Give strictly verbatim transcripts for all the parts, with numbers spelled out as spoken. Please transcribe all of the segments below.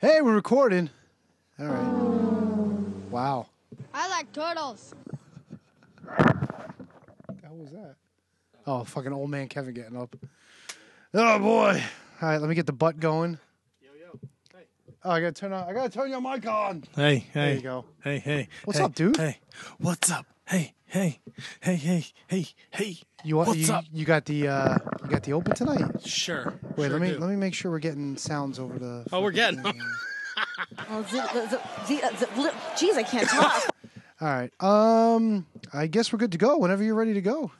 Hey, we're recording. All right. Wow. I like turtles. How was that? Oh, fucking old man Kevin getting up. Oh boy. All right, let me get the butt going. Yo yo. Hey. Oh, I gotta turn on. I gotta turn your mic on. Hey hey. There you go. Hey hey. What's hey, up, dude? Hey. What's up? Hey hey. Hey hey hey hey. You want? What's you, up? You got the uh, you got the open tonight. Sure. Wait, sure let me do. let me make sure we're getting sounds over the. Oh, we're fucking getting thing. Oh, the, the, the, the, the, geez, I can't talk. All right. Um, I guess we're good to go. Whenever you're ready to go.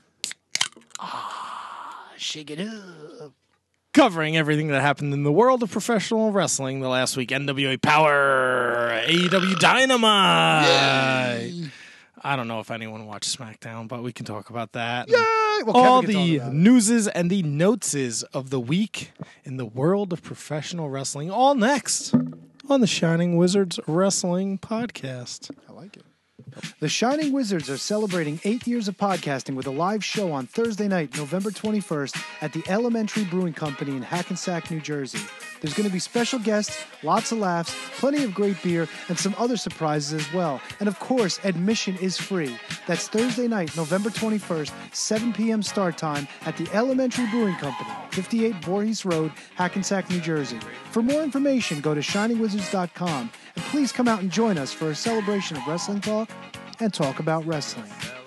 Shake it up. Covering everything that happened in the world of professional wrestling the last week. N W A Power, A E W Dynamite. I don't know if anyone watched SmackDown, but we can talk about that. Yay! Well, Kevin All can talk the about it. newses and the noteses of the week in the world of professional wrestling. All next on the Shining Wizards Wrestling Podcast. I like it. The Shining Wizards are celebrating eight years of podcasting with a live show on Thursday night, November twenty-first, at the Elementary Brewing Company in Hackensack, New Jersey. There's going to be special guests, lots of laughs, plenty of great beer, and some other surprises as well. And of course, admission is free. That's Thursday night, November twenty-first, seven p.m. start time at the Elementary Brewing Company, fifty-eight Voorhees Road, Hackensack, New Jersey. For more information, go to shining wizards dot com. And please come out and join us for a celebration of wrestling talk and talk about wrestling.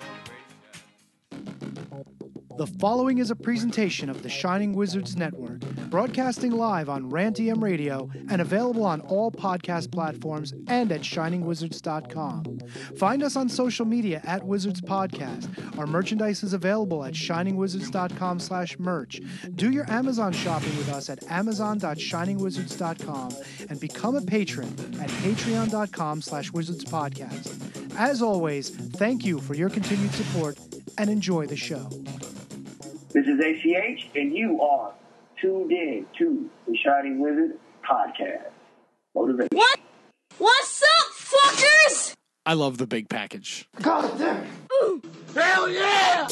The following is a presentation of the Shining Wizards Network, broadcasting live on Rantium Radio and available on all podcast platforms and at shining wizards dot com. Find us on social media at Wizards Podcast. Our merchandise is available at shining wizards dot com slash merch. Do your Amazon shopping with us at amazon dot shining wizards dot com and become a patron at patreon dot com slash wizards podcast. As always, thank you for your continued support and enjoy the show. This is A C H, and you are tuned in to the Shining Wizard Podcast. Motivation. What? What's up, fuckers? I love the big package. God damn. Hell yeah!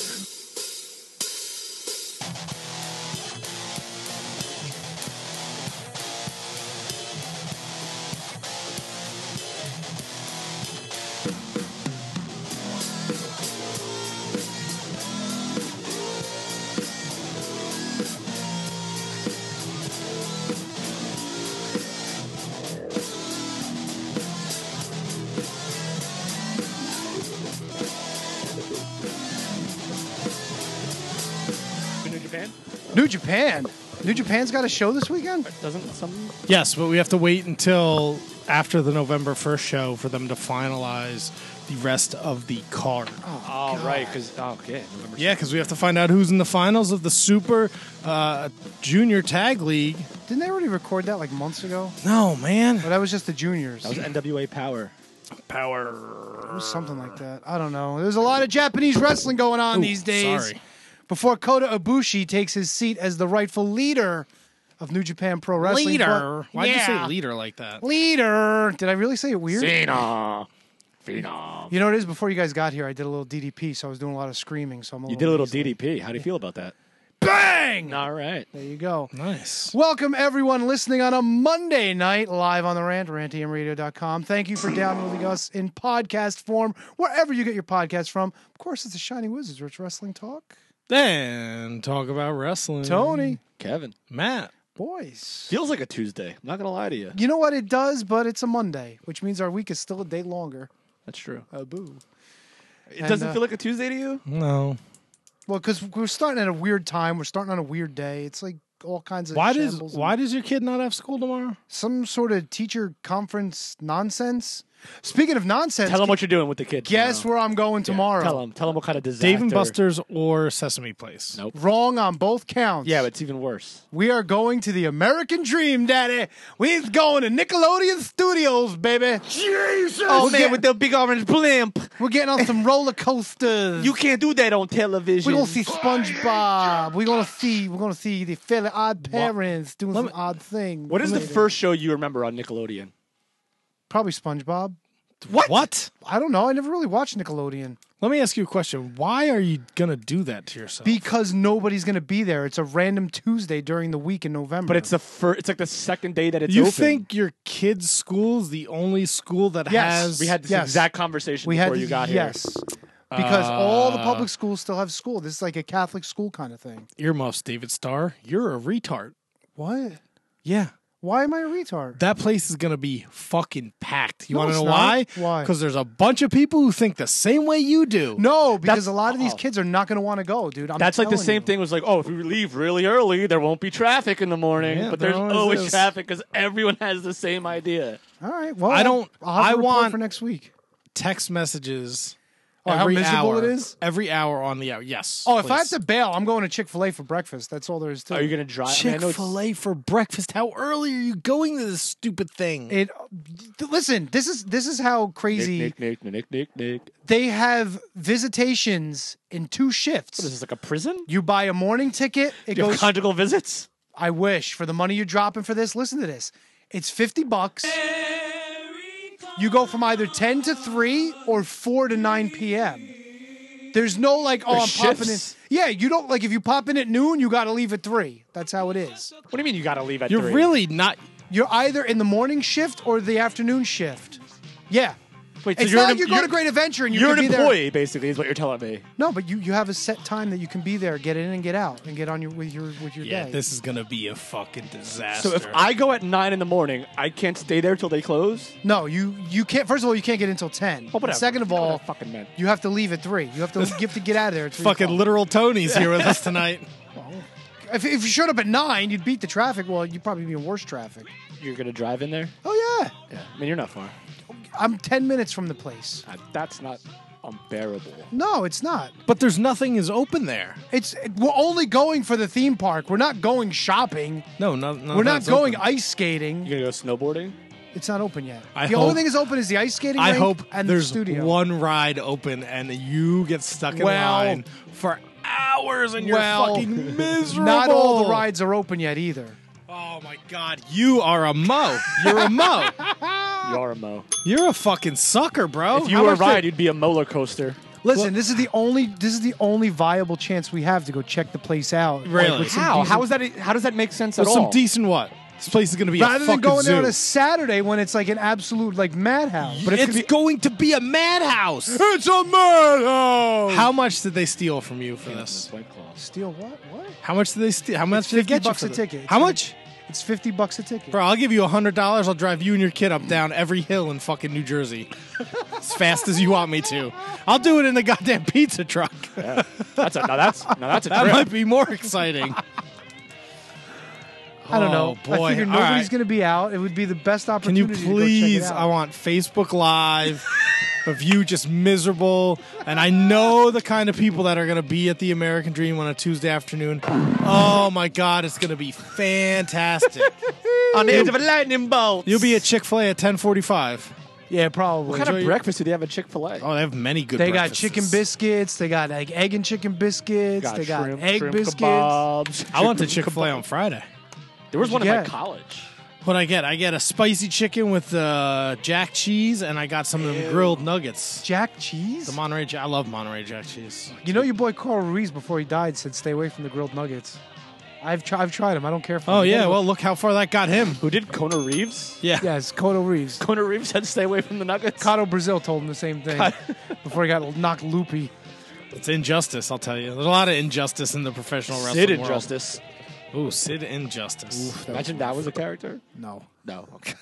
New Japan? New Japan. New Japan's got a show this weekend? Doesn't some... Yes, but we have to wait until after the November first show for them to finalize the rest of the card. Oh, right, because... Oh, okay. November Yeah, because we have to find out who's in the finals of the Super uh, Junior Tag League. Didn't they already record that like months ago? No, man. But that was just the juniors. That was N W A Power. Power. It was something like that. I don't know. There's a lot of Japanese wrestling going on Ooh, these days. sorry. Before Kota Ibushi takes his seat as the rightful leader of New Japan Pro Wrestling. Leader. But- Why'd you Yeah. say leader like that? Leader. Did I really say it weird? Phenom. Phenom. You know what it is? Before you guys got here, I did a little D D P, so I was doing a lot of screaming. So I'm a You did a little nasally. D D P. How do you feel about that? Bang! All right. There you go. Nice. Welcome, everyone listening on a Monday night live on the Rant, rantium radio dot com. Thank you for downloading us in podcast form, wherever you get your podcast from. Of course, it's the Shining Wizards, Rich Wrestling Talk. Then talk about wrestling. Tony, Kevin. Matt. boys. Feels like a Tuesday. I'm not going to lie to you. You know what? It does, but it's a Monday, which means our week is still a day longer. That's true. Oh, boo. It And, doesn't uh, feel like a Tuesday to you? No. Well, because we're starting at a weird time. We're starting on a weird day. It's like all kinds of Why does shambles Why and does your kid not have school tomorrow? some sort of teacher conference nonsense. Speaking of nonsense, Tell them what you're doing with the kids. guess tomorrow. where I'm going tomorrow. Yeah, tell them. Tell them what kind of disaster. Dave and Buster's or Sesame Place? Nope. Wrong on both counts. Yeah, but it's even worse. We are going to the American Dream, Daddy. We're going to Nickelodeon Studios, baby. Jesus! Oh, man, with the big orange blimp. We're getting on some roller coasters. You can't do that on television. We're gonna see SpongeBob. We're gonna see. We're gonna see the fairly odd parents doing some me- odd things. What is the later. first show you remember on Nickelodeon? Probably SpongeBob. What? What? I don't know. I never really watched Nickelodeon Let me ask you a question. Why are you gonna do that to yourself? because nobody's gonna be there. It's a random Tuesday during the week in November. But it's the first. It's like the second day that it's you open. think your kid kids' school is the only school that Yes. has. We had this Yes. exact conversation We before had you got here. yes, because all the Uh, public schools still have school. This is like a Catholic school kind of thing. earmuffs, David Starr. You're a retard. What? Yeah. Why am I a retard? That place is going to be fucking packed. You No, want to it's know not. why? Why? Because there's a bunch of people who think the same way you do. No, because That's- a lot of these oh. kids are not going to want to go, dude. I'm That's like the telling same you. thing was like, oh, if we leave really early, there won't be traffic in the morning. Yeah, but there there's always always is. traffic because everyone has the same idea. All right. Well, I don't- I'll have I a report want- for next week. Text messages. Oh, how every miserable hour, it is? Every hour on the hour. Yes. Oh, if I have please. to bail, I'm going to Chick-fil-A for breakfast. That's all there is to Are it. you going to drive? I mean, I know it's- Chick-fil-A for breakfast. How early are you going to this stupid thing? It. Listen, this is this is how crazy Nick, Nick, Nick, Nick, Nick, Nick. they have visitations in two shifts. What is this, like a prison? You buy a morning ticket. It Do you have goes. conjugal visits? I wish for the money you're dropping for this. Listen to this. It's fifty bucks. You go from either ten to three or four to nine p.m. There's no like, oh, I'm There's popping in. shifts? Yeah, you don't like if you pop in at noon, you got to leave at three. That's how it is. What do you mean you got to leave at You're three? really not. You're either in the morning shift or the afternoon shift. Yeah. Wait, so It's you're not an, like you're going you're, to Great Adventure and you you're can an be there. employee, basically, is what you're telling me. No, but you, you have a set time that you can be there, get in and get out, and get on your with your with your Yeah, day. this is gonna be a fucking disaster. So if I go at nine in the morning, I can't stay there till they close? No, you you can't. First of all, you can't get in until ten. Oh, whatever. And second of You know what all, that fucking meant. you have to leave at three. You have to you have to get out of there. At three fucking o'clock. literal Tony's here with us tonight. If, if you showed up at nine, you'd beat the traffic. Well, you'd probably be in worse traffic. You're going to drive in there? Oh yeah, Yeah. I mean, you're not far. I'm ten minutes from the place. Uh, that's not unbearable. No, it's not. But there's nothing is open there. It's we're only going for the theme park. We're not going shopping. No, no, no. we're not that's going open. ice skating. You going to go snowboarding? It's not open yet. I the hope- only thing is open is the ice skating I rink hope and there's the studio. one ride open and you get stuck in Well- line for hours and you're Well, fucking miserable. Not all the rides are open yet either. Oh my god, you are a mo. You're a mo. You are a mo. You're a fucking sucker, bro. If you How were a much ride, did- you'd be a roller coaster. Listen, this is the only this is the only viable chance we have to go check the place out. Really? Like, with some How? decent- How is that? How does that make sense with at some all? decent what? This place is gonna be rather a than fucking going zoo. there on a Saturday when it's like an absolute like madhouse. but it's going to be a madhouse. It's a madhouse. How much did they steal from you for this? Steal what? What? How much did they steal? How much It's did they fifty get you bucks for a this? ticket. How much? It's fifty bucks a ticket. Bro, I'll give you a hundred dollars. I'll drive you and your kid up down every hill in fucking New Jersey, as fast as you want me to. I'll do it in the goddamn pizza truck. That's a, now that's now that's a That trip. might be more exciting. I don't know. Oh, boy. I figure All nobody's right. going to be out. It would be the best Can you opportunity. please? To go check it I out. want Facebook Live of you just miserable. And I know the kind of people that are going to be at the American Dream on a Tuesday afternoon. Oh my God, it's going to be fantastic. On the edge of a lightning bolt. You'll be at Chick-fil-A at ten forty-five. Yeah, probably. What kind Enjoy of your- breakfast do they have at Chick-fil-A? Oh, they have many good They got breakfasts. chicken biscuits. They got like egg and chicken biscuits. Got they got shrimp, egg shrimp biscuits. kebabs. I went to shrimp Chick-fil-A kebab. on Friday. There was one What'd in you my get? college. What I get? I get a spicy chicken with uh, jack cheese, and I got some of them grilled nuggets. Jack cheese. The Monterey, Ja- I love Monterey Jack cheese. You know your boy Carl Ruiz before he died said stay away from the grilled nuggets. I've tried. I've tried them. I don't care for them. Oh You yeah, gotta go- well look how far that got him. Who did Kona Reeves? Yeah, Yes, Cotto Reeves. Kona Reeves said stay away from the Nuggets. Cotto Brazil told him the same thing before he got knocked loopy. it's injustice. I'll tell you. There's a lot of injustice in the professional wrestling Sid world. Injustice. Ooh, Sid Injustice. Imagine that was a character. No. No. Okay.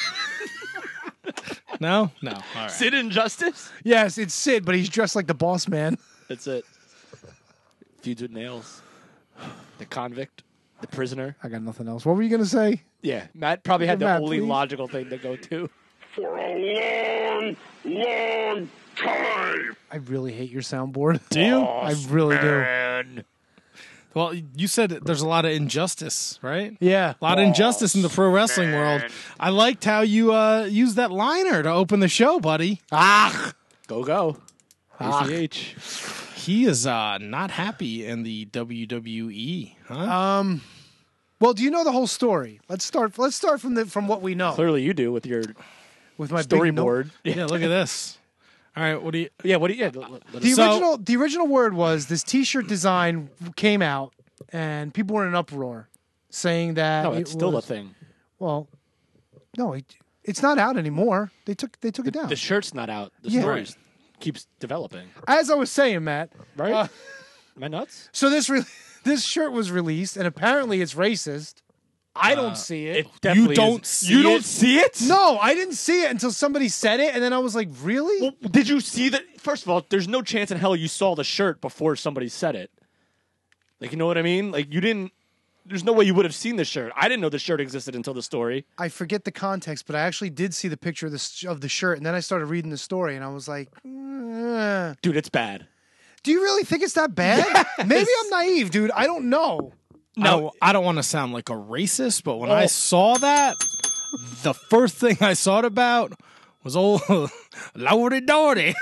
No, no. All right. Sid Injustice. Yes, it's Sid, but he's dressed like the boss man. That's it. Feuds with Nails. The convict. The prisoner. I got nothing else. What were you gonna say? Yeah, Matt probably had the Matt, only please. logical thing to go to. For a long, long time. I really hate your soundboard. Do you? I really do. Man. Well, you said there's a lot of injustice, right? Yeah. A lot of injustice in the pro wrestling world. I liked how you uh, used that liner to open the show, buddy. Ah. Go go. Ah. A C H. He is uh, not happy in the W W E, huh? Um. Well, do you know the whole story? Let's start. Let's start from the from what we know. Clearly you do with your With my big note. storyboard. yeah, look at this. All right, what do you? Yeah, what do you... Yeah, let- let- let The us- So- original the original word was this T-shirt design came out, and people were in an uproar, saying that no, it it's still was, a thing. Well, no, it, It's not out anymore. They took they took it down. The shirt's not out. The Yeah. story keeps developing. As I was saying, Matt. Right? uh, Am I nuts? so this re- this shirt was released, and apparently it's racist. I don't see it. It definitely don't is. see You it? don't see it? No, I didn't see it until somebody said it, and then I was like, really? Well, did you see that? First of all, there's no chance in hell you saw the shirt before somebody said it. Like, you know what I mean? Like, you didn't. There's no way you would have seen the shirt. I didn't know the shirt existed until the story. I forget the context, but I actually did see the picture of the, sh- of the shirt, and then I started reading the story, and I was like, eh. Dude, it's bad. Do you really think it's that bad? Maybe I'm naive, dude. I don't know. No, I don't want to sound like a racist, but when I Oh. saw that, the first thing I saw it about was old Lordy Dory.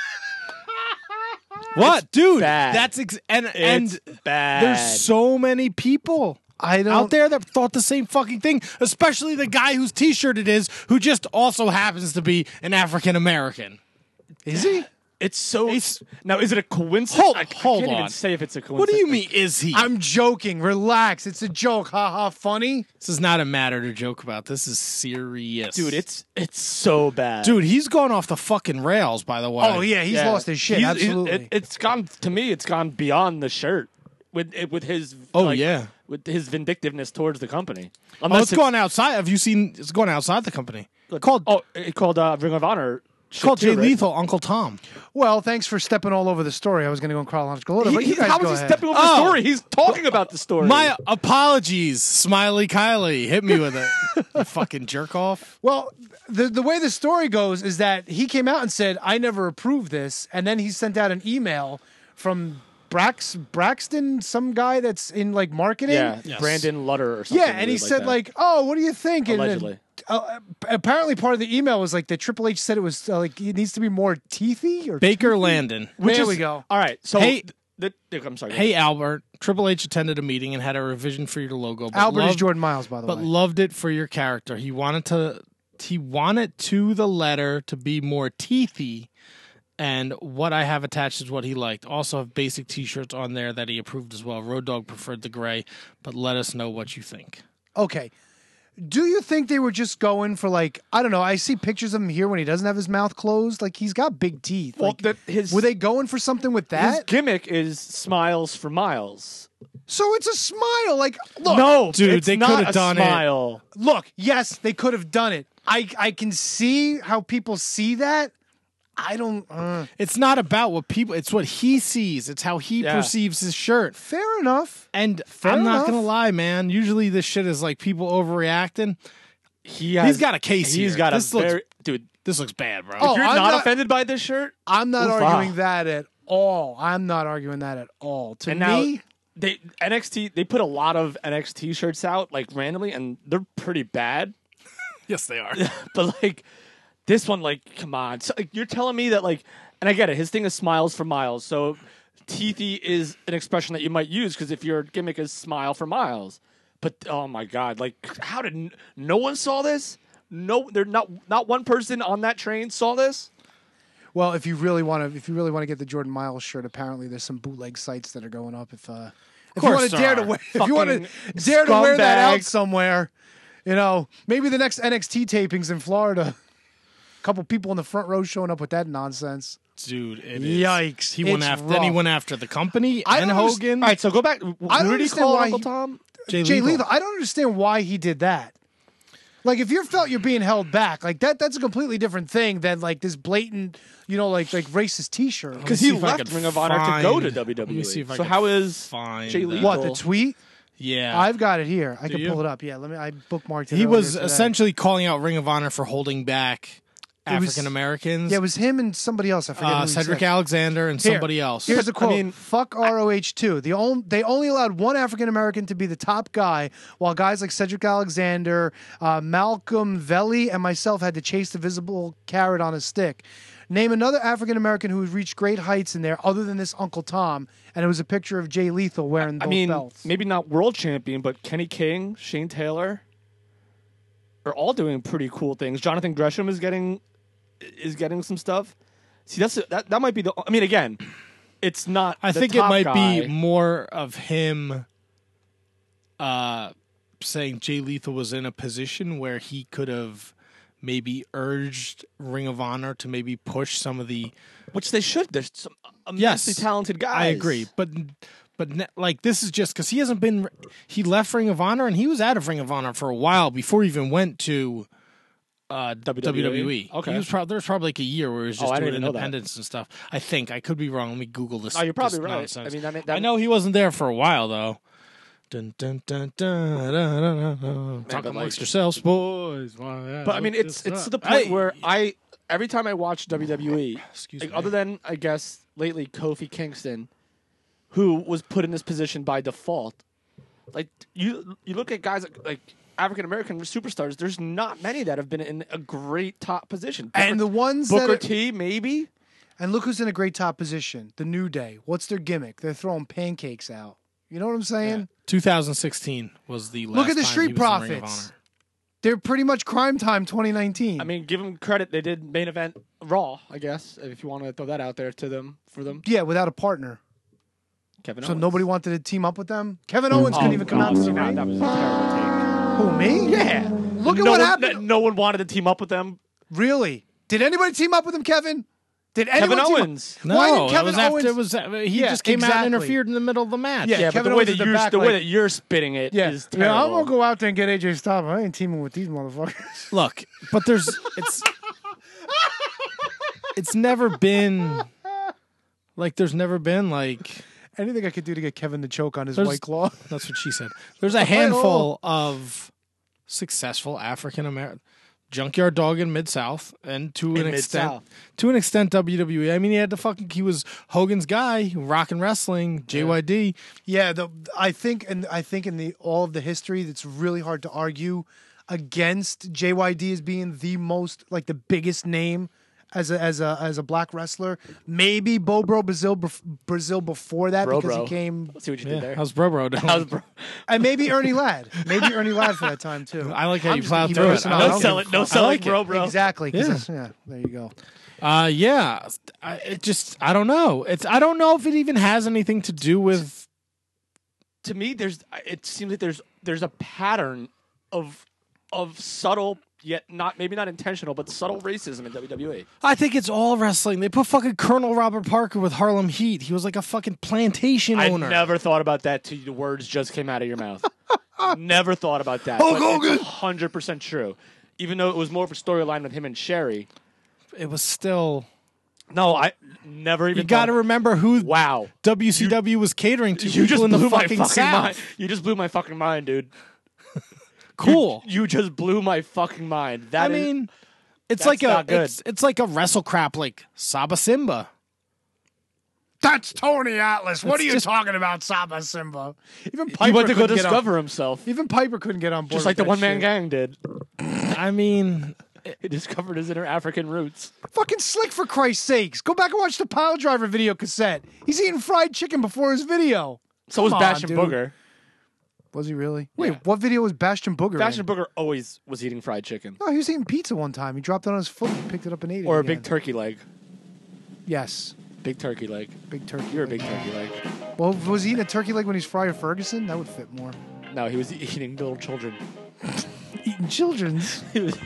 What, dude? bad. That's ex- and It's and bad. there's so many people I don't. out there that thought the same fucking thing, especially the guy whose T-shirt it is, who just also happens to be an African American. Is he? It's so. It's- now, is it a coincidence? Hold- I, I hold can't on. even say if it's a coincidence. What do you mean? Is he? I'm joking. Relax. It's a joke. Ha ha. Funny. This is not a matter to joke about. This is serious, Dude, it's it's so bad. dude. He's gone off the fucking rails. By the way. Oh yeah, he's Yeah. lost his shit. He's- he's- Absolutely. it, it's gone, to me, it's gone beyond the shirt. With it- with his. Oh, like, yeah. With his vindictiveness towards the company. Oh, Unless it's going outside. Have you seen? It's going outside the company. called. Oh, it called uh, Ring of Honor. It's called Jay shit too, right? Lethal, Uncle Tom. well, thanks for stepping all over the story. I was going to go in chronological order, but He- you he- guys how go is he ahead. stepping over Oh. the story? He's talking about the story. My apologies, Smiley Kylie. Hit me with it. You fucking jerk off. Well, the the way the story goes is that he came out and said, "I never approved this," and then he sent out an email from Brax Braxton, some guy that's in like marketing. yeah, Yes. Brandon Lutter or something. Yeah, and he weird said that. like, "Oh, what do you think?" And, Allegedly. uh, apparently, part of the email was like that Triple H said it was uh, like it needs to be more teethy or Baker toothy? Landon. Which there is- we go. All right, so Hey- the, the, I'm sorry. Hey, Albert. Triple H attended a meeting and had a revision for your logo. But Albert is loved, Jordan Miles, by the but way. loved it for your character. He wanted to. He wanted to the letter to be more teethy. And what I have attached is what he liked. Also have basic T-shirts on there that he approved as well. Road Dogg preferred the gray, but let us know what you think. Okay. Do you think they were just going for like I don't know? I see pictures of him here when he doesn't have his mouth closed. Like he's got big teeth. Well, Like, that his were they going for something with his that? gimmick is smiles for miles. So it's a smile. Like look, No, Dude, it's they not could've a done it. smile. look. Yes, they could have done it. I I can see how people see that. I don't. Uh, It's not about what people. It's what he sees. It's how he Yeah. perceives his shirt. fair enough. And Fair I'm not enough. gonna lie, man. Usually this shit is like people overreacting. He has, He's got a case He's here. got This a looks- very dude. This looks bad, bro. Oh, If you're I'm not, not- offended by this shirt, I'm not Oof, arguing ah. that at all. I'm not arguing that at all. To and now me, they N X T they put a lot of N X T shirts out like randomly, and they're pretty bad. yes, they are. But like this one, like come on, so, like, you're telling me that like, and I get it. His thing is smiles for miles, so teethy is an expression that you might use because if your gimmick is smile for miles. But oh my god, like how did n- no one saw this? No, there not not one person on that train saw this. well, if you really want to, if you really want to get the Jordan Miles shirt, apparently there's some bootleg sites that are going up. If uh, if you course want to there dare to are. wear, if you want to Fucking dare to wear that out scumbag. somewhere, you know, maybe the next N X T tapings in Florida, a couple people in the front row showing up with that nonsense. Dude, it is. Yikes. He went It's after. Then he rough. went after the company I and don't understand- Hogan. All right, so go back. I Who don't did he understand call why Uncle he- Tom? Jay, Jay Lethal. Lethal, I don't understand why he did that. Like, if you felt you're being held back, like that, that's a completely different thing than like this blatant, you know, like like racist T-shirt. Because see he if I left could Ring of Honor to go to find- W W E. let me see if I so can how is find Jay that. Lethal? What the tweet? Yeah, I've got it here. I Do can you? pull it up. Yeah, let me. I bookmarked it. he earlier was today. essentially calling out Ring of Honor for holding back It was- African Americans. Yeah, it was him and somebody else. I forget. who uh, he Cedric said. Alexander and Here, somebody else. Here's a I quote. mean- Fuck R O H two. The only, they only allowed one African American to be the top guy, while guys like Cedric Alexander, uh, Malcolm Velli, and myself had to chase the visible carrot on a stick. Name another African American who has reached great heights in there other than this Uncle Tom, and it was a picture of Jay Lethal wearing both I mean, belts. maybe not world champion, but Kenny King, Shane Taylor are all doing pretty cool things. Jonathan Gresham is getting is getting some stuff. See, that's that that might be the. I mean, again, it's not. I the think it top might guy. be more of him uh, saying Jay Lethal was in a position where he could have maybe urged Ring of Honor to maybe push some of the. Which they should. There's some immensely Yes, talented guys. I agree, but but ne- like this is just because he hasn't been. He left Ring of Honor and he was out of Ring of Honor for a while before he even went to uh, W W E? W W E. Okay. he was probably there was probably like a year where he was just Oh, I doing didn't know that. independents and stuff. I think I could be wrong. Let me Google this. Oh, you're probably this right. nonsense. I mean, that, ma- that, I know he wasn't there for a while though. Dun, dun, dun, dun, dun, dun, dun. Talk but, amongst like- yourselves, boys. Why, But I mean, look it's this it's to up. the point Hey. where I every time I watch W W E, Excuse like, me. other than I guess lately Kofi Kingston, who was put in this position by default, like you you look at guys like, like African American superstars. There's not many that have been in a great top position. And Booker- the ones Booker that are, T, maybe. and look who's in a great top position. The New Day. What's their gimmick? They're throwing pancakes out. You know what I'm saying? twenty sixteen was the last Look at the time Street he was in Ring of Profits. Honor. They're pretty much Crime Time twenty nineteen. I mean, give them credit. They did main event Raw, I guess, if you want to throw that out there to them for them. yeah, without a partner. Kevin So Owens. nobody wanted to team up with them. Kevin Owens couldn't Oh, even come out to God, the that, ring. that was a terrible Who, me? take. Yeah. Look at no what one, happened. No one wanted to team up with them. Really? Did anybody team up with him, Kevin? Did anyone Kevin team up- Owens. No, Why did that Kevin was after Owens? it was. uh, He Yeah, just came out exactly. and interfered in the middle of the match. Yeah, Yeah, Kevin but the way Owens that is the you're back, the way like- that you're spitting it is yeah. terrible. yeah, I'm gonna go out there and get A J Styles. I ain't teaming with these motherfuckers. Look, but there's it's it's never been like there's never been like Anything I could do to get Kevin to choke on his There's- White Claw. that's what she said. There's a handful of successful African American Junkyard Dog in Mid South and to In an extent Mid-South. to an extent W W E. I mean, he had the fucking he was Hogan's guy, rock and wrestling, J Y D. Yeah, the I think and I think in the all of the history, it's really hard to argue against J Y D as being the most like the biggest name as a as a as a black wrestler. Maybe Bo Bro Brazil bef- Brazil before that Bro because Bro. he came, Let's see what you Yeah, did there. how's Bro Bro doing? How's bro? and maybe Ernie Ladd, maybe Ernie Ladd for that time too. I like how I'm you just plowed keep through it. personal. I I like No don't it. selling, give a no fuck. selling, like it. bro, bro. Exactly. 'cause Yeah. that's- yeah, there you go. Uh, yeah, I, it just I don't know. It's I don't know if it even has anything to do with. To me, there's it seems like there's there's a pattern of of subtle yet not maybe not intentional but subtle racism in W W E. I think it's all wrestling. They put fucking Colonel Robert Parker with Harlem Heat. He was like a fucking plantation I owner. never thought about that till the words just came out of your mouth. Never thought about that. Hulk but Hogan! It's one hundred percent true. Even though it was more of a storyline with him and Sherry. It was still. No, I never even You got to thought- remember who Wow. W C W was catering to. You people just in the blew my fucking fucking South. mind. You just blew my fucking mind, dude. Cool. You just blew my fucking mind. That I is- mean, it's that's like a not good. it's, it's like a wrestle crap like Saba Simba. That's Tony Atlas. What It's are you just- talking about, Saba Simba? Even he Piper went to go couldn't get on- discover himself, Even Piper couldn't get on board. just like with the that one man shit. gang did. I mean, He discovered his inner African roots. Fucking Slick, for Christ's sakes. Go back and watch the Pile Driver video cassette. He's eating fried chicken before his video. So was Come on, Bastion dude. Booger. Was he really? Wait, Yeah. what video was Bastion Booger Bastion in? Booger always was eating fried chicken No, he was eating pizza one time. He dropped it on his foot and picked it up and ate it or a again. big turkey leg. Yes, Big turkey leg. big turkey. You're a leg. big turkey leg. Well, was he eating a turkey leg when he's Friar Ferguson? That would fit more. No, he was eating little children. Eating children's. He was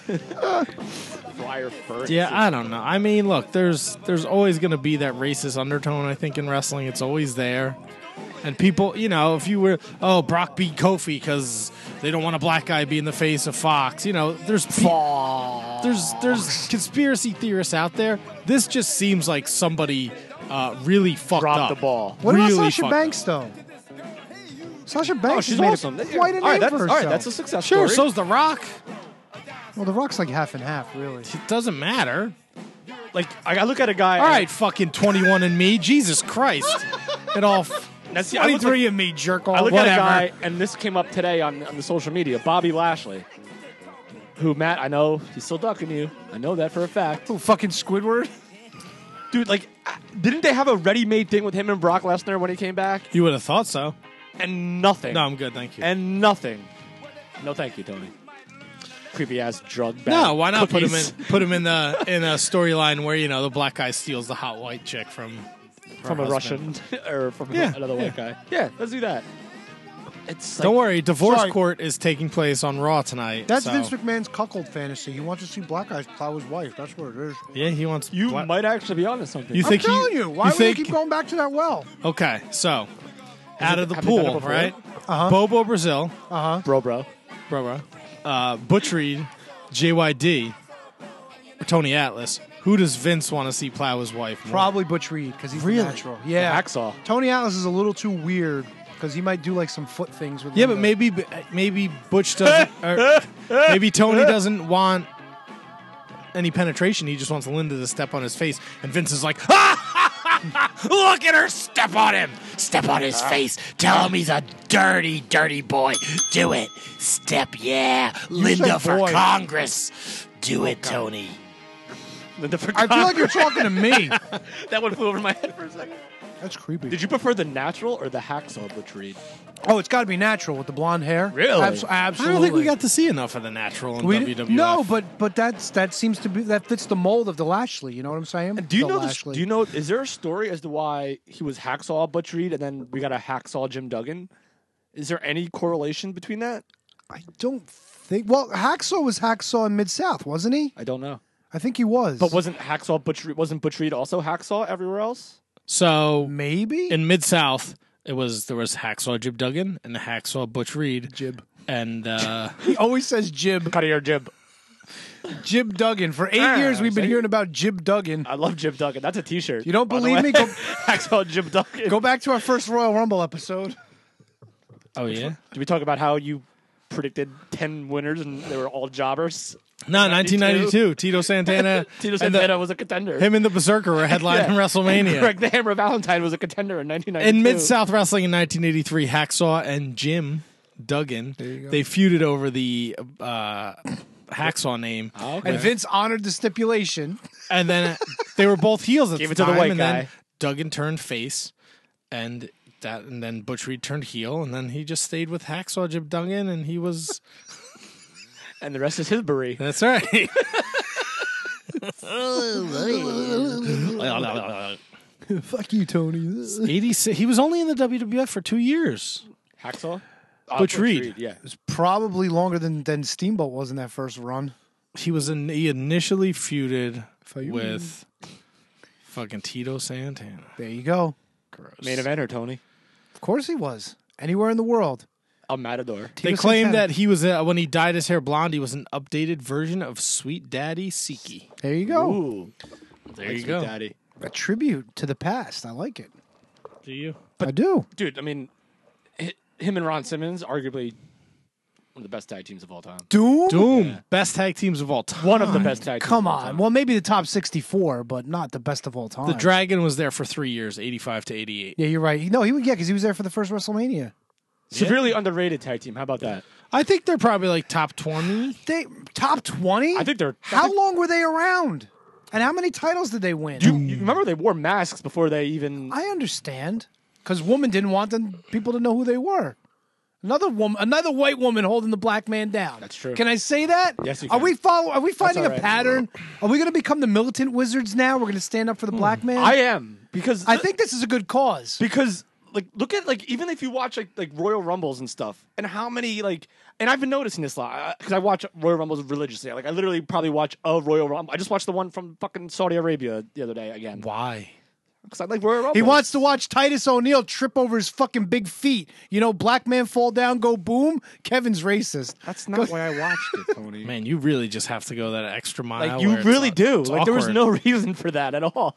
Friar Ferguson. yeah, I don't know. I mean, look, there's there's always going to be that racist undertone. I think in wrestling, it's always there. And people, you know, if you were, oh, Brock beat Kofi because they don't want a black guy being the face of Fox. You know, there's pe- there's there's conspiracy theorists out there. This just seems like somebody uh, really fucked Dropped up. the ball. What Really about Sasha fucked Banks, though? Sasha Banks Oh, has she's made awesome. a, quite a all right, name that's, for all herself. right, that's a success Sure, story. so's The Rock. well, The Rock's like half and half, really. It doesn't matter. like I I look at a guy. All right, fucking twenty-one and me. Jesus Christ. It all. F- Now, see, I look, twenty-three like, and me, jerk off. I look Whatever. at a guy, and this came up today on, on the social media. Bobby Lashley, who Matt, I know he's still ducking you. I know that for a fact, Ooh, fucking Squidward. dude. Like, didn't they have a ready-made thing with him and Brock Lesnar when he came back? you would have thought so. And nothing. No, I'm good. Thank you. And nothing. No, thank you, Tony. Creepy ass drug bag. No, why not put him cookies. in put him in the in a storyline where you know the black guy steals the hot white chick from her from a husband. Russian or from Yeah, another yeah. white guy? Yeah, let's do that. It's Don't like, worry, divorce Sorry. court is taking place on Raw tonight. That's so- Vince McMahon's cuckold fantasy. He wants to see black guys plow his wife. That's what it is. Yeah, he wants. You Bla- might actually be onto something. You I'm think he- telling you. Why you would think- they keep going back to that well? Okay, so out it- of the have they done it pool, before? right? Uh-huh. Bobo Brazil, Uh-huh. bro, bro. bro, bro. Uh, Butch Reed, J Y D, or Tony Atlas. Who does Vince want to see plow his wife more? Probably Butch Reed because he's Really? the natural. Yeah. Hacksaw. Tony Atlas is a little too weird because he might do like some foot things with Yeah, Linda. but maybe maybe Butch doesn't. or maybe Tony doesn't want any penetration. He just wants Linda to step on his face, and Vince is like, Look at her step on him. Step on his face. Tell him he's a dirty, dirty boy. Do it. Step, yeah. Linda said for boy. Congress. Do it, Tony. Linda for I feel like you're talking to me. that one flew over my head for a second. That's creepy. Did you prefer the natural or the hacksaw Butch Reed? Oh, it's got to be natural with the blonde hair. Really? Abs- I absolutely. don't think we got to see enough of the natural in We W didn't- W F. No, but but that's that seems to be that fits the mold of the Lashley. You know what I'm saying? Do you the know this? Lashley. Do you know? Is there a story as to why he was hacksaw Butch Reed and then we got a hacksaw Jim Duggan? Is there any correlation between that? I don't think. Well, Hacksaw was Hacksaw in Mid South, wasn't he? I don't know. I think he was. But wasn't hacksaw Butch Reed, wasn't Butch Reed also hacksaw everywhere else? So maybe in Mid South, it was there was Hacksaw Jib Duggan and Hacksaw Butch Reed. Jib. And uh, he always says Jib. Cut of your Jib. Jib Duggan. For eight Ah, years, we've been see? hearing about Jib Duggan. I love Jib Duggan. That's a T-shirt. You don't by the believe way. me? Go, hacksaw Jib Duggan. go back to our first Royal Rumble episode. oh yeah, Did we talk about how you predicted ten winners and they were all jobbers? no, nineteen ninety-two. Tito Santana. Tito and the- Santana was a contender. Him and the Berserker were headlining Yeah. WrestleMania. Greg the Hammer Valentine was a contender in nineteen ninety-two. In Mid South Wrestling in nineteen eighty-three, Hacksaw and Jim Duggan they feuded over the uh, Hacksaw name, Oh, okay. And Vince honored the stipulation. and then they were both heels at Gave the it to the time. white and guy. then Duggan turned face, and that, and then Butch Reed turned heel, and then he just stayed with Hacksaw Jim Duggan, and he was. And the rest is his beret. That's right. Fuck you, Tony. eighty-six. He was only in the W W F for two years. Hacksaw? Butch Reed. Yeah. Probably longer than, than Steamboat was in that first run. He was in. He initially feuded with fucking Tito Santana. There you go. Gross. Main eventer, Tony. Of course he was. Anywhere in the world. A Matador. They Tito claim Santana. that he was uh, when he dyed his hair blonde. He was an updated version of Sweet Daddy Siki. There you go. Ooh. There Like you Sweet go. Daddy. A tribute to the past. I like it. Do you? I do. Dude, I mean, hi- him and Ron Simmons, arguably one of the best tag teams of all time. Doom? Doom, best tag teams of all time. One of the best tag teams. Come of all on. time. Well, maybe the top sixty-four, but not the best of all time. The Dragon was there for three years, eighty-five to eighty-eight. Yeah, you're right. No, he yeah, because he was there for the first WrestleMania. Severely underrated tag team. How about that? I think they're probably like top twenty. They top twenty. I think they're. I How think- long were they around? And how many titles did they win? You, you remember they wore masks before they even. I understand, because women didn't want them people to know who they were. Another woman, another white woman holding the black man down. That's true. Can I say that? Yes, you Are can. we follow? Are we finding all a right. pattern? Are we going to become the militant wizards now? We're going to stand up for the black man. I am because I think this is a good cause. because like look at like even if you watch like like Royal Rumbles and stuff and how many like and I've been noticing this a lot because I watch Royal Rumbles religiously. Like I literally probably watch a Royal Rumble. I just watched the one from fucking Saudi Arabia the other day again Why? because I like Royal Rumbles. He wants to watch Titus O'Neil trip over his fucking big feet. You know, black man fall down, go boom. Kevin's racist. That's not why I watched it, Tony. Man, you really just have to go that extra mile. Like you where it's really au- do. it's Like there was awkward. no reason for that at all.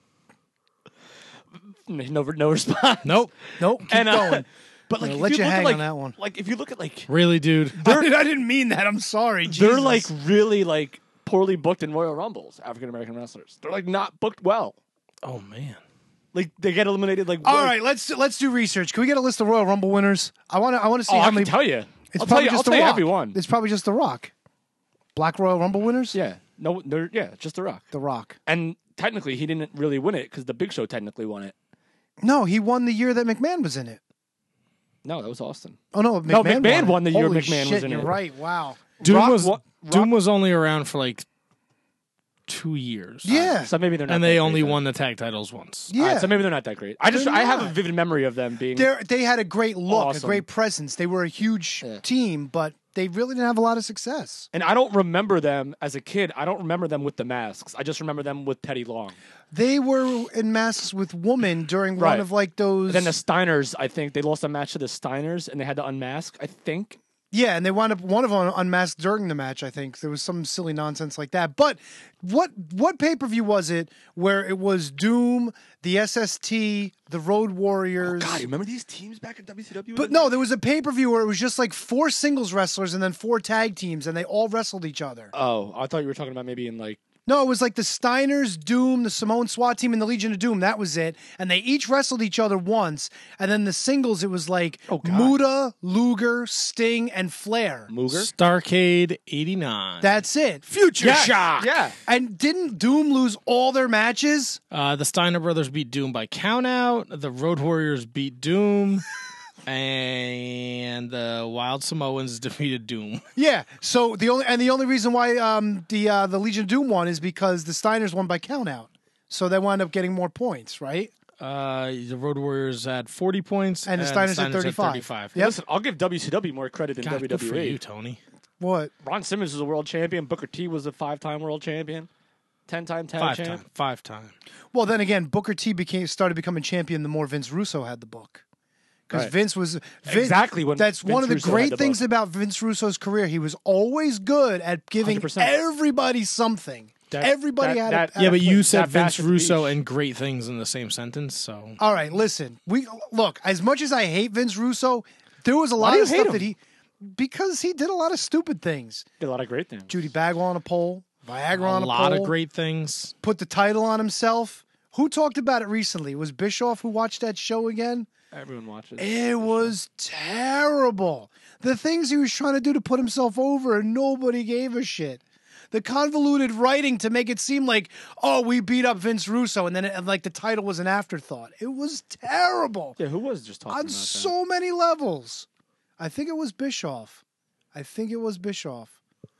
No, no response. Nope. Nope, keep And, uh, going. But like, I'll if let you you look at, hang like, on that one. Like if you look at like Really, dude. I didn't mean that. I'm sorry. they're Jesus. like really like poorly booked in Royal Rumbles. African American wrestlers. They're like not booked well. Oh man. Like they get eliminated. Like All like- right, let's let's do research. Can we get a list of Royal Rumble winners? I want to I want to see Oh, how I many. can tell you. It's I'll tell probably you. just I'll the tell you Rock. everyone. It's probably just the Rock. Black Royal Rumble winners. Yeah. No. They're, yeah. Just The Rock. The Rock. And technically, he didn't really win it because the Big Show technically won it. No, he won the year that McMahon was in it. No, that was Austin. Oh no, McMahon, No, McMahon won, it. won the year Holy McMahon was shit, in you're it. right. Wow. Doom Rock- was Rock- Doom was only around for like two years. Yeah. So maybe they're not. And they that only great, won the tag titles once. Yeah. All right, so maybe they're not that great. I just They're I have a not. vivid memory of them being. They're, they had a great look, Awesome. a great presence. They were a huge Yeah. team, but they really didn't have a lot of success. And I don't remember them as a kid. I don't remember them with the masks. I just remember them with Teddy Long. They were in masks with women during one Right. of like those. And then the Steiners, I think they lost a match to the Steiners, and they had to unmask. I think. Yeah, and they wound up one of them unmasked during the match. I think there was some silly nonsense like that. But what what pay per view was it where it was Doom, the S S T, the Road Warriors? God, you remember these teams back at W C W? But no, there was a pay per view where it was just like four singles wrestlers and then four tag teams, and they all wrestled each other. Oh, I thought you were talking about maybe in like. No, it was like the Steiners, Doom, the Samoan SWAT team, and the Legion of Doom. That was it. And they each wrestled each other once. And then the singles, it was like Oh, God. Muta, Luger, Sting, and Flair. Mooger? Starcade eighty-nine. That's it. Future Yeah, Shock. Yeah. And didn't Doom lose all their matches? Uh, the Steiner brothers beat Doom by countout. The Road Warriors beat Doom. And the Wild Samoans defeated Doom. Yeah. So the only and the only reason why um, the uh, the Legion of Doom won is because the Steiners won by countout. So they wound up getting more points, right? Uh, the Road Warriors had forty points. And the Steiners had thirty-five. thirty-five. Yep. Listen, I'll give W C W more credit than God, W good for W E. you, Tony. What? Ron Simmons was a world champion. Booker T was a five-time world champion. Ten-time tag Five champ. time. Five time. Well, then again, Booker T became started becoming champion the more Vince Russo had the book. Because Right. Vince was Vince, Exactly when That's Vince one of the Russo had great the things book. about Vince Russo's career. He was always good at giving one hundred percent. everybody something. That- everybody that- had, that- a, had Yeah, a but place. you said that Vince bash at the Russo beach. and great things in the same sentence, so. All right, listen. We look as much as I hate Vince Russo. There was a Why lot do of you hate stuff him? that he because he did a lot of stupid things. Did a lot of great things. Judy Bagwell on a pole, Viagra on A a lot pole, of great things. put the title on himself. Who talked about it recently? It was Bischoff who watched that show again? Everyone watches. It was terrible. The things he was trying to do to put himself over, and nobody gave a shit. The convoluted writing to make it seem like, oh, we beat up Vince Russo, and then it, like the title was an afterthought. It was terrible Yeah, who was just talking on about so many levels. I think it was Bischoff. I think it was Bischoff.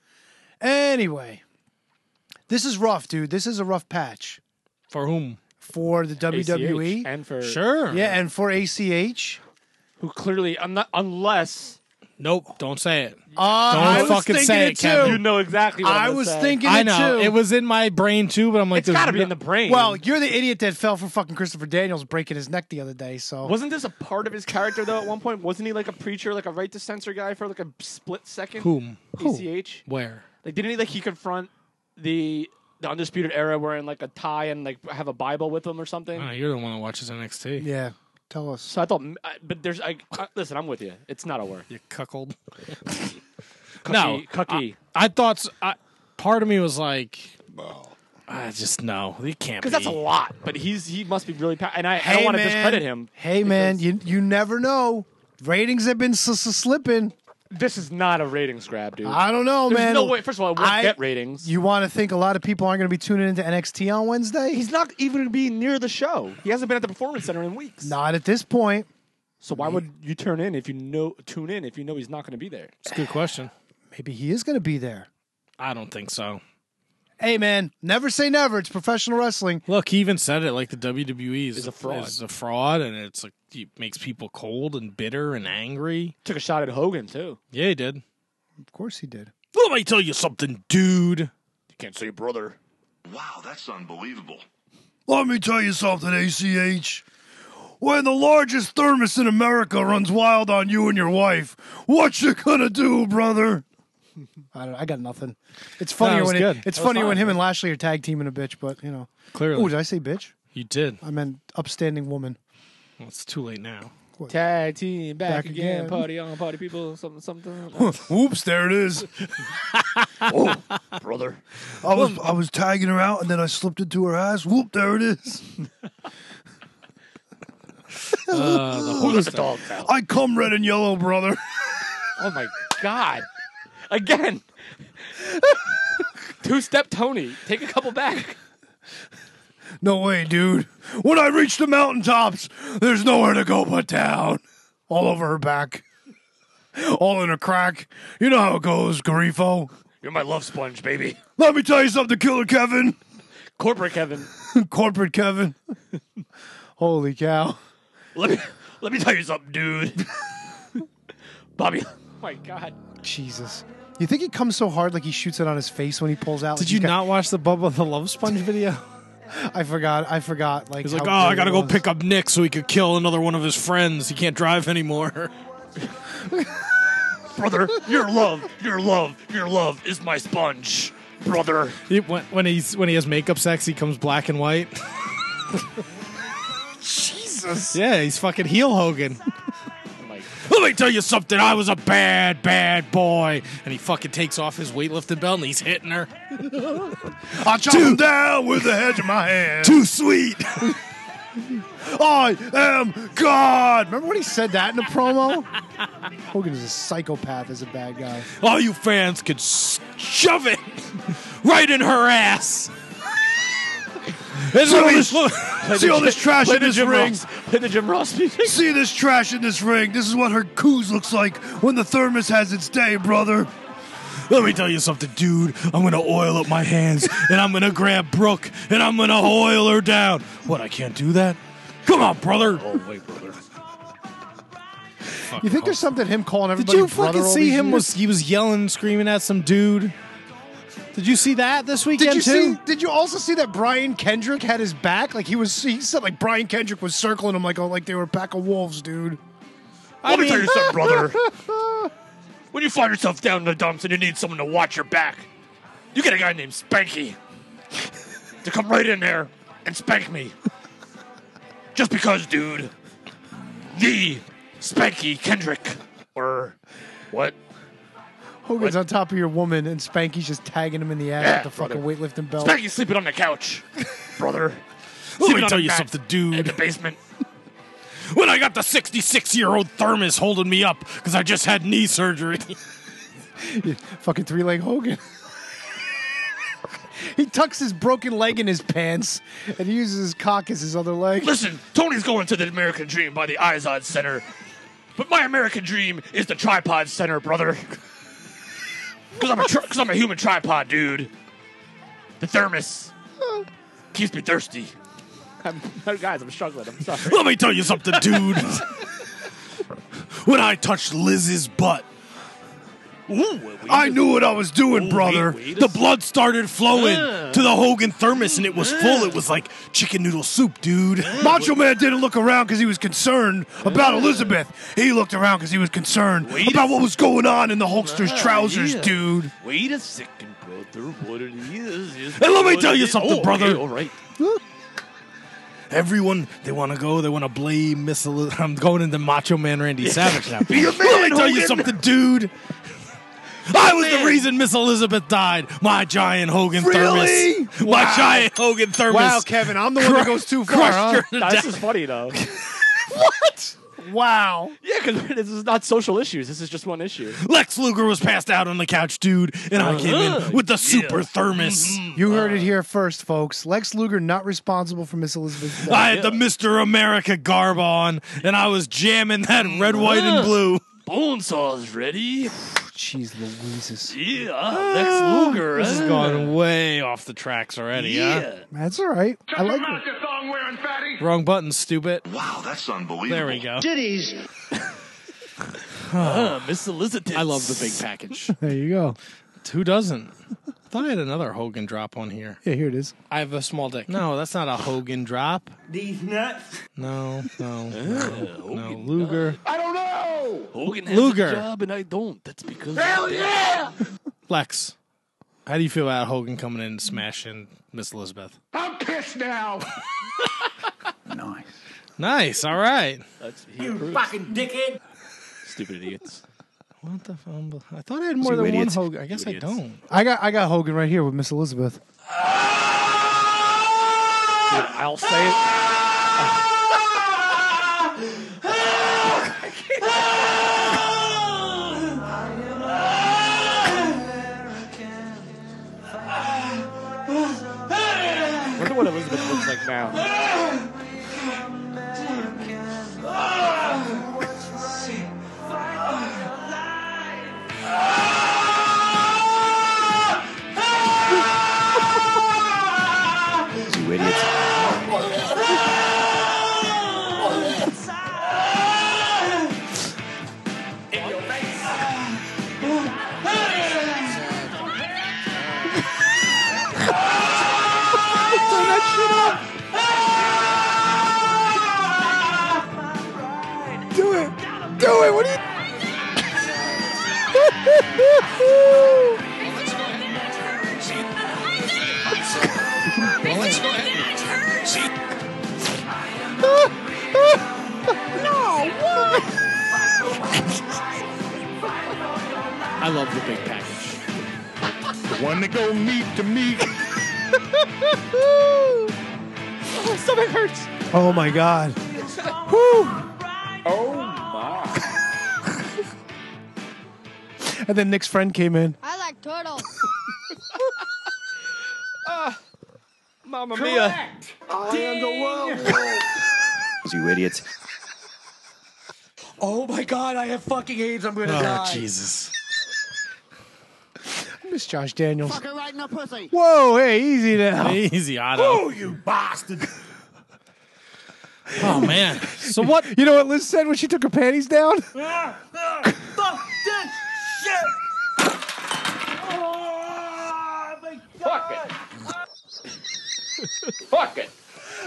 Anyway, this is rough, dude. This is a rough patch For whom? for the that? W W E. A C H and for Sure. Yeah, and for A C H. who clearly I'm not unless Nope. Don't say it. Uh, I was fucking thinking say it it, Kevin. too. you know exactly what I'm I gonna was say. thinking I it know. too. It was in my brain too, but I'm like, It's there's got to be no- in the brain. Well, you're the idiot that fell for fucking Christopher Daniels breaking his neck the other day. So wasn't this a part of his character though? At one point, wasn't he like a preacher, like a right to censor guy for like a split second? Whom? A C H. Where? Like, didn't he like he confront the the Undisputed Era wearing like a tie and like have a Bible with him or something? Oh, you're the one that watches N X T. yeah, tell us. So I thought, I- but there's, I, I listen, I'm with you. It's not over. You cuckold. Cucky, No, cucky. I thought. s- I, part of me was like, I just no, you can't. Because be. that's a lot. But he's he must be really, pa- and I, I Hey don't want to man, discredit him. Hey man, because you you never know. Ratings have been s- s- slipping. this is not a ratings grab, dude. I don't know, There's man. no way. First of all, it won't I- get ratings. You want to think a lot of people aren't going to be tuning into N X T on Wednesday? He's not even going to be near the show. He hasn't been at the Performance Center in weeks. Not at this point. So why would you turn in if you know tune in if you know he's not going to be there? It's a good question. Maybe he is going to be there. I don't think so. Hey man, never say never. It's professional wrestling. Look, he even said it like the W W E is, Is a fraud. Is a fraud, and it's like it makes people cold and bitter and angry. Took a shot at Hogan too. Yeah, he did. Of course he did. Let me tell you something, dude. You can't say brother. Wow, that's unbelievable. Let me tell you something, A C H. When the largest thermos in America runs wild on you and your wife, what you gonna do, brother? I don't. I got nothing. It's funnier was when good. it, it's That was funnier when fine. him and Lashley are tag teaming a bitch, but you know. Clearly, Oh, did I say bitch? you did. I meant upstanding woman. Well, it's too late now. Tag team back, Back again. again. Party on, party people. Something, something. Whoops! There it is. oh, brother. I was I was tagging her out, and then I slipped into her ass. Whoop! There it is. Uh, the Who whole let the dogs out? I come red and yellow, brother. Oh my god! Again. Two step Tony. Take a couple back. No way, dude. When I reach the mountaintops, there's nowhere to go but down. All over her back. All in a crack. You know how it goes, Garifo. You're my love sponge, baby. Let me tell you something, Killer Kevin. Corporate Kevin. Corporate Kevin. Holy cow. Let me let me tell you something, dude. Bobby. Oh my God. Jesus. You think he comes so hard like he shoots it on his face when he pulls out? Did Like you he's got- not watch the Bubba the Love Sponge video? I forgot. I forgot. Like He's like, oh, how I good gotta it go was. pick up Nick so he could kill another one of his friends. He can't drive anymore. Brother, your love, your love, your love is my sponge. Brother. He, when, when he's when he has makeup sex, he comes black and white. Jesus. Yeah, he's fucking heel Hogan. Let me tell you something. I was a bad, bad boy. And he fucking takes off his weightlifting belt and he's hitting her. I'll chop him down with the hedge of my hand. Too sweet. I am God. Remember when he said that in the promo? Hogan is a psychopath as a bad guy. All you fans could s- shove it right in her ass. See all this, Look- see all this trash Play in the this Jim ring? Ross. Play the Jim Ross music. See this trash in this ring? This is what her coos looks like when the thermos has its day, brother. Let me tell you something, dude. I'm going to oil up my hands, and I'm going to grab Brooke, and I'm going to oil her down. What, I can't do that? Come on, brother. Oh, wait, brother. You think there's something him calling Did everybody you brother fucking all see these him? years? Was He was yelling and screaming at some dude. Did you see that this weekend, Did you too? see? Did you also see that Brian Kendrick had his back? Like he was. He said like Brian Kendrick was circling him like oh, like they were a pack of wolves, dude. Let me mean- tell you something, brother. When you find yourself down in the dumps and you need someone to watch your back, you get a guy named Spanky to come right in there and spank me. Just because, dude. The Spanky Kendrick. Or what? Hogan's on top of your woman, and Spanky's just tagging him in the ass Yeah, with the fucking brother. weightlifting belt. Spanky's sleeping on the couch, brother. Let Sleeping me on tell the you mat something, in the dude. basement. When I got the sixty-six-year-old thermos holding me up because I just had knee surgery. Fucking three leg Hogan. He tucks his broken leg in his pants and he uses his cock as his other leg. Listen, Tony's going to the American Dream by the Izod Center. But my American Dream is the Tripod Center, brother. Because I'm, a tri- 'cause I'm a human tripod, dude. The thermos keeps me thirsty. I'm, guys, I'm struggling. I'm sorry. Let me tell you something, dude. When I touched Liz's butt, Ooh, I knew what I was doing, Ooh, brother. wait, wait a the blood started flowing Uh. to the Hogan thermos, and it was full. It was like chicken noodle soup, dude. Macho Man didn't look around because he was concerned about Elizabeth. He looked around because he was concerned Wait a about what was going on in the Hulkster's Ah, trousers, yeah. dude. Wait a second, brother. What it is is And let me what tell it you is. something, Oh, brother. okay, all right. Everyone, they want to go. They want to blame Miss Elizabeth. I'm going into Macho Man Randy Savage now. Be a man, Let me tell you Hogan. something, dude. I was the reason Miss Elizabeth died. My giant Hogan Really? thermos. My giant Hogan thermos. Wow, Kevin, I'm the one that goes too far, crushed huh? her to Nah, this death. is funny, though. What? Wow. Yeah, because this is not social issues. This is just one issue. Lex Luger was passed out on the couch, dude, and I came in with the super thermos. You heard it here first, folks. Lex Luger not responsible for Miss Elizabeth's death. I had the Mister America garb on, and I was jamming that red, white, and blue. Bonesaw's ready. Jeez Louises. Yeah, Lex Luger. This has huh? gone way off the tracks already, huh? Yeah. That's all right. I like it. your thong wearing fatty. Wrong button, stupid. Wow, that's unbelievable. There we go. Uh, Miss Elizabeth. I love the big package. There you go. Who doesn't? I thought I had another Hogan drop on here. Yeah, here it is. I have a small dick. No, that's not a Hogan drop. These nuts. No, no, no, no. Luger. Hogan has Luger. a job and I don't. That's because Hell yeah! Lex, how do you feel about Hogan coming in and smashing Miss Elizabeth? I'm pissed now. Nice. Nice, all right. that's he You approves. fucking dickhead. Stupid idiots. What the fuck? I thought I had more You than idiots. one Hogan. I guess You I idiots. don't. I got I got Hogan right here with Miss Elizabeth. Dude, I'll say it. I wonder what Elizabeth looks like now. that shit up. Do it. Do it. What are you? I love the big package. The one that go meat to meat. Oh, stomach hurts. Oh my God. Oh my. And then Nick's friend came in. I like turtles. Mamma mia. You idiots. Oh my God, I have fucking AIDS. I'm gonna Oh, die. Jesus. I miss Josh Daniels. Fuck her right in the pussy. Whoa, hey, easy now. Easy, Otto. Oh, you bastard. Oh, man. So what? You know what Liz said when she took her panties down? Fuck this shit. Oh my God. Fuck it.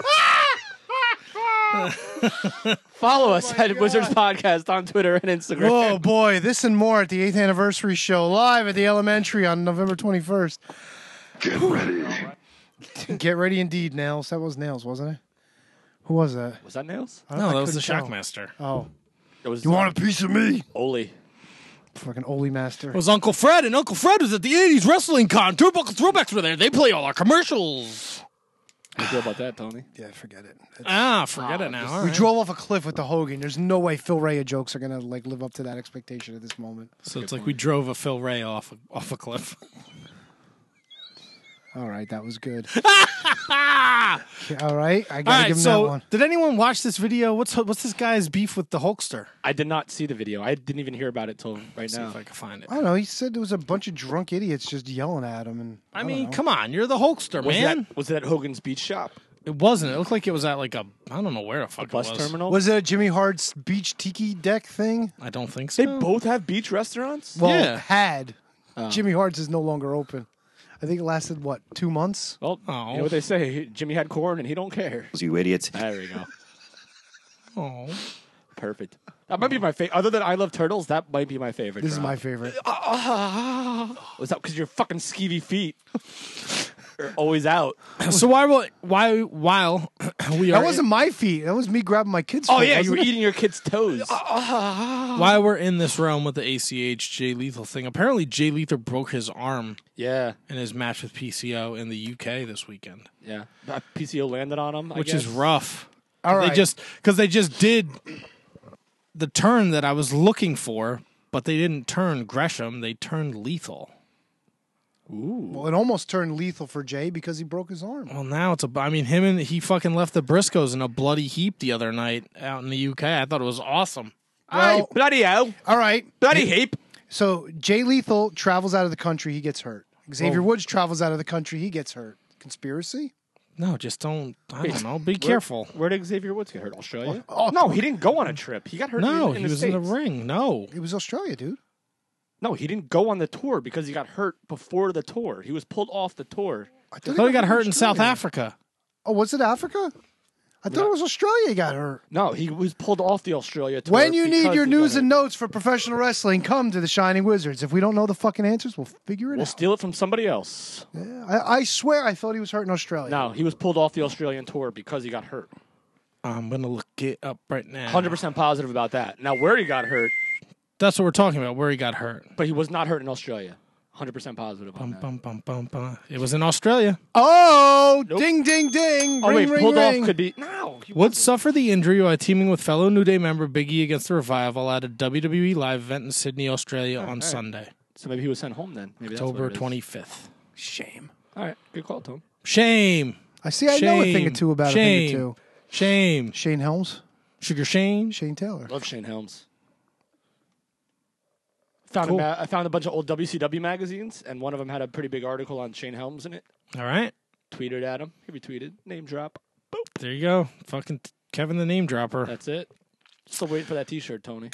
Follow us at Wizards Podcast on Twitter and Instagram. Oh boy, this and more at the eighth anniversary show live at the Elementary on November twenty-first. Get ready. Get ready indeed, Nails. That was Nails, wasn't it? Who was that? Was that Nails? I No, I that was the couldn't tell. Shockmaster. Oh, It was You want a piece of me? Oli. fucking Oli Master. It was Uncle Fred, and Uncle Fred was at the eighties Wrestling Con. Turnbuckle Throwbacks were there. They play all our commercials. How do you feel about that, Tony? Yeah, forget it. It's- Ah, forget it now. All we right. drove off a cliff with the Hogan. There's no way Phil Rea jokes are gonna like live up to that expectation at this moment. So it's like we drove a Phil Ray off a, off a cliff. All right, that was good. Ah! All right, I gotta All right, give him so that one. did anyone watch this video? What's what's this guy's beef with the Hulkster? I did not see the video. I didn't even hear about it till right See now. if I can find it. I don't know. He said there was a bunch of drunk idiots just yelling at him, and I don't mean, know. come on, you're the Hulkster, Was man. that was it at Hogan's Beach Shop? It wasn't. It looked like it was at like a I don't know where the fuck Bus it was. terminal? Was it a Jimmy Hart's beach tiki deck thing? I don't think so. They both have beach restaurants? Well, Yeah. had Oh. Jimmy Hart's is no longer open. I think it lasted what two months. Well, Oh. you know what they say? Jimmy had corn and he don't care. You idiots. There we go. Oh. Perfect. That might be my favorite. Other than I Love Turtles, that might be my favorite. This is drop. my favorite. Was that because your fucking skeevy feet are always out? So why will why while we are That wasn't my feet. That was me grabbing my kid's. Oh feet, yeah, you were wasn't it? eating your kid's toes. while we're in this realm with the A C H Jay Lethal thing, apparently Jay Lethal broke his arm Yeah, in his match with P C O in the U K this weekend, yeah. That P C O landed on him, I which guess. is rough. All They right. just because they just did the turn that I was looking for, but they didn't turn Gresham; they turned Lethal. Well, it almost turned lethal for Jay because he broke his arm. Well, now it's a. I mean, him and he fucking left the Briscoes in a bloody heap the other night out in the U K. I thought it was awesome. Hey, Well- bloody hell, All right. bloody heap. So Jay Lethal travels out of the country. He gets hurt. Xavier Oh. Woods travels out of the country. He gets hurt. Conspiracy? No, just don't. I Wait, don't know. Be Where- careful. Where did Xavier Woods get hurt? Australia? Oh, no, he didn't go on a trip. He got hurt. No, in, in he the was in the States. ring. No, It was Australia, dude. No, he didn't go on the tour because he got hurt before the tour. He was pulled off the tour. I I thought he got hurt in South Australia. Africa. Oh, was it Africa? I thought it was Australia he got hurt. No, he was pulled off the Australia tour. When you need because your he got news hurt. and notes for professional wrestling, come to the Shining Wizards. If we don't know the fucking answers, we'll figure it we'll out. steal it from somebody else. Yeah, I, I swear I thought he was hurt in Australia. No, he was pulled off the Australian tour because he got hurt. I'm gonna look it up right now. one hundred percent positive about that. Now, where he got hurt, That's what we're talking about. Where he got hurt. but he was not hurt in Australia. one hundred percent positive on Bum, that. bum, bum, bum, bum. It was in Australia. Oh, Nope. ding, ding, ding. Oh, ring, wait, ring, pulled ring. off could be... No, he Woods wasn't. suffered the injury while teaming with fellow New Day member Big E against the Revival at a W W E live event in Sydney, Australia on right. Sunday, So maybe he was sent home then. Maybe that's what October it is. twenty-fifth. Shame. All right, good call, Tom. Shame. I see. I know a thing or Shame. two about Shame. a thing or two. Shame. Shane Helms, Sugar Shane. Shane Taylor. Love Shane Helms. Found Cool. a ma- I found a bunch of old W C W magazines, and one of them had a pretty big article on Shane Helms in it. All right. Tweeted at him. He retweeted. Name drop. There you go. Fucking t- Kevin the name dropper. That's it. Still waiting for that T-shirt, Tony.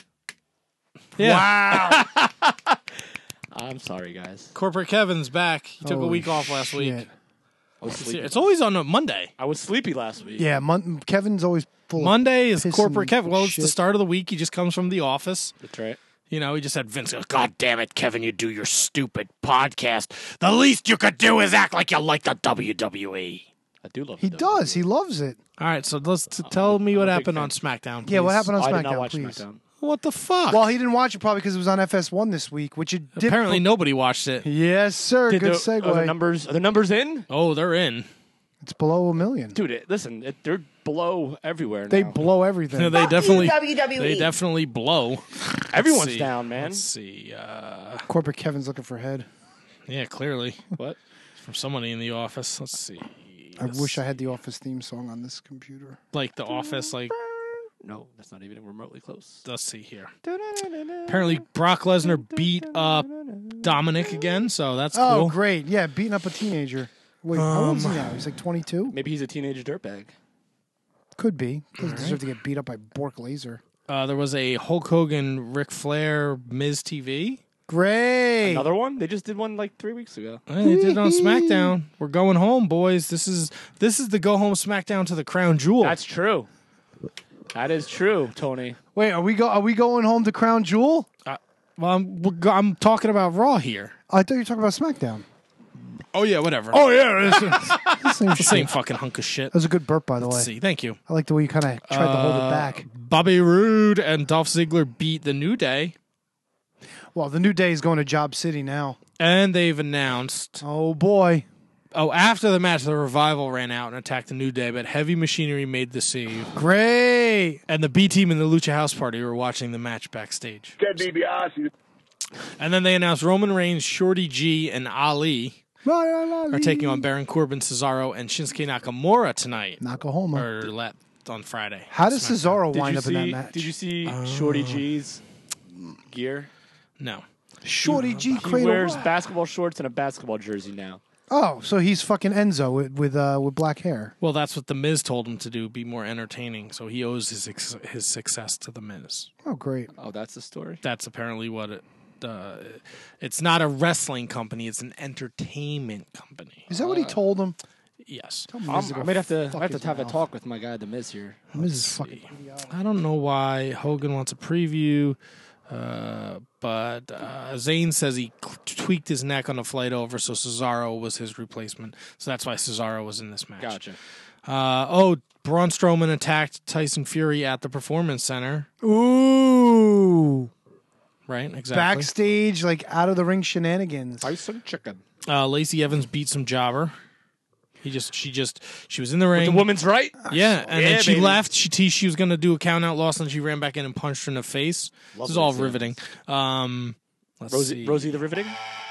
Yeah. I'm sorry, guys. Corporate Kevin's back. He took a Holy week off last week. shit. I was sleepy. It's always on a Monday. I was sleepy last week. Yeah, Mon- Kevin's always full. of Monday is piss corporate and Kevin. Well, it's the shit. start of the week. He just comes from the office. That's right. You know, he just had Vince go, God damn it, Kevin, you do your stupid podcast. The least you could do is act like you like the W W E. I do love He the does. He loves it. all right, so let's t- tell me what I'm a big happened fan. on SmackDown. Yeah, what please. happened on I SmackDown, did not watch please? SmackDown. What the fuck? Well, he didn't watch it probably because it was on F S one this week, which it did. Apparently nobody watched it. Yes, sir. Did Good the, segue. Are the numbers? Are the numbers in? Oh, they're in. It's below a million. Dude, it, listen, it, they're below everywhere. They now. blow everything. No, they Fuck you, definitely W W E. they definitely blow. Everyone's Let's see. down, man. Let's see. Uh, Corporate Kevin's looking for head. yeah, clearly What? from somebody in the office. Let's see. I Let's wish I see. had the Office theme song on this computer. like the office. Like No, that's not even remotely close. let's see here. Apparently Brock Lesnar beat up Dominic again, so that's Oh, cool. great. Yeah, beating up a teenager. Wait, how old is he now? He's like twenty-two? Maybe he's a teenage dirtbag. Could be. Doesn't deserve to get beat up by Bork Laser. Uh, there was a Hulk Hogan, Ric Flair, Miz T V. Great. Another one? They just did one like three weeks ago. Hey, they did it on SmackDown. We're going home, boys. This is this is the go home SmackDown to the Crown Jewel. That's true. That is true, Tony. Wait, are we go? Are we going home to Crown Jewel? well, I'm, we're go- I'm talking about Raw here. I thought you were talking about SmackDown. Oh yeah, whatever. Oh yeah, it's, it's the same It's the shit. same fucking hunk of shit. That was a good burp, by the way. Let's see. Thank you. I like the way you kind of tried to hold it Uh, back. Bobby Roode and Dolph Ziggler beat the New Day, Well, the New Day is going to Job City now. and they've announced. Oh boy. Oh, after the match, the Revival ran out and attacked the New Day, but Heavy Machinery made the save. Great. And the B Team and the Lucha House Party were watching the match backstage. Ted DiBiase. And then they announced Roman Reigns, Shorty G, and Ali are taking on Baron Corbin, Cesaro, and Shinsuke Nakamura tonight. Nakahoma. Or la- on Friday. How does SmackDown. Cesaro Did wind you up in that see? match? Did you see Shorty G's gear? No. Shorty G He Cradle. wears basketball shorts and a basketball jersey now. Oh, so he's fucking Enzo with with, uh, with black hair. Well, that's what The Miz told him to do, be more entertaining. So he owes his ex- his success to The Miz. Oh, great. Oh, that's the story. That's apparently what it. Uh, it's not a wrestling company; it's an entertainment company. Is that what he told him? Yes. Tell Miz I'm, to go I might have to. fuck I have his to have a mouth. talk with my guy, the Miz here. Miz is fucking. I don't know why Hogan wants a preview, uh, but uh, Zayn says he cl- tweaked his neck on the flight over, so Cesaro was his replacement. So that's why Cesaro was in this match. Gotcha. Uh, oh, Braun Strowman attacked Tyson Fury at the Performance Center. Ooh. Right, exactly. Backstage, like out of the ring shenanigans. Tyson chicken. Uh, Lacey Evans beat some jobber. He just, she just, she was in the ring. The woman's right. Yeah, and Yeah, then she baby. left. She teased she was going to do a count out, lost, and she ran back in and punched her in the face. This is Lovely all scenes. riveting. Um, let's Rosie, see. Rosie the Riveting.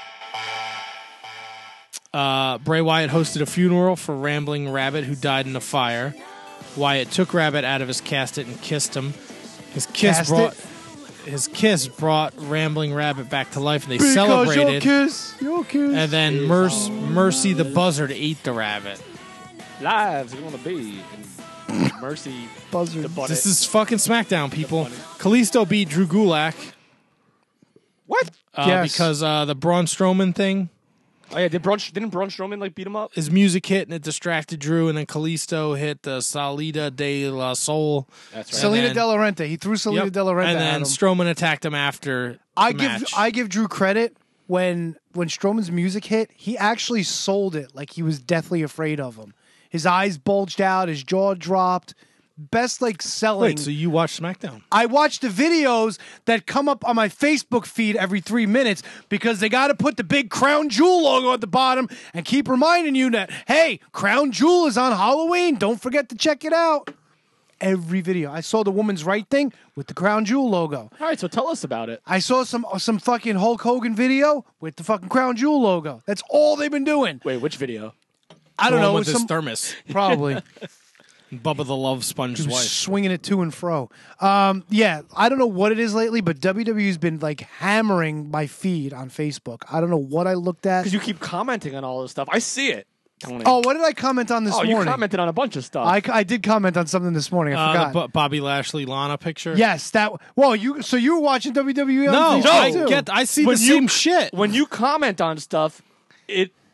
Uh, Bray Wyatt hosted a funeral for Rambling Rabbit, who died in a fire. Wyatt took Rabbit out of his casket and kissed him. His kiss Cast brought it? his kiss brought Rambling Rabbit back to life, and they Because your celebrated. kiss, your kiss. And then Merc- Mercy the buzzard ate the rabbit. Lives are going to be. And Mercy. Buzzard. The butt This it. is fucking SmackDown, people. Kalisto beat Drew Gulak. What? Uh, Yes. Because uh, the Braun Strowman thing, Oh yeah, did Braun, didn't Braun Strowman like beat him up? his music hit and it distracted Drew, and then Kalisto hit the Salida de la Soul. That's right. Selena then- De La Renta. He threw Selena Yep. De La Renta and at then him. Strowman attacked him after I the give match. I give Drew credit when when Strowman's music hit. He actually sold it like he was deathly afraid of him. His eyes bulged out. His jaw dropped. Best like selling. Wait, so you watched SmackDown? I watch the videos that come up on my Facebook feed every three minutes because they got to put the big Crown Jewel logo at the bottom and keep reminding you that, hey, Crown Jewel is on Halloween. Don't forget to check it out. Every video. I saw the woman's right thing with the Crown Jewel logo. All right, so tell us about it. I saw some some fucking Hulk Hogan video with the fucking Crown Jewel logo. That's all they've been doing. Wait, which video? I don't The know. one it with was his some, thermos. probably. Bubba the Love Sponge's wife. swinging it to and fro. Um, yeah, I don't know what it is lately, but W W E's been like hammering my feed on Facebook. I don't know what I looked at. Because you keep commenting on all this stuff. I see it. Tony. Oh, what did I comment on this Oh, you morning? commented on a bunch of stuff. I, I did comment on something this morning. I Uh, forgot. the Bo- Bobby Lashley Lana picture. yes, that. Well, you. So you were watching W W E? on No, Facebook I too. get. I see When the you- same shit. when you comment on stuff, it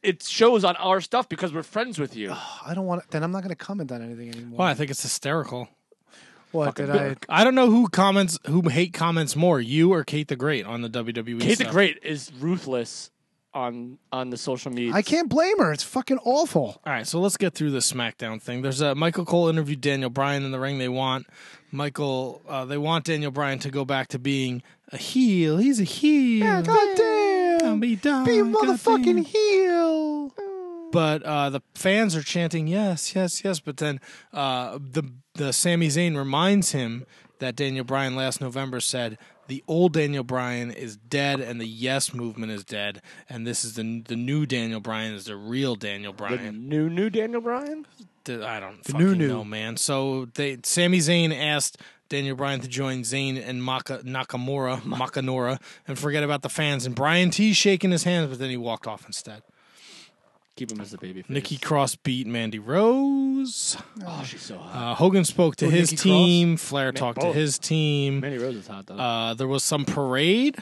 it shows on our stuff because we're friends with you. I don't want. Then I'm not going to comment on anything anymore. Well, I think it's hysterical. What did I? I don't know who comments, who hate comments more, you or Kate the Great on the W W E Kate stuff. the Great is ruthless on on the social media. I can't blame her. It's fucking awful. All right, so let's get through the SmackDown thing. There's a Michael Cole interviewed Daniel Bryan in the ring. They want Michael. Uh, they want Daniel Bryan to go back to being a heel. He's a heel. Yeah, goddamn. Be done. Be a goddamn. motherfucking heel. But uh, the fans are chanting yes, yes, yes. But then uh, the the Sami Zayn reminds him that Daniel Bryan last November said the old Daniel Bryan is dead and the yes movement is dead, and this is the the new Daniel Bryan is the real Daniel the Bryan. new new Daniel Bryan. The- I don't The fucking new new. know, man. So they Sami Zayn asked Daniel Bryan to join Zayn and Maka, Nakamura, Makanora, and forget about the fans. And Brian T shaking his hands, but then he walked off instead. Keep him as the baby. Nikki Cross beat Mandy Rose. Oh, she's so hot. Uh, Hogan spoke to Who, his Nikki team. Flair talked to both. his team. Mandy Rose is hot though. Uh, there was some parade.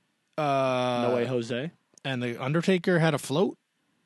Uh, no way, Jose. And the Undertaker had a float.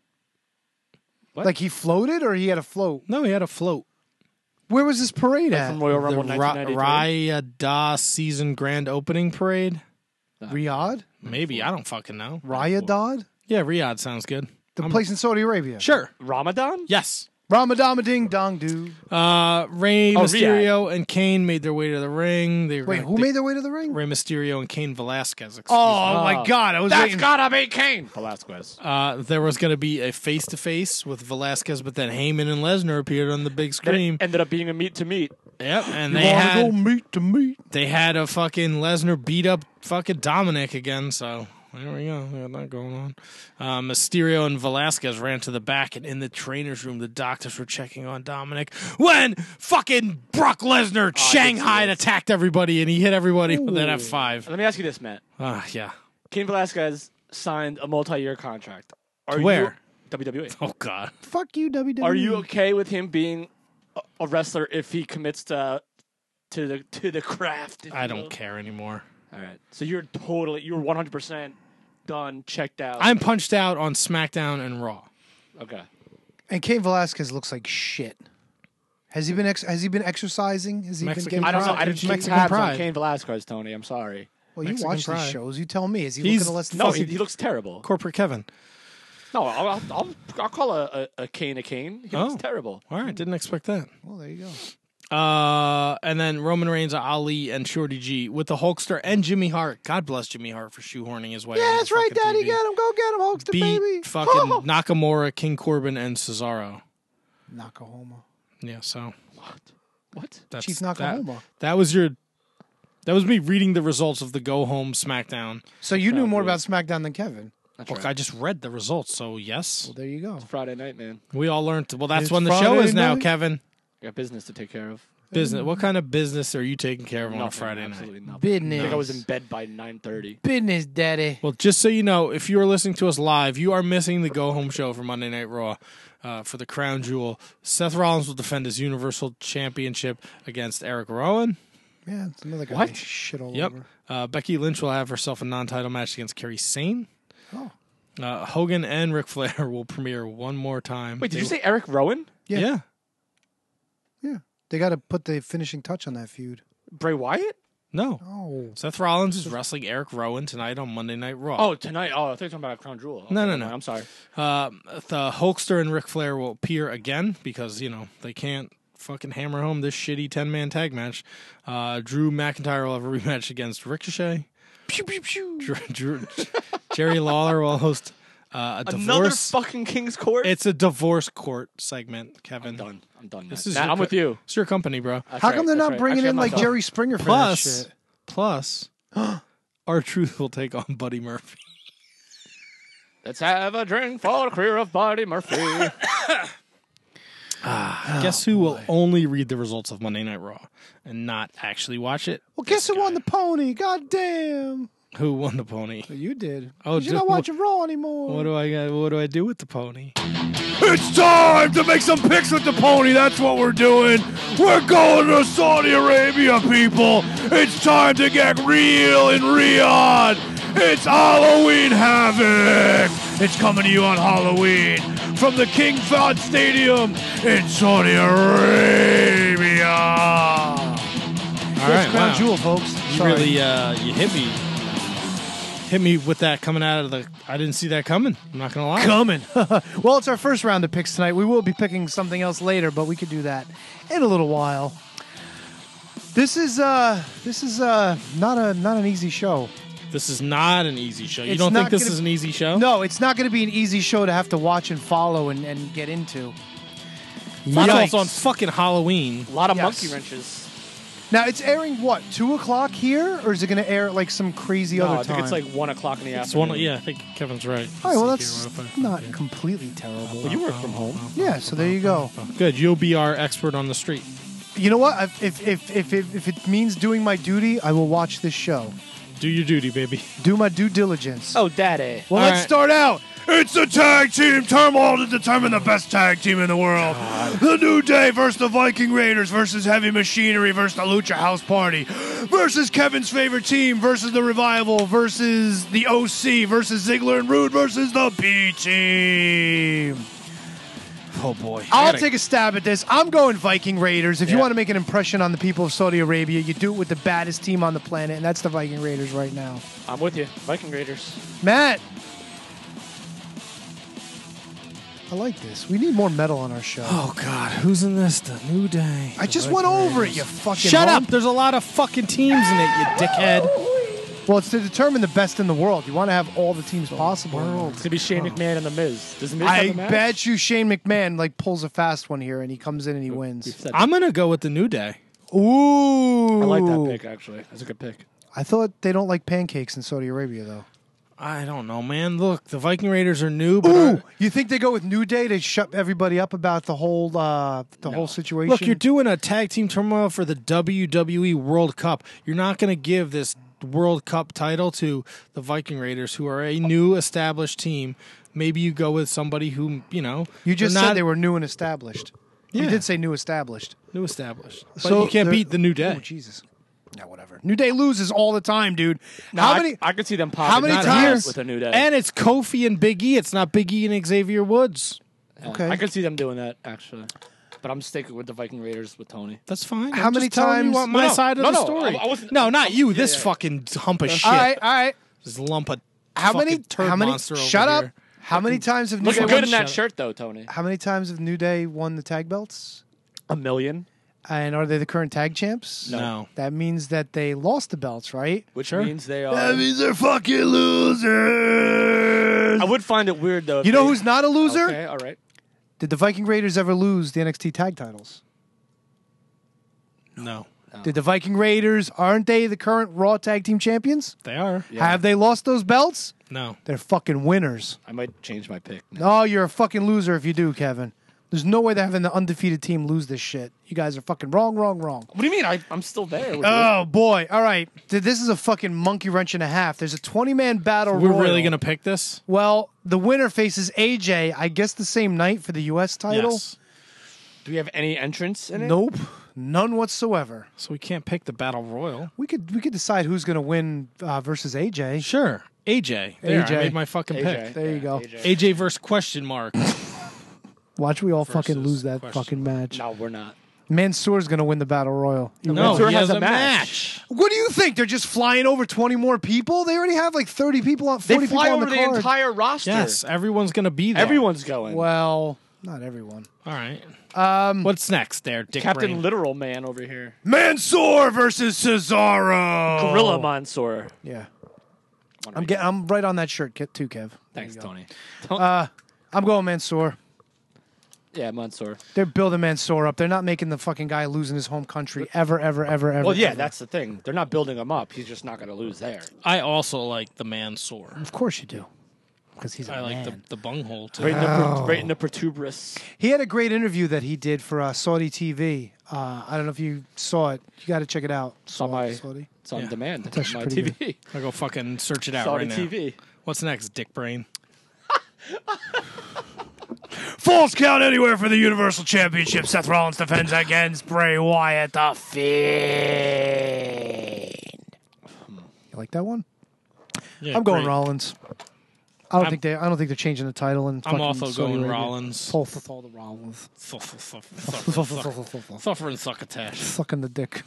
What? Like he floated or he had a float? No, he had a float. Where was this parade at? From Royal Rumble the Ra- nineteen ninety-three. Raya Da season grand opening parade. Riyadh? Maybe. I don't fucking know. Riyadh? Yeah, Riyadh sounds good. The I'm- place in Saudi Arabia. Sure. Ramadan? Yes. Ramadama ding dong doo. Uh, Rey Oh, Mysterio and Kane made their way to the ring. They were Wait, gonna- who they- made their way to the ring? Rey Mysterio and Kane Velasquez. Excuse Oh, me. my God. I was That's waiting. gotta be Kane. Velasquez. Uh, there was going to be a face to face with Velasquez, but then Heyman and Lesnar appeared on the big Then screen. it ended up being a meet to meet. Yep, and You they wanna had go meet to meet? they had a fucking Lesnar beat up fucking Dominic again. So there we go. We got that going on. Uh, Mysterio and Velasquez ran to the back, and in the trainer's room, the doctors were checking on Dominic when fucking Brock Lesnar Shanghai attacked everybody, and he hit everybody with an F five. Let me ask you this, Matt. Ah, yeah. Kane Velasquez signed a multi-year contract. Are To where? You, W W E. Oh God. Fuck you, W W E. Are you okay with him being a, a wrestler if he commits to to the to the craft? if I you don't will? care anymore. All right. So you're totally you're one hundred percent done, checked out. I'm punched out on SmackDown and Raw. okay. And Cain Velasquez looks like shit. Has he been ex- has he been exercising? Has he Mexican been getting I don't know. Pride. I didn't keep Mexican tabs Pride. on Kane Velasquez, Tony. I'm sorry. Well, you Mexican watch Pride. these shows. You tell me. Is he He's- looking less No, he, fucking- he looks terrible. Corporate Kevin. No, I'll I'll, I'll, I'll call a, a, a Kane a Kane. He Oh. looks terrible. All right, didn't expect that. Well, there you go. Uh, and then Roman Reigns, Ali, and Shorty G with the Hulkster and Jimmy Hart. God bless Jimmy Hart for shoehorning his way. Yeah, onto that's right, fucking Daddy. T V. Get him. Go get him, Hulkster, Beat baby. fucking Nakamura, King Corbin, and Cesaro. Nakahoma. Yeah, so What? that's Chief that, Nakahoma. that was your. That was me reading the results of the Go Home SmackDown. So you knew not more good. about SmackDown than Kevin. That's Look, right. I just read the results, so yes, Well, there you go. Friday night, man. we all learned. Well, that's It's when the show Friday is now, night. Kevin. I got business to take care of. Business. What kind of business are you taking care of on a Nothing, Friday night? absolutely nothing. Business. I think I was in bed by nine thirty. Business, Daddy. Well, just so you know, if you are listening to us live, you are missing the Go Home show for Monday Night Raw uh, for the Crown Jewel. Seth Rollins will defend his Universal Championship against Eric Rowan. Yeah, it's another guy. What? they Shit all Yep. over. Uh, Becky Lynch will have herself a non-title match against Kerry Sane. Oh. Uh, Hogan and Ric Flair will premiere one more time. Wait, did They you say Eric Rowan? Yeah. Yeah. Yeah. They got to put the finishing touch on that feud. Bray Wyatt? No. Oh. Seth Rollins is wrestling Eric Rowan tonight on Monday Night Raw. Oh, tonight. Oh, I thought you were talking about Crown Jewel. Okay, No, no, never no. mind. I'm sorry. Uh, the Hulkster and Ric Flair will appear again because, you know, they can't fucking hammer home this shitty ten-man tag match. Uh, Drew McIntyre will have a rematch against Ricochet. Pew, pew, pew. Drew, Drew, Jerry Lawler will host uh, a Another divorce. fucking King's Court? It's a divorce court segment, Kevin. I'm done. I'm done. This Matt. is Matt, your I'm co- with you. It's your company, bro. That's How right, come they're that's not right. bringing Actually, in I'm like not Jerry Springer for Plus, that shit? plus, R-Truth will take on Buddy Murphy. Let's have a drink for the career of Buddy Murphy. Guess who will only read the results of Monday Night Raw and not actually watch it? Well, guess who won the pony? God damn. Who won the pony? You did. Oh, you're do- not watching Raw anymore. What do I got? What do I do with the pony? It's time to make some picks with the pony. That's what we're doing. We're going to Saudi Arabia, people. It's time to get real in Riyadh. It's Halloween Havoc. It's coming to you on Halloween from the King Fahd Stadium in Saudi Arabia. All right, Crown wow. Jewel, folks. You Sorry. really, uh, you hit me. Hit me with that coming out of the. I didn't see that coming. I'm not gonna lie. Coming. Well, it's our first round of picks tonight. We will be picking something else later, but we could do that in a little while. This is uh, this is uh, not a not an easy show. This is not an easy show. You It's don't not think this gonna- is an easy show? No, it's not going to be an easy show to have to watch and follow and, and get into. It's Yikes. also on fucking Halloween. A lot of Yes. monkey wrenches. Now it's airing what two o'clock here, or is it going to air at like some crazy No, other I think time? it's like one o'clock in the It's afternoon. one. Yeah, I think Kevin's right. All right, well Let's see that's here, what if I- not completely terrible. Well, you work from home. Yeah, so there you go. Good. You'll be our expert on the street. You know what? If if if if, if, if it means doing my duty, I will watch this show. Do your duty, baby. Do my due diligence. Oh, daddy. well, all let's right. start out. It's a tag team turmoil to determine the best tag team in the world. The New Day versus the Viking Raiders versus Heavy Machinery versus the Lucha House Party versus Kevin's favorite team versus the Revival versus the O C versus Ziggler and Rude versus the B Team. Oh boy. I'll take a stab at this. I'm going Viking Raiders. If you Yeah. want to make an impression on the people of Saudi Arabia, you do it with the baddest team on the planet, and that's the Viking Raiders right now. I'm with you. Viking Raiders. Matt. I like this. We need more metal on our show. Oh God, who's in this? The New Day. I just went over it, you fucking Shut hump. up. There's a lot of fucking teams in it, you dickhead. Well, it's to determine the best in the world. You want to have all the teams possible. in there. It's gonna be Shane McMahon and the Miz. Does the Miz have I a match? bet you Shane McMahon like pulls a fast one here, and he comes in and he We've wins. said- I'm gonna go with the New Day. Ooh, I like that pick actually. That's a good pick. I thought they don't like pancakes in Saudi Arabia, though. I don't know, man. Look, the Viking Raiders are new, but Ooh, are- you think they go with New Day to shut everybody up about the whole uh, the whole situation? look, you're doing a tag team turmoil for the W W E World Cup. You're not gonna give this World Cup title to the Viking Raiders, who are a new established team. Maybe you go with somebody who you know. You just they're said not they were new and established. You Yeah. did say new established. new established, but So you can't they're- beat the New Day. Oh, Jesus. Yeah, whatever. New Day loses all the time, dude. No, how I, many? I could see them how popping many not times- with a New Day. And it's Kofi and Big E. It's not Big E and Xavier Woods. Yeah, okay. I could see them doing that actually. But I'm sticking with the Viking Raiders with Tony. That's fine. How I'm many just telling you times- what my No, no, side of no, the no, story? I- I wasn't- no, not you. yeah, this yeah. fucking hump of shit. all right, all right. This lump of How fucking many? turd How many? monster over Shut up. here. How many times have New Looking Day good won? in that shut shirt though, Tony. How many times have New Day won the tag belts? A million, And are they the current tag champs? No. That means that they lost the belts, right? which Sure. means they are. That means they're fucking losers. I would find it weird though. if You know they- who's not a loser? Okay, all right. Did the Viking Raiders ever lose the N X T tag titles? No, Did the Viking Raiders, aren't they the current Raw tag team champions? they are. Yeah. Have they lost those belts? No. They're fucking winners. I might change my pick. Oh, you're a fucking loser if you do, Kevin. There's no way they're having the undefeated team lose this shit. You guys are fucking wrong, wrong, wrong. What do you mean? I, I'm still there. with Oh, boy. All right. Th- This is a fucking monkey wrench and a half. There's a twenty-man battle We're royal. really gonna pick this? Well, the winner faces A J, I guess the same night for the U S title. Yes. you. Do we have any entrance in it? Nope. None whatsoever. So we can't pick the battle royal. We could we could decide who's going to win uh, versus A J. Sure. A J. There, A J. I made my fucking A J. pick. There you Yeah, go. A J. A J versus question mark. Watch we all fucking Versus lose that question. fucking match. No, we're not. Mansoor's going to win the battle royal. no, Mansoor he has has a a match. match. What do you think? They're just flying over twenty more people? They already have like thirty people on They forty fly people on over the the, card. entire roster. Yes, everyone's gonna be there. Everyone's going. Well, not everyone. All right. Um, What's next there, Dick Captain Brain? Literal Man over here. Mansoor versus Cesaro. Gorilla Mansoor. yeah. I'm get, I'm right on that shirt Ke- too, Kev. Thanks, There you Tony. go. Uh, I'm going Mansoor. Yeah, Mansoor. They're building Mansoor up. They're not making the fucking guy lose in his home country ever, ever, ever, ever. Well, yeah, ever. that's the thing. They're not building him up. He's just not going to lose there. I also like the Mansoor. Of course you do, because he's a I like man. the the bunghole too. Right in the, pro- right in the protuberous. He had a great interview that he did for uh, Saudi T V. Uh, I don't know if you saw it. You got to check it out. Saw Saudi, my- Saudi. It's on Yeah. demand. That's It's on my pretty T V. I'll go fucking search it out Saudi right now. T V. What's next, Dick Brain? Falls count anywhere for the Universal Championship. Seth Rollins defends against Bray Wyatt, the Fiend. You like that one? Yeah, I'm going great. Rollins. I don't I'm- think they. I don't think they're changing the title. And I'm also Saudi going Arabia. Rollins. Pull for all the Rollins. Suffer, suffer, suffer, suffer, suffer and succotash. Sucking the dick.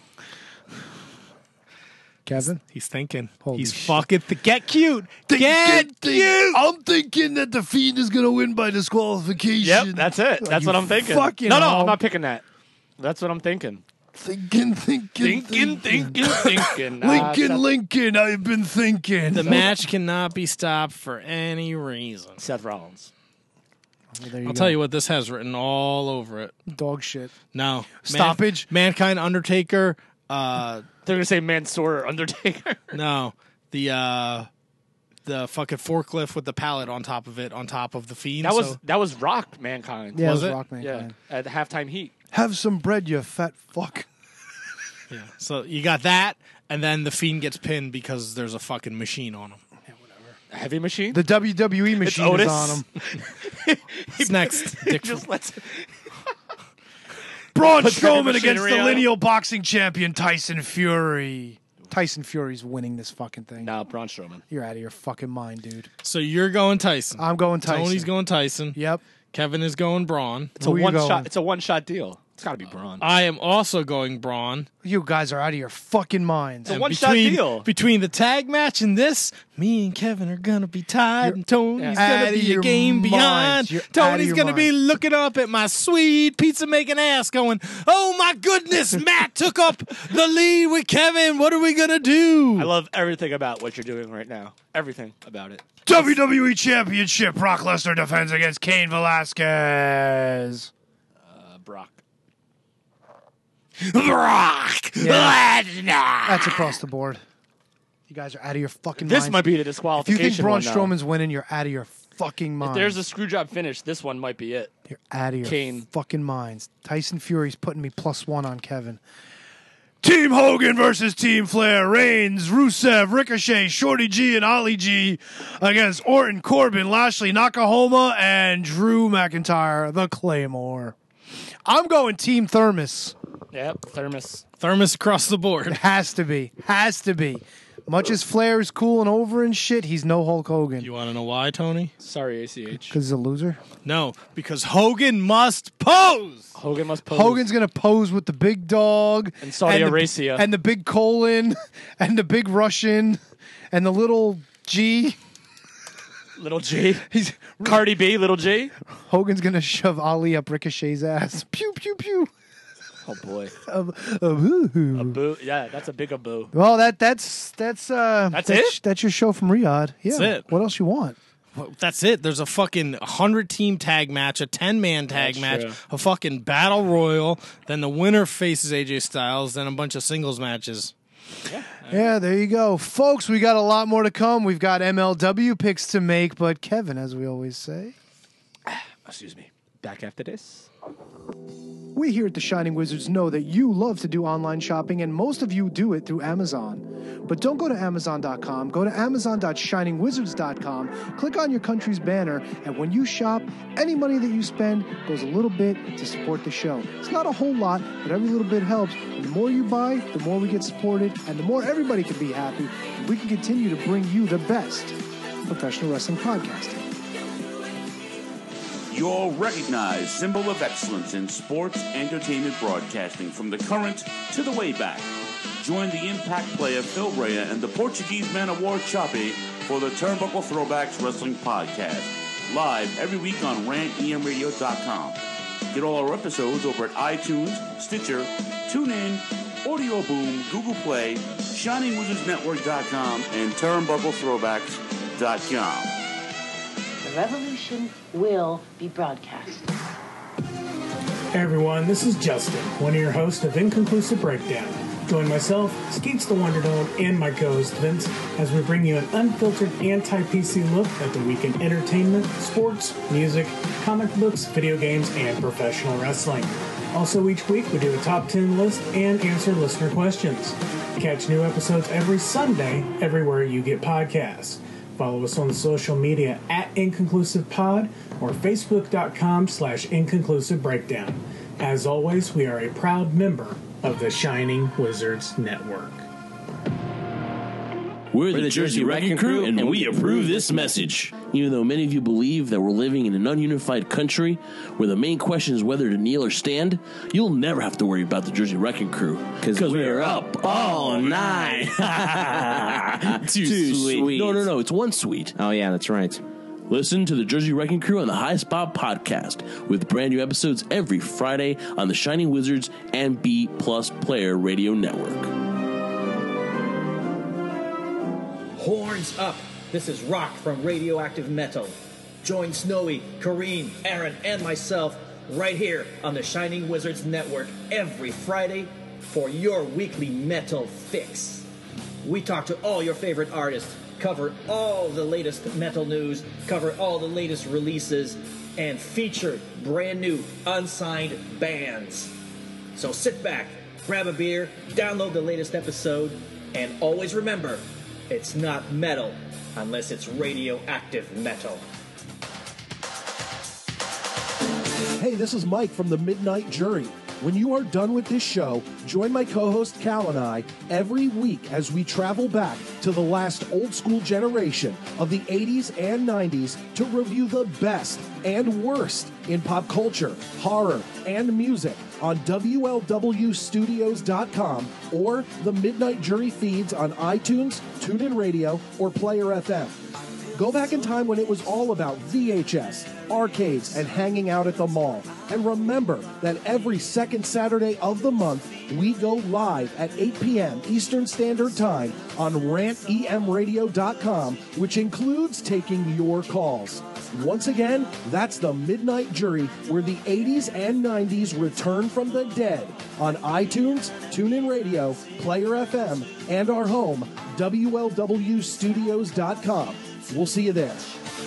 Kevin, He's thinking. Holy He's shit. fucking th- get cute. Get cute. I'm thinking that the Fiend is going to win by disqualification. Yep, that's it. That's you what I'm thinking. fucking No, no, home. I'm not picking that. That's what I'm thinking. Thinking, thinking, Thinking, thinking, thinking. Nah, Lincoln, Seth, Lincoln, I've been thinking. The match cannot be stopped for any reason. Seth Rollins. Well, there you I'll go. tell you what this has written all over it. Dog shit. No. Stoppage? Man- Mankind, Undertaker, uh, They're gonna say Mansoor or Undertaker. no. The uh the fucking forklift with the pallet on top of it, on top of the Fiend. That was so- that was Rock Mankind. Yeah, Was it was it? Rock Yeah, Mankind. at halftime heat. Have some bread, you fat fuck. yeah. So you got that, and then the Fiend gets pinned because there's a fucking machine on him. A heavy machine. The W W E machine Otis. is on him. What's next? Dick Just let's. Braun Put heavy Strowman against machinery the on. lineal boxing champion Tyson Fury. Tyson Fury's winning this fucking thing. No, Braun Strowman. You're out of your fucking mind, dude. So you're going Tyson. I'm going Tyson. Tony's going Tyson. Yep. Kevin is going Braun. It's a Who you one going? shot. It's a one shot deal. It's got to be Braun. I am also going Braun. You guys are out of your fucking minds. a And one-shot between- deal. Between the tag match and this, me and Kevin are gonna be tied, and Tony's Yeah. gonna Outta be a your game minds. behind. You're outta Tony's your gonna be mind. looking up at my sweet pizza making ass, going, "Oh my goodness, Matt took up the lead with Kevin. What are we gonna do?" I love everything about what you're doing right now. Everything about it. W W E Championship. Brock Lesnar defends against Cain Velasquez. Uh, Brock. Brock Lesnar. That's across the board. You guys are out of your fucking This minds. might be the If you disqualification. think Braun one, though. Strowman's winning, you're out of your fucking If mind. there's a screw job finish, this one might be it. You're out of your Kane. fucking minds. Tyson Fury's putting me plus one on Kevin. Team Hogan versus Team Flair. Reigns, Rusev, Ricochet, Shorty G, and Ali G against Orton, Corbin, Lashley, Nakahoma, and Drew McIntyre, the Claymore. I'm going Team Thermos. Yep, Thermos. Thermos across the It board. has to be. Has to be. Much as Flair is cool and over and shit, he's no Hulk Hogan. You want to know why, Tony? Sorry, A C H. Because he's a loser. No, because Hogan must pose. Hogan must pose. Hogan's going to pose with the big dog. And Saudi the- Arabia. And the big colon. And the big Russian. And the little G. Little G. He's Cardi B, Little G. Hogan's going to shove Ali up Ricochet's ass. Pew, pew, pew. Oh boy. Um, um, ooh, ooh. A boo. Yeah, that's a big a boo. Well, that that's that's uh That's that's, it? That's your show from Riyadh. Yeah. That's it. What else you want? Well, that's it. There's a fucking hundred team tag match, a ten man tag That's match, true. a fucking battle royal. Then the winner faces A J Styles. Then a bunch of singles matches. Yeah, there you go, folks. We got a lot more to come. We've got M L W picks to make, but Kevin, as we always say, Excuse me. Back after this. we here at the Shining Wizards know that you love to do online shopping, and most of you do it through Amazon. But don't go to amazon dot com. Go to amazon dot shining wizards dot com. Click on your country's banner, and when you shop, any money that you spend goes a little bit to support the show. It's not a whole lot, but every little bit helps. And the more you buy, the more we get supported, and the more everybody can be happy, and we can continue to bring you the best professional wrestling podcasting. Your recognized symbol of excellence in sports entertainment broadcasting from the current to the way back. Join the impact player Phil Brea and the Portuguese man of war Choppy for the Turnbuckle Throwbacks Wrestling Podcast. Live every week on rant e m radio dot com. Get all our episodes over at iTunes, Stitcher, TuneIn, Audio Boom, Google Play, shining wizards network dot com, and turnbuckle throwbacks dot com. The revolution will be broadcast. Hey everyone, this is Justin, one of your hosts of Inconclusive Breakdown. Join myself, Skeets the Wonder Dome, and my co-host Vince as we bring you an unfiltered anti-P C look at the week in entertainment, sports, music, comic books, video games, and professional wrestling. Also, each week we do a top ten list and answer listener questions. Catch new episodes every Sunday everywhere you get podcasts. Follow us on the social media at Inconclusive Pod or Facebook.com slash Inconclusive Breakdown. As always, we are a proud member of the Shining Wizards Network. We're the Jersey Wrecking Crew, and we approve this message. Even though many of you believe that we're living in an ununified country where the main question is whether to kneel or stand, you'll never have to worry about the Jersey Wrecking Crew, because we're up all night. Too, Too sweet. sweet. No, no, no, it's one sweet. Oh, yeah, that's right. Listen to the Jersey Wrecking Crew on the High Spot podcast with brand new episodes every Friday on the Shining Wizards and B Plus Player Radio Network. Horns up! This is Rock from Radioactive Metal. Join Snowy, Kareen, Aaron, and myself right here on the Shining Wizards Network every Friday for your weekly metal fix. We talk to all your favorite artists, cover all the latest metal news, cover all the latest releases, and feature brand new unsigned bands. So sit back, grab a beer, download the latest episode, and always remember, it's not metal unless it's radioactive metal. Hey, this is Mike from the Midnight Jury. When you are done with this show, join my co-host Cal and I every week as we travel back to the last old school generation of the eighties and nineties to review the best and worst in pop culture, horror, and music on W L W studios dot com or the Midnight Jury feeds on iTunes, TuneIn Radio, or Player F M. Go back in time when it was all about V H S, arcades, and hanging out at the mall. And remember that every second Saturday of the month, we go live at eight p.m. Eastern Standard Time on rant e m radio dot com, which includes taking your calls. Once again, that's the Midnight Jury, where the eighties and nineties return from the dead on iTunes, TuneIn Radio, Player F M, and our home, W L W studios dot com. We'll see you there.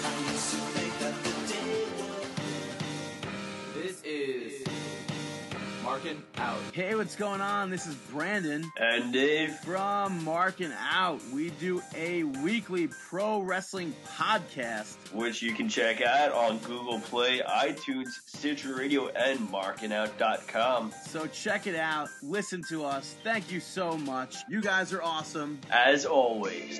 This is Marking Out. Hey, what's going on? This is Brandon. And Dave. From Marking Out. We do a weekly pro wrestling podcast, which you can check out on Google Play, iTunes, Stitcher Radio, and marking out dot com. So check it out. Listen to us. Thank you so much. You guys are awesome. As always.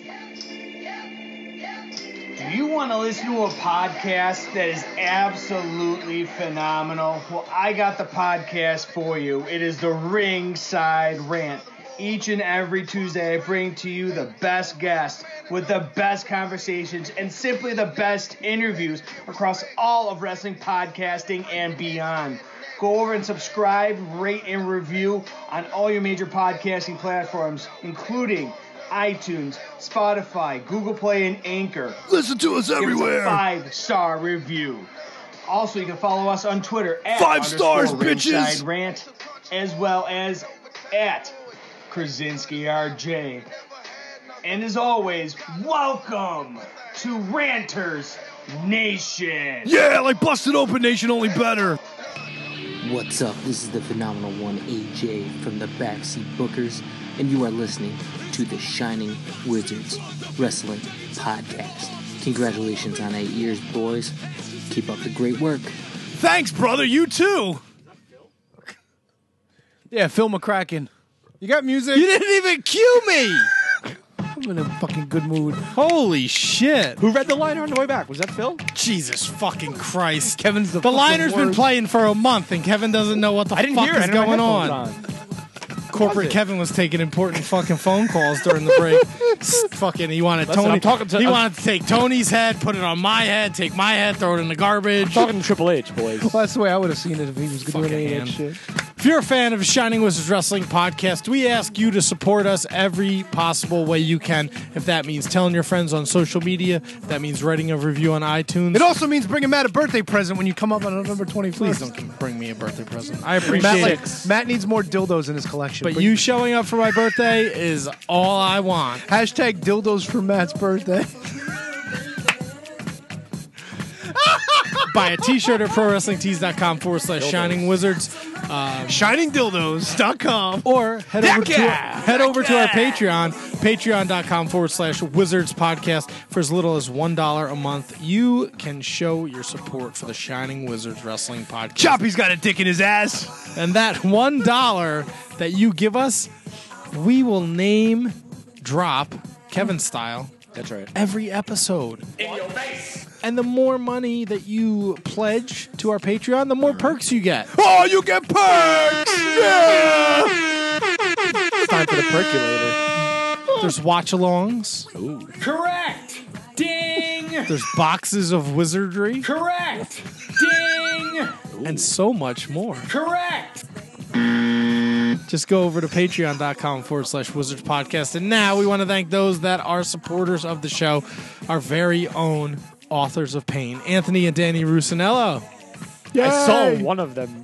Do you want to listen to a podcast that is absolutely phenomenal? Well, I got the podcast for you. It is the Ringside Rant. Each and every Tuesday, I bring to you the best guests with the best conversations and simply the best interviews across all of wrestling podcasting and beyond. Go over and subscribe, rate, and review on all your major podcasting platforms, including iTunes, Spotify, Google Play, and Anchor. Listen to us everywhere. Give us a five-star review. Also, you can follow us on Twitter at Five stars, Ringside bitches. Rant, as well as at Krasinski R J. And as always, welcome to Ranters Nation. Yeah, like Busted Open Nation, only better. What's up? This is the phenomenal one, A J from the Backseat Bookers, and you are listening to the Shining Wizards Wrestling Podcast. Congratulations on eight years, boys. Keep up the great work. Thanks, brother. You too. Yeah, Phil McCracken. You got music? You didn't even cue me. I'm in a fucking good mood. Holy shit. Who read the liner on the way back? Was that Phil? Jesus fucking Christ. Kevin's the The liner's been worst. playing for a month, and Kevin doesn't know what the I didn't fuck hear it. I is didn't have going my on. headphones Corporate it? Kevin was taking important fucking phone calls during the break. S- fucking, he wanted Listen, Tony. I'm talking to- he I'm- wanted to take Tony's head, put it on my head, take my head, throw it in the garbage. I'm talking to Triple H, boys. Well, that's the way I would have seen it if he was doing Fucking any of hand. that shit. If you're a fan of Shining Wizards Wrestling Podcast, we ask you to support us every possible way you can. If that means telling your friends on social media, if that means writing a review on iTunes. It also means bringing Matt a birthday present when you come up on November twenty-first. Please don't bring me a birthday present. I appreciate Matt, it. like, Matt needs more dildos in his collection. But Bring- you showing up for my birthday is all I want. Hashtag dildos for Matt's birthday. Buy a t-shirt at prowrestlingtees.com forward slash Shining Wizards. Um, Shining Dildos dot com. Or head over, to, Yeah. head over to our Patreon, patreon.com forward slash Wizards Podcast. For as little as one dollar a month, you can show your support for the Shining Wizards Wrestling Podcast. Choppy's got a dick in his ass. And that one dollar that you give us, we will name drop Kevin style. That's right. Every episode. In your face. And the more money that you pledge to our Patreon, the more perks you get. Oh, you get perks! Yeah! It's time for the percolator. There's watch-alongs. Ooh. Correct. Ding. There's boxes of wizardry. Correct. Ding. And so much more. Correct. Just go over to patreon.com forward slash wizards podcast. And now we want to thank those that are supporters of the show, our very own authors of pain, Anthony and Danny Rusinello. I saw one of them.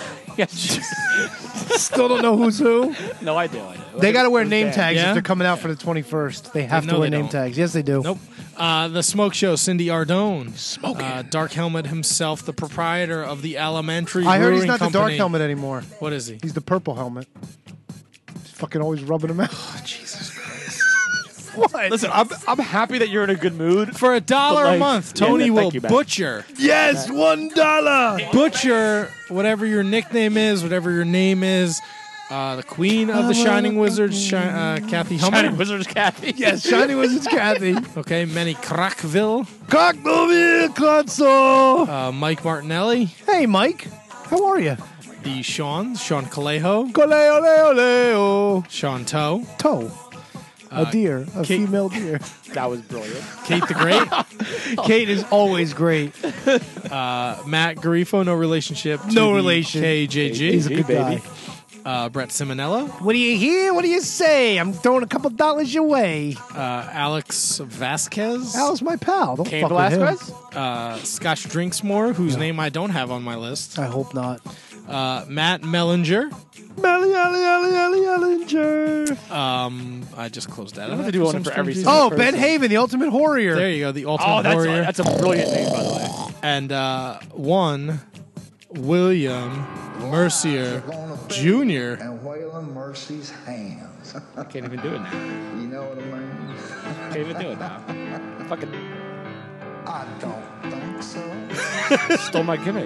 Still don't know who's who. No, I do. I do. They got to wear Who's name that? tags Yeah? if they're coming out for the twenty-first. They have No, to wear they name don't. tags. Yes, they do. Nope. Uh, the Smoke Show, Cindy Ardone. Smoke. Uh, Dark Helmet himself, the proprietor of the Elementary I heard he's Brewing not Company. the dark helmet anymore. What is he? He's the purple helmet. He's fucking always rubbing him out. Oh, Jesus Christ. What? Listen, I'm, I'm happy that you're in a good mood. For a dollar But, like, a month, yeah, Tony thank will you, man. butcher. Yes, one dollar. Butcher whatever your nickname is, whatever your name is. Uh, the queen of the Shining Wizards, Shi- uh, Kathy Hummer. Shining Wizards Kathy. Yes, Shining Wizards Kathy. Okay, Manny Crockville. Cockmovie Klotzo. Uh, Mike Martinelli. Hey, Mike. How are you? The Sean, Sean Calejo. Coleo, leo, leo. Sean Toe. Toe. A Uh, deer. A Kate- female deer. That was brilliant. Kate the Great. Kate is always great. Uh, Matt Garifo, no relationship. To No the relation. K J G. He's a good baby. guy. Uh, Brett Simonello. What do you hear? What do you say? I'm throwing a couple dollars your way. Uh, Alex Vasquez. Al's my pal. Don't Cain fuck with him. Velasquez? Uh, Scotch Drinksmore, whose name I don't have on my list. I hope not. Uh, Matt Mellinger. Melly, Ellie, Ellie, Ellie, Ellinger. Um, I just closed that. You don't out have to do for one some for every strange single Oh, reason. Ben person. Haven, the Ultimate Warrior. There you go, the Ultimate Oh, that's Warrior. a, that's a brilliant name, by the way. And uh, one, William Mercier Junior And Waylon Mercy's hands. I can't even do it now. You know what I mean? Can't even do it now. Fucking I don't think so. stole my gimmick.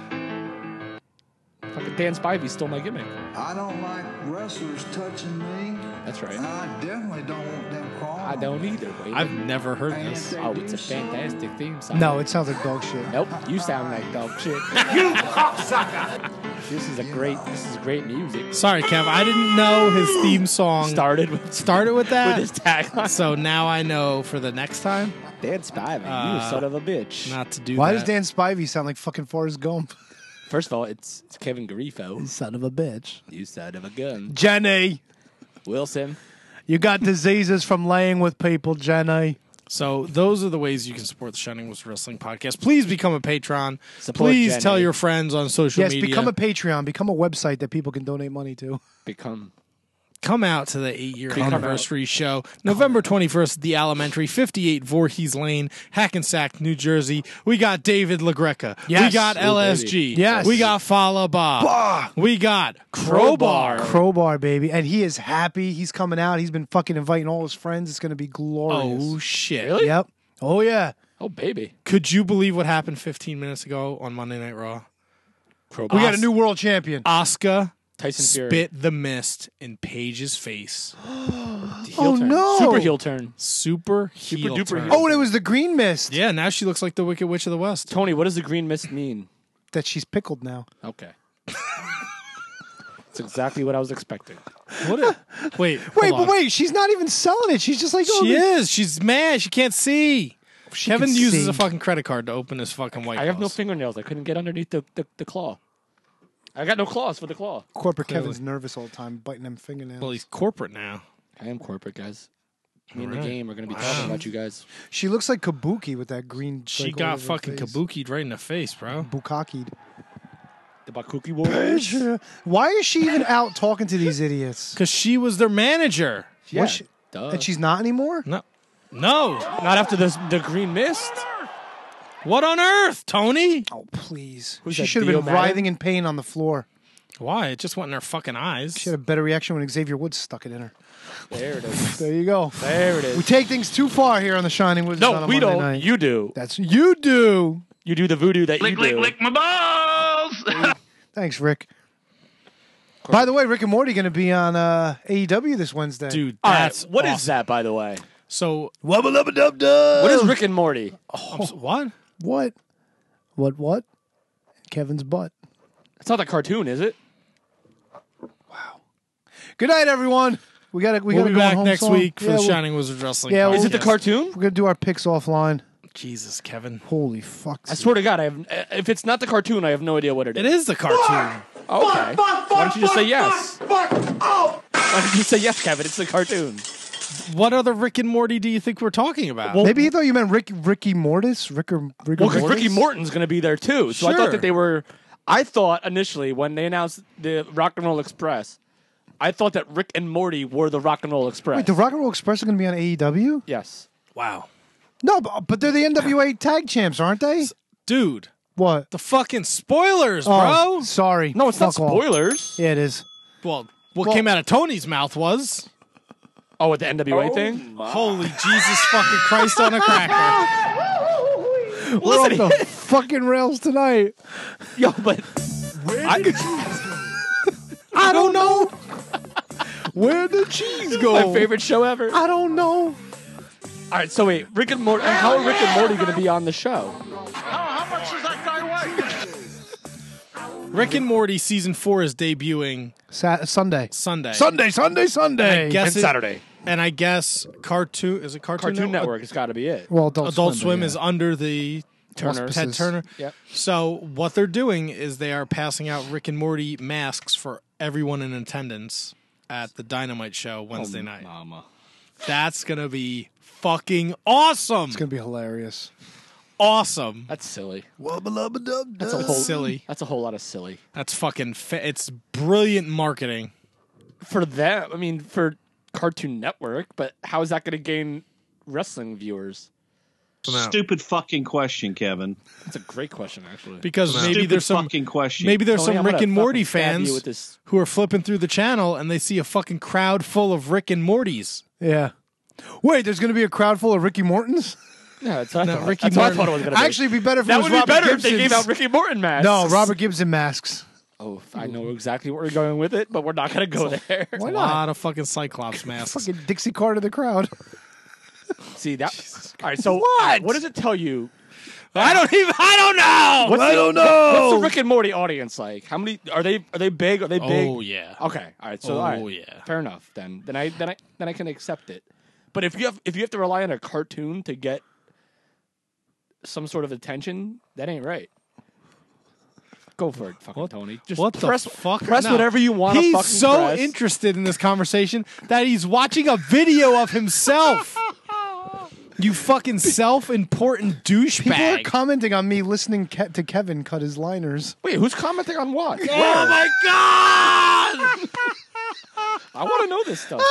Fucking Dan Spivey stole my gimmick. I don't like wrestlers touching me. That's right. And I definitely don't want them crawling. I don't either. Waylon. I've never heard this. Oh, it's a fantastic theme song. No, it sounds like dog shit. Nope, you sound like dog shit. You cocksucker. This is a great. This is great music. Sorry, Kev. I didn't know his theme song Started with started with that. with his tagline. So now I know for the next time Dan Spivey, Uh, you son of a bitch. not to do Why that. does Dan Spivey sound like fucking Forrest Gump? First of all, it's, it's Kevin Garifo. Son of a bitch. You son of a gun. Jenny, Wilson. you got diseases from laying with people, Jenny. So those are the ways you can support the Shining Wizards Wrestling Podcast. Please become a patron. Support Please Jenny. tell your friends on social Yes, media. become a Patreon. Become a website that people can donate money to. Become. Come out to the eight-year Come anniversary show, November twenty-first at the Elementary, fifty-eight Voorhees Lane, Hackensack, New Jersey. We got David LaGreca. Yes. We got Ooh, L S G. baby. Yes. We got Fala Bob. Bah. We got Crowbar. Crowbar, baby. And he is happy. He's coming out. He's been fucking inviting all his friends. It's going to be glorious. Oh, shit. Really? Yep. Oh, yeah. Oh, baby. Could you believe what happened fifteen minutes ago on Monday Night Raw? Crowbar. We got a new world champion. Asuka Tyson Fury. spit the mist in Paige's face. Heel Oh, turn. no. Super heel turn. Super heel duper turn. heel. Oh, and it was the green mist. Yeah, now she looks like the Wicked Witch of the West. Tony, what does the green mist mean? That she's pickled now. Okay. That's exactly what I was expecting. What? A, wait, Wait, hold but on. wait. She's not even selling it. She's just like, oh, She this- is. She's mad. She can't see. She Kevin can uses see. a fucking credit card to open his fucking White I have no Claws. fingernails. I couldn't get underneath the, the, the claw. I got no claws for the claw. Corporate Clearly. Kevin's nervous all the time, biting them fingernails. Well, he's corporate now. I am corporate, guys. Me and All the right. game are going to be talking about you guys. She looks like Kabuki with that green. She like, all got over her fucking face. kabuki'd right in the face, bro. Bukaki'd. The Bakuki Warriors. Why is she even out talking to these idiots? Because she was their manager. Yeah, Was she- duh. And she's not anymore? No. No. Not after this, the green mist. What on earth, Tony? Oh, please. Who's she that, should have Dio been Madden? writhing in pain on the floor. Why? It just went in her fucking eyes. She had a better reaction when Xavier Woods stuck it in her. There it is. There you go. There it is. We take things too far here on the Shining Wizards on No, a we Monday don't. night. You do. That's you do. You do the voodoo that Lick, you lick, do. lick my balls. Thanks, Rick. By the way, Rick and Morty going to be on uh, A E W this Wednesday. Dude, All right, that's what is awesome. that, by the way? So wubba lubba dub dub. What is Rick and Morty? Oh, what? What? What? What? Kevin's butt. It's not a cartoon, is it? Good night, everyone. We got to. We We'll got to be go back home next song. week for Yeah, the we'll- Shining Wizards Wrestling. Yeah, podcast. Is it the cartoon? We're gonna do our picks offline. Jesus, Kevin. Holy fuck! I swear to God, I have. If it's not the cartoon, I have no idea what it is. It is the cartoon. Okay. Why don't you just say yes? Why don't you say yes, Kevin? It's the cartoon. What other Rick and Morty do you think we're talking about? Maybe you thought you meant Rick, Ricky Mortis, Rick or Rick Well, because Ricky Morton's going to be there too. So I Sure. thought that they were. I thought initially when they announced the Rock and Roll Express, I thought that Rick and Morty were the Rock and Roll Express. Wait, the Rock and Roll Express are going to be on A E W? Yes. Wow. No, but, but they're the N W A tag champs, aren't they? Dude. What? The fucking spoilers, Oh, bro. sorry. No, it's not Fuck off. spoilers. Yeah, it is. Well, what Well- came out of Tony's mouth was... Oh, with the N W A thing? Holy Jesus fucking Christ on a cracker. We're off the fucking rails tonight. Yo, but I, I don't know. Where'd the cheese go? My favorite show ever. I don't know. All right, so wait, Rick and Morty. How are Rick and Morty going to be on the show? How much does that guy weigh? Rick and Morty season four is debuting Sat- Sunday. Sunday. Sunday, Sunday, Sunday. I guess And it- Saturday. And I guess Cartoon is it Cartoon, Cartoon Network has got to be it. Well, Adult, Adult Swim, Swim but is yeah. under the Turner. Ted Turner. Yep. So what they're doing is they are passing out Rick and Morty masks for everyone in attendance at the Dynamite show Wednesday Oh, night. Mama. That's gonna be fucking awesome. It's going to be hilarious. Awesome. That's silly. Wubba lubba dub That's a dub. whole silly. That's a whole lot of silly That's fucking. Fa- it's brilliant marketing. for them. I mean, for Cartoon Network, but how is that going to gain wrestling viewers? Stupid fucking question, Kevin. That's a great question, actually. Because maybe Stupid there's some fucking question. maybe there's Tony, some I'm Rick gonna and Morty fucking stab you fans with this. who are flipping through the channel and they see a fucking crowd full of Rick and Mortys. Yeah. Wait, there's going to be a crowd full of Ricky Mortons? Yeah, that's what, No, I, thought. Ricky that's what I Morton. thought it was going to be. Actually, it'd be better if that it was would be Robert better Gibson's. if they gave out Ricky Morton masks. No, Robert Gibson masks. Oh, I know exactly where we're going with it, but we're not going to go there. Why a lot of fucking Cyclops masks. Fucking Dixie Carter the crowd. See that? All right, so what? What does it tell you? I don't even. I don't know. What's I the, don't what- know. What's the Rick and Morty audience like? How many are they? Are they big? Are they big? Oh yeah. Okay. All right. So Oh, all right. yeah. Fair enough. Then then I then I then I can accept it. But if you have if you have to rely on a cartoon to get some sort of attention, that ain't right. Go for it, fucking Tony. Just What press the fuck? press No. whatever you want. He's fucking so press. interested in this conversation that he's watching a video of himself. You fucking self-important douchebag. People are commenting on me listening Ke- to Kevin cut his liners. Wait, who's commenting on what? Oh my god! I want to know this stuff.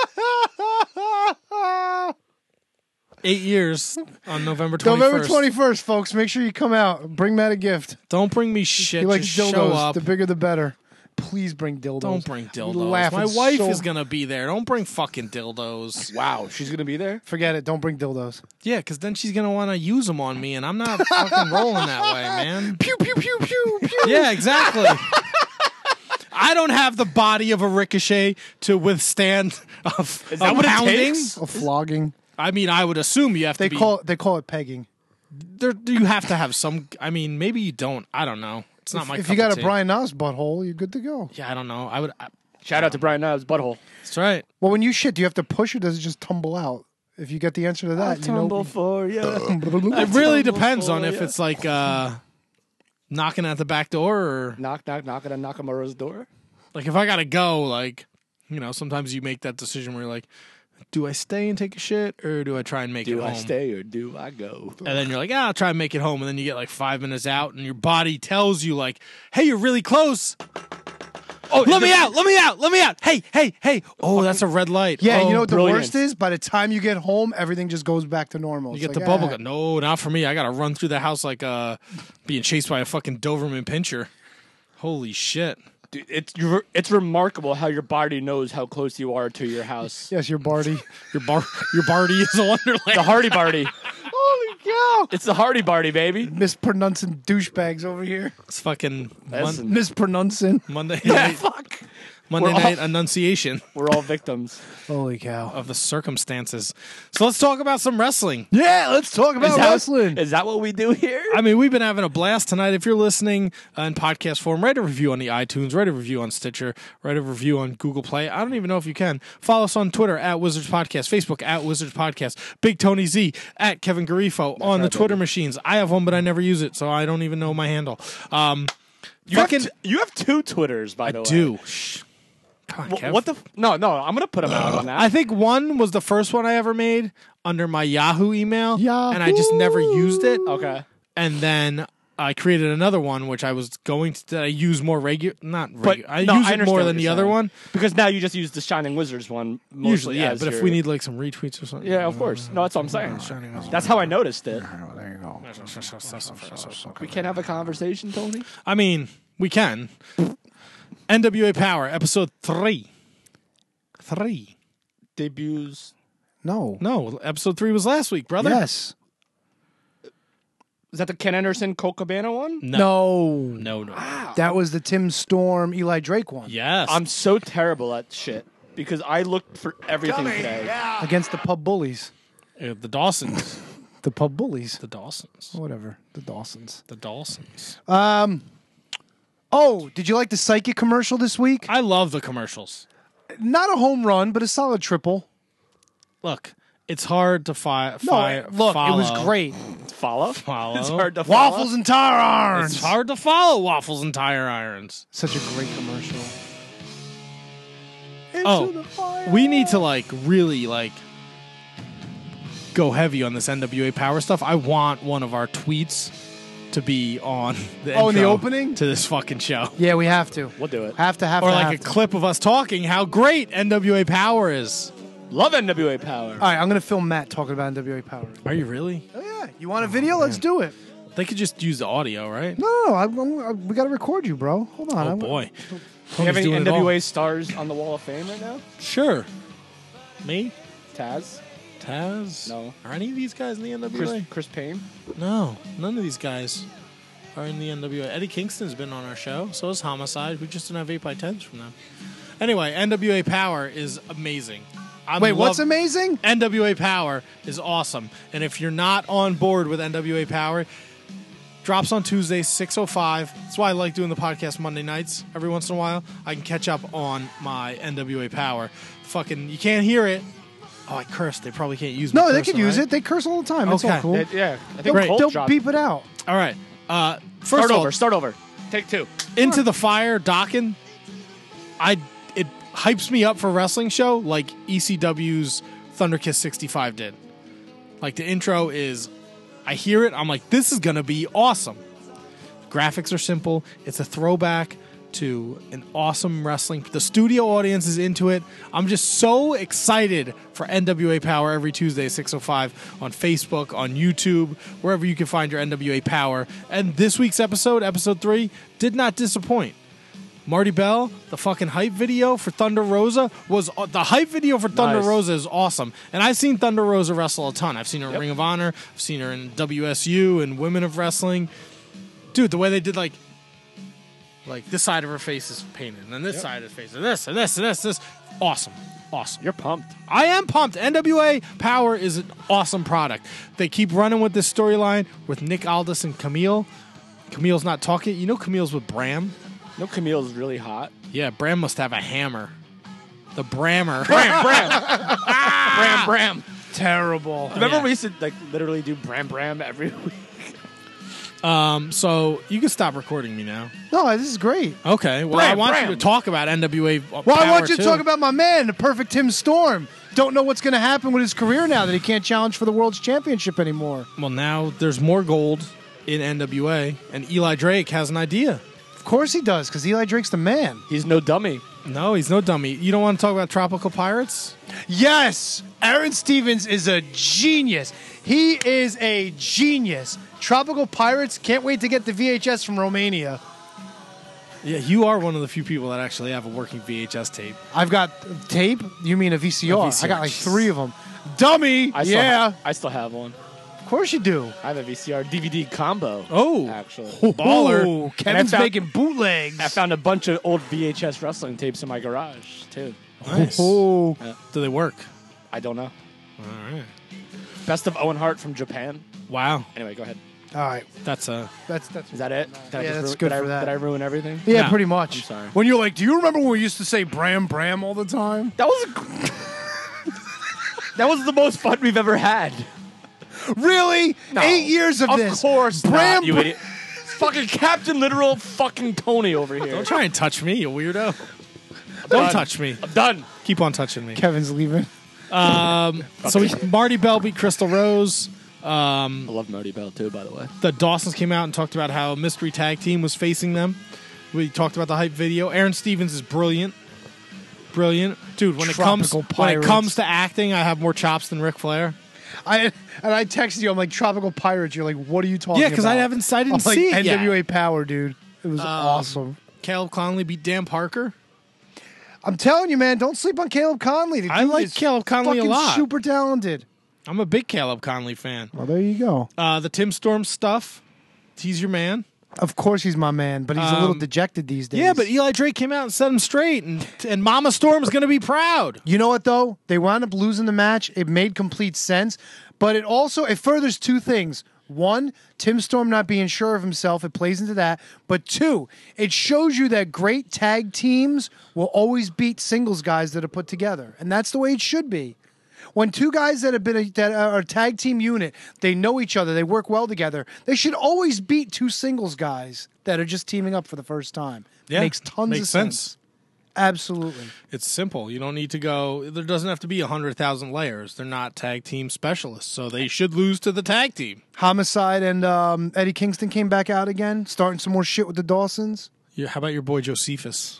Eight years on November twenty-first. November twenty-first, folks. Make sure you come out. Bring Matt a gift. Don't bring me shit. He likes Just show dildos. up. The bigger the better. Please bring dildos. Don't bring We dildos. laugh My at wife so- is gonna be there. Don't bring fucking dildos. Wow, she's gonna be there. Forget it. Don't bring dildos. Yeah, because then she's gonna want to use them on me, and I'm not fucking rolling that way, man. Pew pew pew pew pew. Yeah, exactly. I don't have the body of a Ricochet to withstand a, Is that a what it pounding. takes? A flogging. I mean, I would assume you have They to be. call it. They call it pegging. there, you have to have some. I mean, maybe you don't. I don't know. It's not if my. if cup you got of a tea. Brian Knobs butthole, you're good to go. Yeah, I don't know. I would. I, Shout out to Brian Knobs' butthole. that's right. Well, when you shit, do you have to push or does it just tumble out? If you get the answer to that, you know. for you. It really depends on if it's like uh, knocking at the back door or Knock, knock, knocking on Nakamura's door. like if I gotta go. Like, you know, sometimes you make that decision where you're like, do I stay and take a shit or do I try and make Do it I home? stay or do I go? And then you're like, ah, I'll try and make it home. And then you get like five minutes out and your body tells you like, hey, you're really close. Oh, let me out, let me out, let me out. Hey, hey, hey. Oh, that's a red light. Yeah, oh, you know what brilliant. the worst is? By the time you get home, everything just goes back to normal. You It's get the like, bubble ah. gun. No, not for me. I got to run through the house like uh, being chased by a fucking Doberman pinscher. Holy shit. Dude, it's you're, it's remarkable how your body knows how close you are to your house. Yes, your Barty. Your bar, your Barty is a wonderland. The Hardy Barty. Holy cow! It's the Hardy Barty, baby. Mispronouncing douchebags over here. It's fucking That's- Mon- Mispronouncing. Monday Yeah, night. fuck. Monday We're all- Night Annunciation. We're all victims. Holy cow. Of the circumstances. So let's talk about some wrestling. Yeah, let's talk about Is that- wrestling. Is that what we do here? I mean, we've been having a blast tonight. If you're listening uh, in podcast form, write a review on the iTunes, write a review on Stitcher, write a review on Google Play. I don't even know if you can. Follow us on Twitter at Wizards Podcast, Facebook at Wizards Podcast, Big Tony Z at Kevin Garifo on the Twitter machines. I have one, but I never use it, so I don't even know my handle. Um, You fucking, have, t- you have two Twitters, by the I way. do. Shh. Come on, Wh- Kev. What the? F- no, no. I'm gonna put them out on that. I think one was the first one I ever made under my Yahoo email, and I just never used it. Okay. And then I created another one, which I was going to that I use more regular. Not But regular. I no, use I it understand more what than the you're other saying. one. Because now you just use the Shining Wizards one. Mostly Usually, yeah. as But if your- we need like some retweets or something, yeah, of course. No, that's what I'm saying. Shining Wizards. That's how I noticed it. There you go. We can't have a conversation, Tony. I mean, we can. N W A Power, episode three. Three. Debuts. No. No, episode three was last week, brother. Yes. Is that the Ken Anderson Colt Cabana one? No. No, no. That was the Tim Storm, Eli Drake one. Yes. I'm so terrible at shit because I looked for everything today. Against the pub bullies. Uh, the Dawsons. The pub bullies. The Dawsons. Whatever. The Dawsons. The Dawsons. Um. Oh, did you like the Psychic commercial this week? I love the commercials. Not a home run, but a solid triple. Look, it's hard to fi- No, fi- look, follow. it was great. Follow? Follow. It's hard to follow. Waffles and tire irons. It's hard to follow waffles and tire irons. Such a great commercial. Oh, we need to like really like go heavy on this N W A Power stuff. I want one of our tweets to be on the Oh, in the intro opening? to this fucking show. Yeah, we have to. We'll do it. Have to have Or to. like have a to. clip of us talking how great N W A Power is. Love N W A Power. All right, I'm going to film Matt talking about N W A Power. Are you really? Oh, yeah. You want a video? Let's do it. They could just use the audio, right? No, no, no. I'm, I'm, I- we got to record you, bro. Hold on. Oh I'm- boy. Do you Tony's have any doing N it W A all. stars on the Wall of Fame right now? Sure. Me? Taz? Taz? No. Are any of these guys in the N W A? Chris, Chris Payne? No, none of these guys are in the N W A. Eddie Kingston's been on our show. So is Homicide. We just don't have eight by tens from them. Anyway, N W A Power is amazing. I Wait, what's love- amazing? N W A Power is awesome. And if you're not on board with N W A Power, drops on Tuesdays, six oh five. That's why I like doing the podcast Monday nights every once in a while. I can catch up on my N W A Power. Fucking, you can't hear it. Oh, I cursed. They probably can't use me No, they cursing, can use right? it. They curse all the time. It's Okay. all cool. They- yeah. I think They'll, Great. Colt they'll dropped- beep it out. All right. Uh, first Start of all, over. Start over. Take two. Into the Fire, Dockin. I it hypes me up for a wrestling show like E C W's Thunderkiss sixty-five did. Like the intro is, I hear it, I'm like, this is gonna be awesome. Graphics are simple. It's a throwback to an awesome wrestling. The studio audience is into it. I'm just so excited for N W A Power every Tuesday, six oh five on Facebook, on YouTube, wherever you can find your N W A Power. And this week's episode, episode three, did not disappoint. Marty Bell, the fucking hype video for Thunder Rosa was the hype video for Thunder Nice. Rosa is awesome. And I've seen Thunder Rosa wrestle a ton. I've seen her in Yep. Ring of Honor. I've seen her in W S U and Women of Wrestling. Dude, the way they did like like this side of her face is painted, and then this Yep. side of the face, and this, and this, and this, this. Awesome. Awesome. You're pumped. I am pumped. N W A Power is an awesome product. They keep running with this storyline with Nick Aldis and Camille. Camille's not talking. You know Camille's with Bram? No, Camille's really hot. Yeah, Bram must have a hammer. The Brammer. Bram, Bram. Bram, Bram. Terrible. Remember Yeah. we used to like literally do Bram, Bram every week? Um, so you can stop recording me now. No, this is great. Okay. Well, Bram, I want Bram. you to talk about N W A. Well, I want you to talk about my man, the perfect Tim Storm. Don't know what's going to happen with his career now that he can't challenge for the World's Championship anymore. Well, now there's more gold in N W A, and Eli Drake has an idea. Of course he does, because Eli Drake's the man. He's no dummy. No, he's no dummy. You don't want to talk about Tropical Pirates? Yes, Aaron Stevens is a genius. He is a genius. Tropical Pirates, can't wait to get the V H S from Romania. Yeah, you are one of the few people that actually have a working V H S tape. I've got tape. You mean a V C R? A V C R, I got like jeez. three of them. Dummy. I still yeah. ha- I still have one. course you do. I have a V C R D V D combo. Oh, actually, baller. Ooh, Kevin's found- making bootlegs. I found a bunch of old V H S wrestling tapes in my garage too. Nice. Oh. Yeah. Do they work? I don't know. All right. Best of Owen Hart from Japan. Wow. Anyway, go ahead. All right. That's a. That's that's. Is that it? Did I Yeah, just that's ru- good did for I, that. Did I ruin everything? Yeah, No. pretty much. I'm sorry. When you're like, do you remember when we used to say Bram Bram all the time? That was a, that was the most fun we've ever had. Really? No. Eight years of, Of this. course Bram not, you Bra- idiot. Fucking Captain Literal fucking Tony over here. Don't try and touch me, you weirdo. Don't done. touch me. I'm done. Keep on touching me. Kevin's leaving. Um, so we, Marty Bell beat Crystal Rose. Um, I love Marty Bell too, by the way. the Dawsons came out and talked about how a mystery tag team was facing them. We talked about the hype video. Aaron Stevens is brilliant. Brilliant. Dude, when it comes Tropical when it Pirates. comes to acting, I have more chops than Ric Flair. I and I texted you. I'm like Tropical Pirates. You're like, what are you talking Yeah, about? because I haven't I didn't I'm like, see it N W A yet. Power, dude. It was Um, awesome. Caleb Conley beat Dan Parker. I'm telling you, man, don't sleep on Caleb Conley. The I dude like is Caleb Conley a fucking lot. Super talented. I'm a big Caleb Conley fan. Well, there you go. Uh, the Tim Storm stuff. He's your man. Of course, he's my man, but he's a little Um, dejected these days. Yeah, but Eli Drake came out and set him straight, and and Mama Storm's going to be proud. You know what, though? They wound up losing the match. It made complete sense. But it also, it furthers two things. One, Tim Storm not being sure of himself. It plays into that. But two, it shows you that great tag teams will always beat singles guys that are put together. And that's the way it should be. When two guys that have been a, that are a tag team unit, they know each other, they work well together, they should always beat two singles guys that are just teaming up for the first time. Yeah, Makes tons makes of sense. sense. Absolutely. It's simple. You don't need to go. There doesn't have to be a hundred thousand layers. They're not tag team specialists, so they should lose to the tag team. Homicide and um, Eddie Kingston came back out again, starting some more shit with the Dawsons. Yeah, how about your boy Josephus?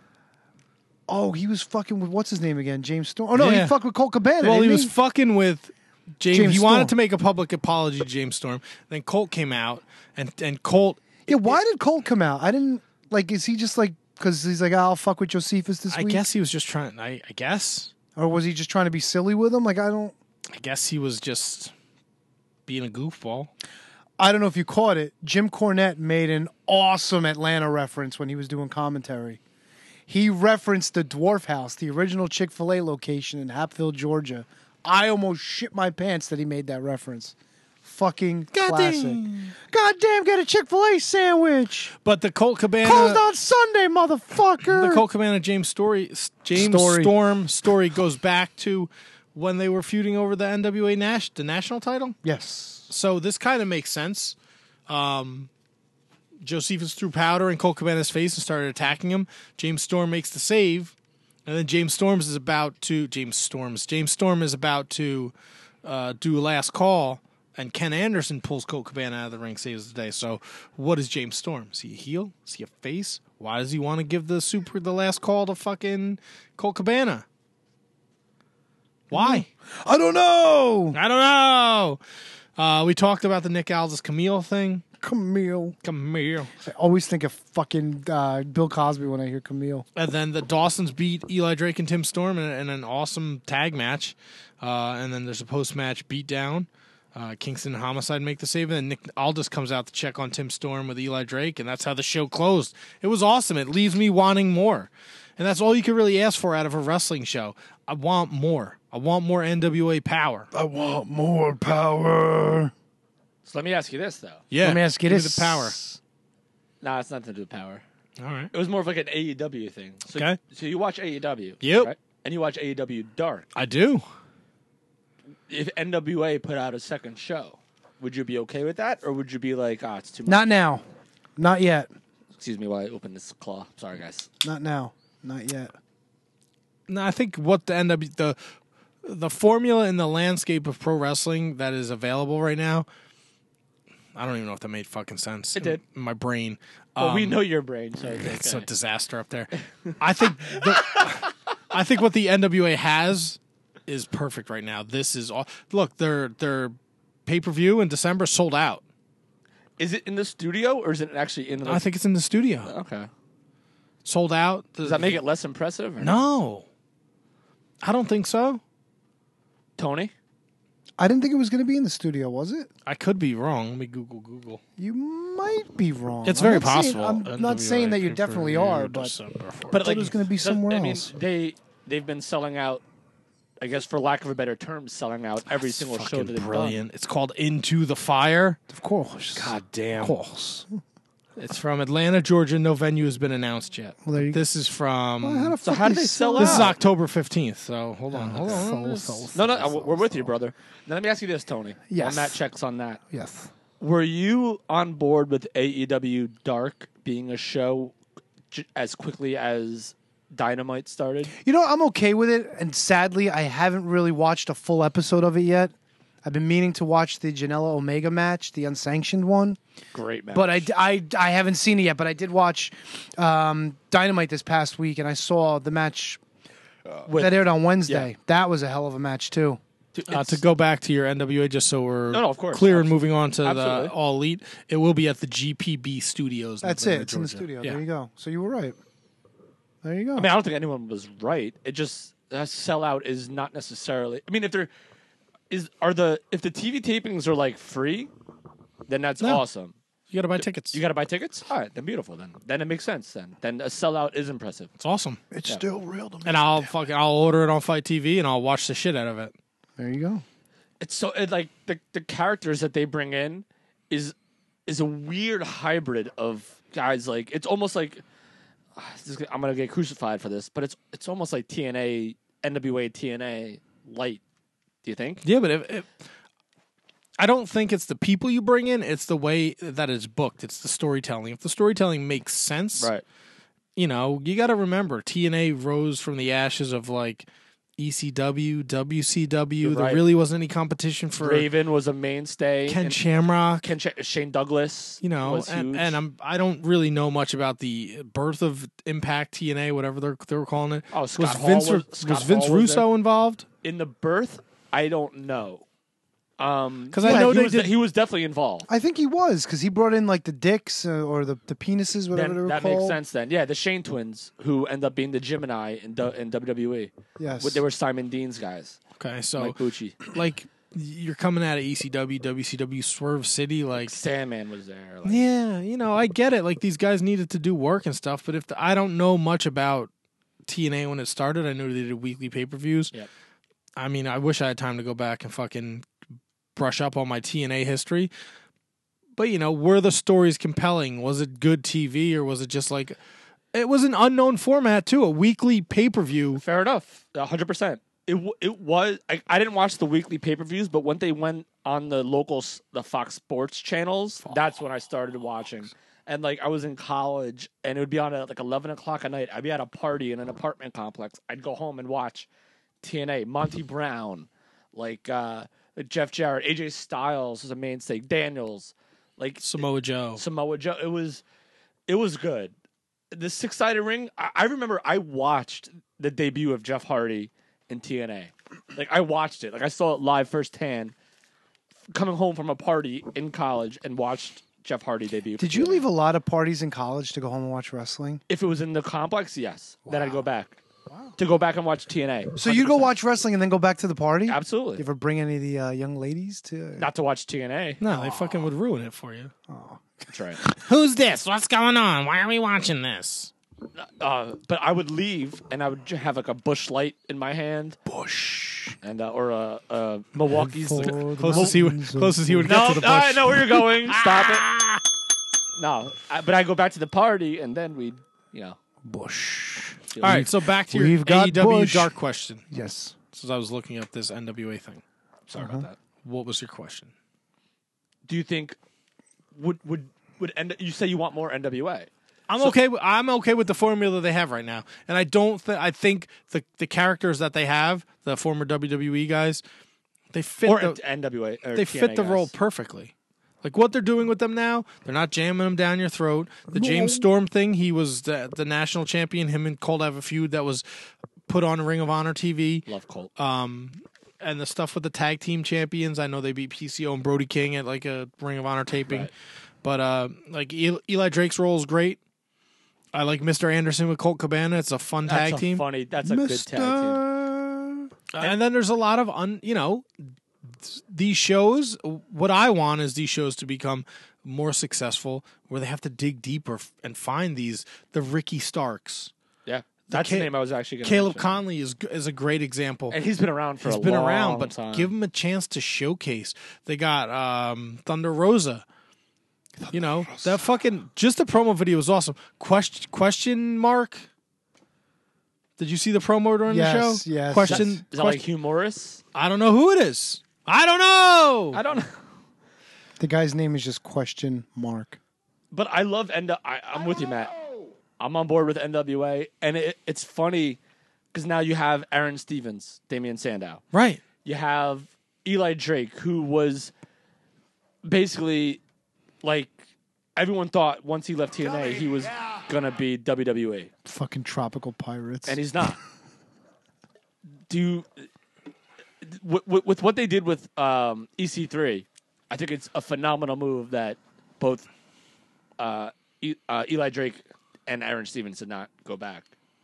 Oh, he was fucking with what's his name again? James Storm. Oh no, Yeah. he fucked with Colt Cabana. Well, he didn't was fucking with James. James he Storm. wanted to make a public apology to James Storm. Then Colt came out, and and Colt. Yeah, why did Colt come out? I didn't like. Is he just like because he's like, I'll fuck with Josephus this I week? guess he was just trying. I, I guess. Or was he just trying to be silly with him? Like I don't. I guess he was just being a goofball. I don't know if you caught it. Jim Cornette made an awesome Atlanta reference when he was doing commentary. He referenced the Dwarf House, the original Chick-fil-A location in Hapville, Georgia. I almost shit my pants that he made that reference. Fucking classic. Goddamn, get a Chick-fil-A sandwich. But the Colt Cabana Closed on Sunday, motherfucker. The Colt Cabana James story, James Story. Storm story goes back to when they were feuding over the N W A Nash, the national title. Yes. So this kind of makes sense. Um, Josephus threw powder in Colt Cabana's face and started attacking him. James Storm makes the save, and then James Storms is about to James Storms James Storm is about to uh, do a last call, and Ken Anderson pulls Colt Cabana out of the ring, saves the day. So what is James Storm? Is he a heel? Is he a face? Why does he want to give the super the last call to fucking Colt Cabana? Why? I don't know. I don't know. Uh, we talked about the Nick Aldis Camille thing. Camille. Camille. I always think of fucking uh, Bill Cosby when I hear Camille. And then the Dawsons beat Eli Drake and Tim Storm in, in an awesome tag match. Uh, and then there's a post-match beatdown. Uh, Kingston and Homicide make the save, and then Nick Aldis comes out to check on Tim Storm with Eli Drake, and that's how the show closed. It was awesome. It leaves me wanting more. And that's all you can really ask for out of a wrestling show. I want more. I want more N W A power. I want more power. So let me ask you this, though. Yeah. Let me ask you give me this. the power. Nah, it's nothing to do with power. All right. It was more of like an A E W thing. So, Okay. So you watch A E W. Yep. Right? And you watch A E W Dark. I do. If N W A put out a second show, would you be okay with that? Or would you be like, ah, it's too much? Not now. Not yet. Excuse me while I open this claw. Sorry, guys. Not now. Not yet. No, I think what the N W the the formula in the landscape of pro wrestling that is available right now. I don't even know if that made fucking sense. It did. In my brain. Well, we Um, know your brain, so it's, It's okay. a disaster up there. I think the, I think what the N W A has is perfect right now. This is all. Look, their their pay per view in December sold out. Is it in the studio or is it actually in the? I think it's in the studio. Okay. Sold out. Does that make it less impressive? Or No, I don't think so. Tony? I didn't think it was going to be in the studio, was it? I could be wrong. Let me Google Google. You might be wrong. It's I'm very not saying- possible. I'm N W not A saying that you definitely pay-per-view are, but December but But I thought it was going to be somewhere I mean, else. they they've been selling out. I guess, for lack of a better term, selling out every single show fucking that they've brilliant. done. It's called Into the Fire. Of course. God damn. Of course. It's from Atlanta, Georgia. No venue has been announced yet. Well, there you this is from. Well, how the So fuck how they did they sell This is out? October fifteenth. So hold on, hold on. Soul, This- soul, No, no, uh, we're with you, brother. Now let me ask you this, Tony. Yes. On that checks on that. Yes. Were you on board with A E W Dark being a show j- as quickly as Dynamite started? You know, I'm okay with it, and sadly, I haven't really watched a full episode of it yet. I've been meaning to watch the Janela Omega match, the unsanctioned one. Great match. But I, I, I haven't seen it yet, but I did watch um, Dynamite this past week, and I saw the match With- that aired on Wednesday. yeah. That was a hell of a match, too. Uh, to go back to your N W A, just so we're No, no, of course. clear and Absolutely. moving on to Absolutely. the All Elite, it will be at the G P B Studios. in That's Atlanta, it. It's in the Georgia. studio. Yeah. There you go. So you were right. There you go. I mean, I don't think anyone was right. It just that sellout is not necessarily. I mean, if they're is are the if the T V tapings are like free, then that's No. awesome. You got to buy tickets. You got to buy tickets. All right, then beautiful. Then then it makes sense. Then then a sellout is impressive. It's awesome. It's Yeah. still real to me. And I'll fucking I'll order it on Fight T V and I'll watch the shit out of it. There you go. It's so it, like the the characters that they bring in is is a weird hybrid of guys. Like it's almost like ah, this is- I'm gonna get crucified for this, but it's it's almost like T N A, N W A, T N A light. Do you think? Yeah, but if, if I don't think it's the people you bring in; it's the way that it's booked. It's the storytelling. If the storytelling makes sense, Right. You know, you got to remember T N A rose from the ashes of like E C W, W C W. You're There right. really wasn't any competition for Raven was a mainstay. Ken and Shamrock. Ken Sh- Shane Douglas. You know, was and, huge. and I'm I don't really know much about the birth of Impact T N A, whatever they they were calling it. Oh, Scott was Hall Vince was- was, Scott Vince Hall was Russo there. involved? in the birth, I don't know. Um, 'Cause I know he they was, did- he was definitely involved. I think he was, because he brought in like the dicks uh, or the, the penises, whatever Then they were that called. makes sense. Then, yeah, the Shane twins who end up being the Gemini in, du- in W W E. Yes. What- they were Simon Dean's guys. Okay, so Mike Bucci. like you're coming out of E C W, W C W, Swerve City, like Sandman was there. Like, yeah, you know, I get it. Like these guys needed to do work and stuff, but if the, I don't know much about T N A when it started, I knew they did weekly pay per views. Yep. I mean, I wish I had time to go back and fucking brush up on my T N A history. But you know, were the stories compelling? Was it good T V or was it just like it was an unknown format too, a weekly pay per view? Fair enough, a hundred percent. It w- it was. I, I didn't watch the weekly pay per views, but when they went on the local s- the Fox Sports channels, that's when I started watching. And like I was in college, and it would be on at like eleven o'clock at night. I'd be at a party in an apartment complex. I'd go home and watch T N A, Monty Brown, like uh, Jeff Jarrett, A J Styles was a mainstay, Daniels, like Samoa Joe. Samoa Joe. It was, it was good. The six sided ring. I, I remember I watched the debut of Jeff Hardy in T N A. Like I watched it. Like I saw it live firsthand. Coming home from a party in college and watched Jeff Hardy debut. for Did you T N A. leave a lot of parties in college to go home and watch wrestling? If it was in the complex, yes. Then I'd go back. To go back and watch T N A. So you go watch wrestling and then go back to the party? Absolutely. You ever bring any of the uh, young ladies to? Not to watch T N A. No, they fucking would ruin it for you. That's right. Who's this? What's going on? Why are we watching this? Uh, but I would leave and I would j- have like a Bush Light in my hand. Bush. And uh, or a, a Milwaukee's. Closest he would, closest he would get No, to the bush. I know where you're going. Stop it. No, I, but I go back to the party and then we'd, you know. Bush. All right, so back to your We've got A E W Bush. dark question. Yes. Since I was looking up this N W A thing. Sorry Uh-huh. about that. What was your question? Do you think would would would end? You say you want more N W A. I'm So- okay. With, I'm okay with the formula they have right now, and I don't. Th- I think the the characters that they have, the former W W E guys, they fit. Or the, N W A. Or they T N A fit the guys. role perfectly. Like what they're doing with them now, they're not jamming them down your throat. The James Storm thing, he was the, the national champion. Him and Colt have a feud that was put on Ring of Honor T V. Love Colt. Um, and the stuff with the tag team champions, I know they beat P C O and Brody King at like a Ring of Honor taping. Right. But uh, like Eli, Eli Drake's role is great. I like Mister Anderson with Colt Cabana. It's a fun That's tag a team. funny. That's a good tag team. Uh, and then there's a lot of un, you know, these shows, what I want is these shows to become more successful, where they have to dig deeper f- and find these the Ricky Starks. Yeah, that's the, the name I was actually going to Caleb mention. Conley is g- is a great example, and he's been around for he's a been long around, but time. give him a chance to showcase. They got um, Thunder Rosa. Thunder you know Rosa. That fucking just the promo video was awesome. Question question mark. Did you see the promo during yes, the show? Yes. Question. Is that, is that like Hugh Morris? I don't know who it is. I don't know. I don't know. The guy's name is just question mark. But I love N W A. I, I'm with you, Matt. I'm on board with N W A, and it, it's funny because now you have Aaron Stevens, Damian Sandow. Right. You have Eli Drake, who was basically like everyone thought once he left T N A he was gonna be W W E. Fucking tropical pirates, and he's not. Do you, with, with what they did with um, E C three? I think it's a phenomenal move that both uh, e- uh, Eli Drake and Aaron Stevens did not go back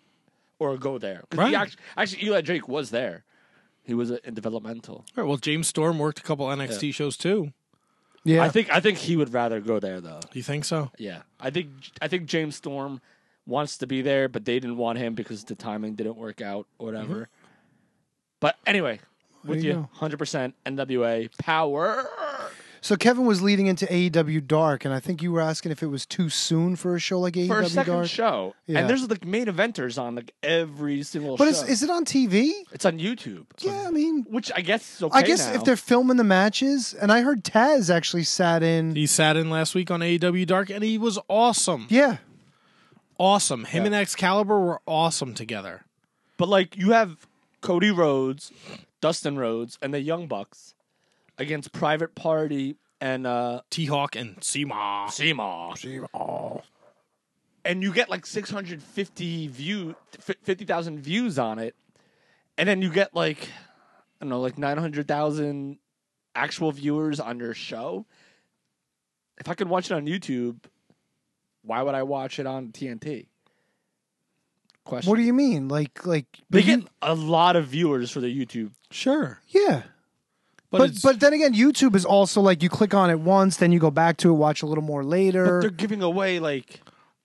or go there. Right. Actually, actually, Eli Drake was there. He was uh, in developmental. All right, well, James Storm worked a couple N X T Yeah. shows too. Yeah, I think I think he would rather go there though. You think so? Yeah, I think I think James Storm wants to be there, but they didn't want him because the timing didn't work out or whatever. Mm-hmm. But anyway, with you you, go. one hundred percent N W A power. So Kevin was leading into A E W Dark, and I think you were asking if it was too soon for a show like A E W For a second Dark. show. Yeah. And there's like main eventers on like every single But show. is, is it on T V? It's on YouTube. Yeah, I mean, Which I guess is okay I guess now. if they're filming the matches, and I heard Taz actually sat in. He sat in last week on A E W Dark, and he was awesome. Yeah, awesome. Him Yeah. and Excalibur were awesome together. But like you have Cody Rhodes, Dustin Rhodes, and the Young Bucks against Private Party and uh T-Hawk and Seema. Seema. Seema. And you get like six hundred fifty view fifty thousand views on it. And then you get like I don't know, like nine hundred thousand actual viewers on your show. If I could watch it on YouTube, why would I watch it on T N T? Question. what do you mean? Like, like They but you- get a lot of viewers for their YouTube. Sure. yeah. But, But it's, but then again, YouTube is also like you click on it once, then you go back to it, watch a little more But later. they're giving away like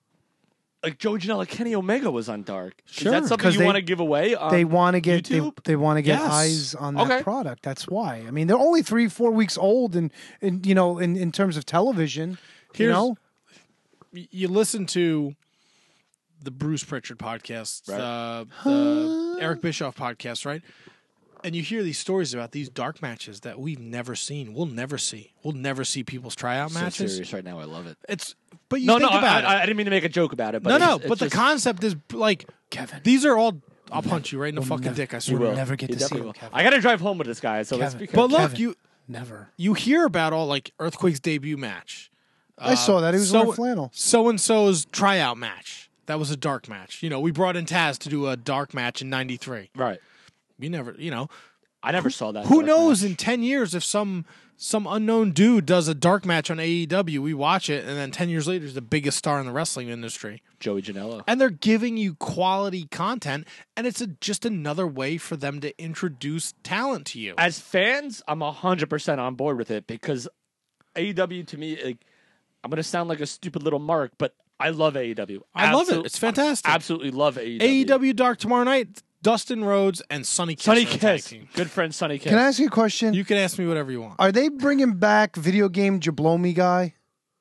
like Joey Janela, Kenny Omega was on Dark. Sure, Is that something 'cause you they- want to give away? On They want to get they, YouTube? they want to get Yes. eyes on that Okay. product. That's why. I mean, they're only three four weeks old, and and you know, in, in terms of television, you Here's- know, y- you listen to the Bruce Pritchard podcast, Right. the, the Eric Bischoff podcast, right? And you hear these stories about these dark matches that we've never seen. We'll never see. We'll never see people's tryout so matches. serious right now. I love it. It's but you No, think no, about I, it. I, I didn't mean to make a joke about it. But no, no, it's, but it's the just, concept is like Kevin. These are all. I'll punch you right in the we'll fucking never- dick. I you swear. will. never get You to see definitely him, will. Kevin. I got to drive home with this guy, so let's Kevin. be But careful. look, Kevin. you never. you hear about all like Earthquake's debut match. I saw that. He was wearing flannel. So and so's tryout match. That was a dark match. You know, we brought in Taz to do a dark match in ninety-three. Right. You never, you know, I never saw that. who Dark knows match. in ten years if some some unknown dude does a dark match on A E W, we watch it, and then ten years later he's the biggest star in the wrestling industry. Joey Janela. And they're giving you quality content, and it's a, just another way for them to introduce talent to you. As fans, I'm one hundred percent on board with it because A E W to me, like, I'm going to sound like a stupid little mark, but I love A E W. I love it. Absolute- It's fantastic. Absolutely love A E W. A E W Dark tomorrow night. Dustin Rhodes and Sonny Kiss. Sonny are the tag Kiss. team. Good friend Sonny Kiss. Can I ask you a question? You can ask me whatever you want. Are they bringing back video game Jablomi guy?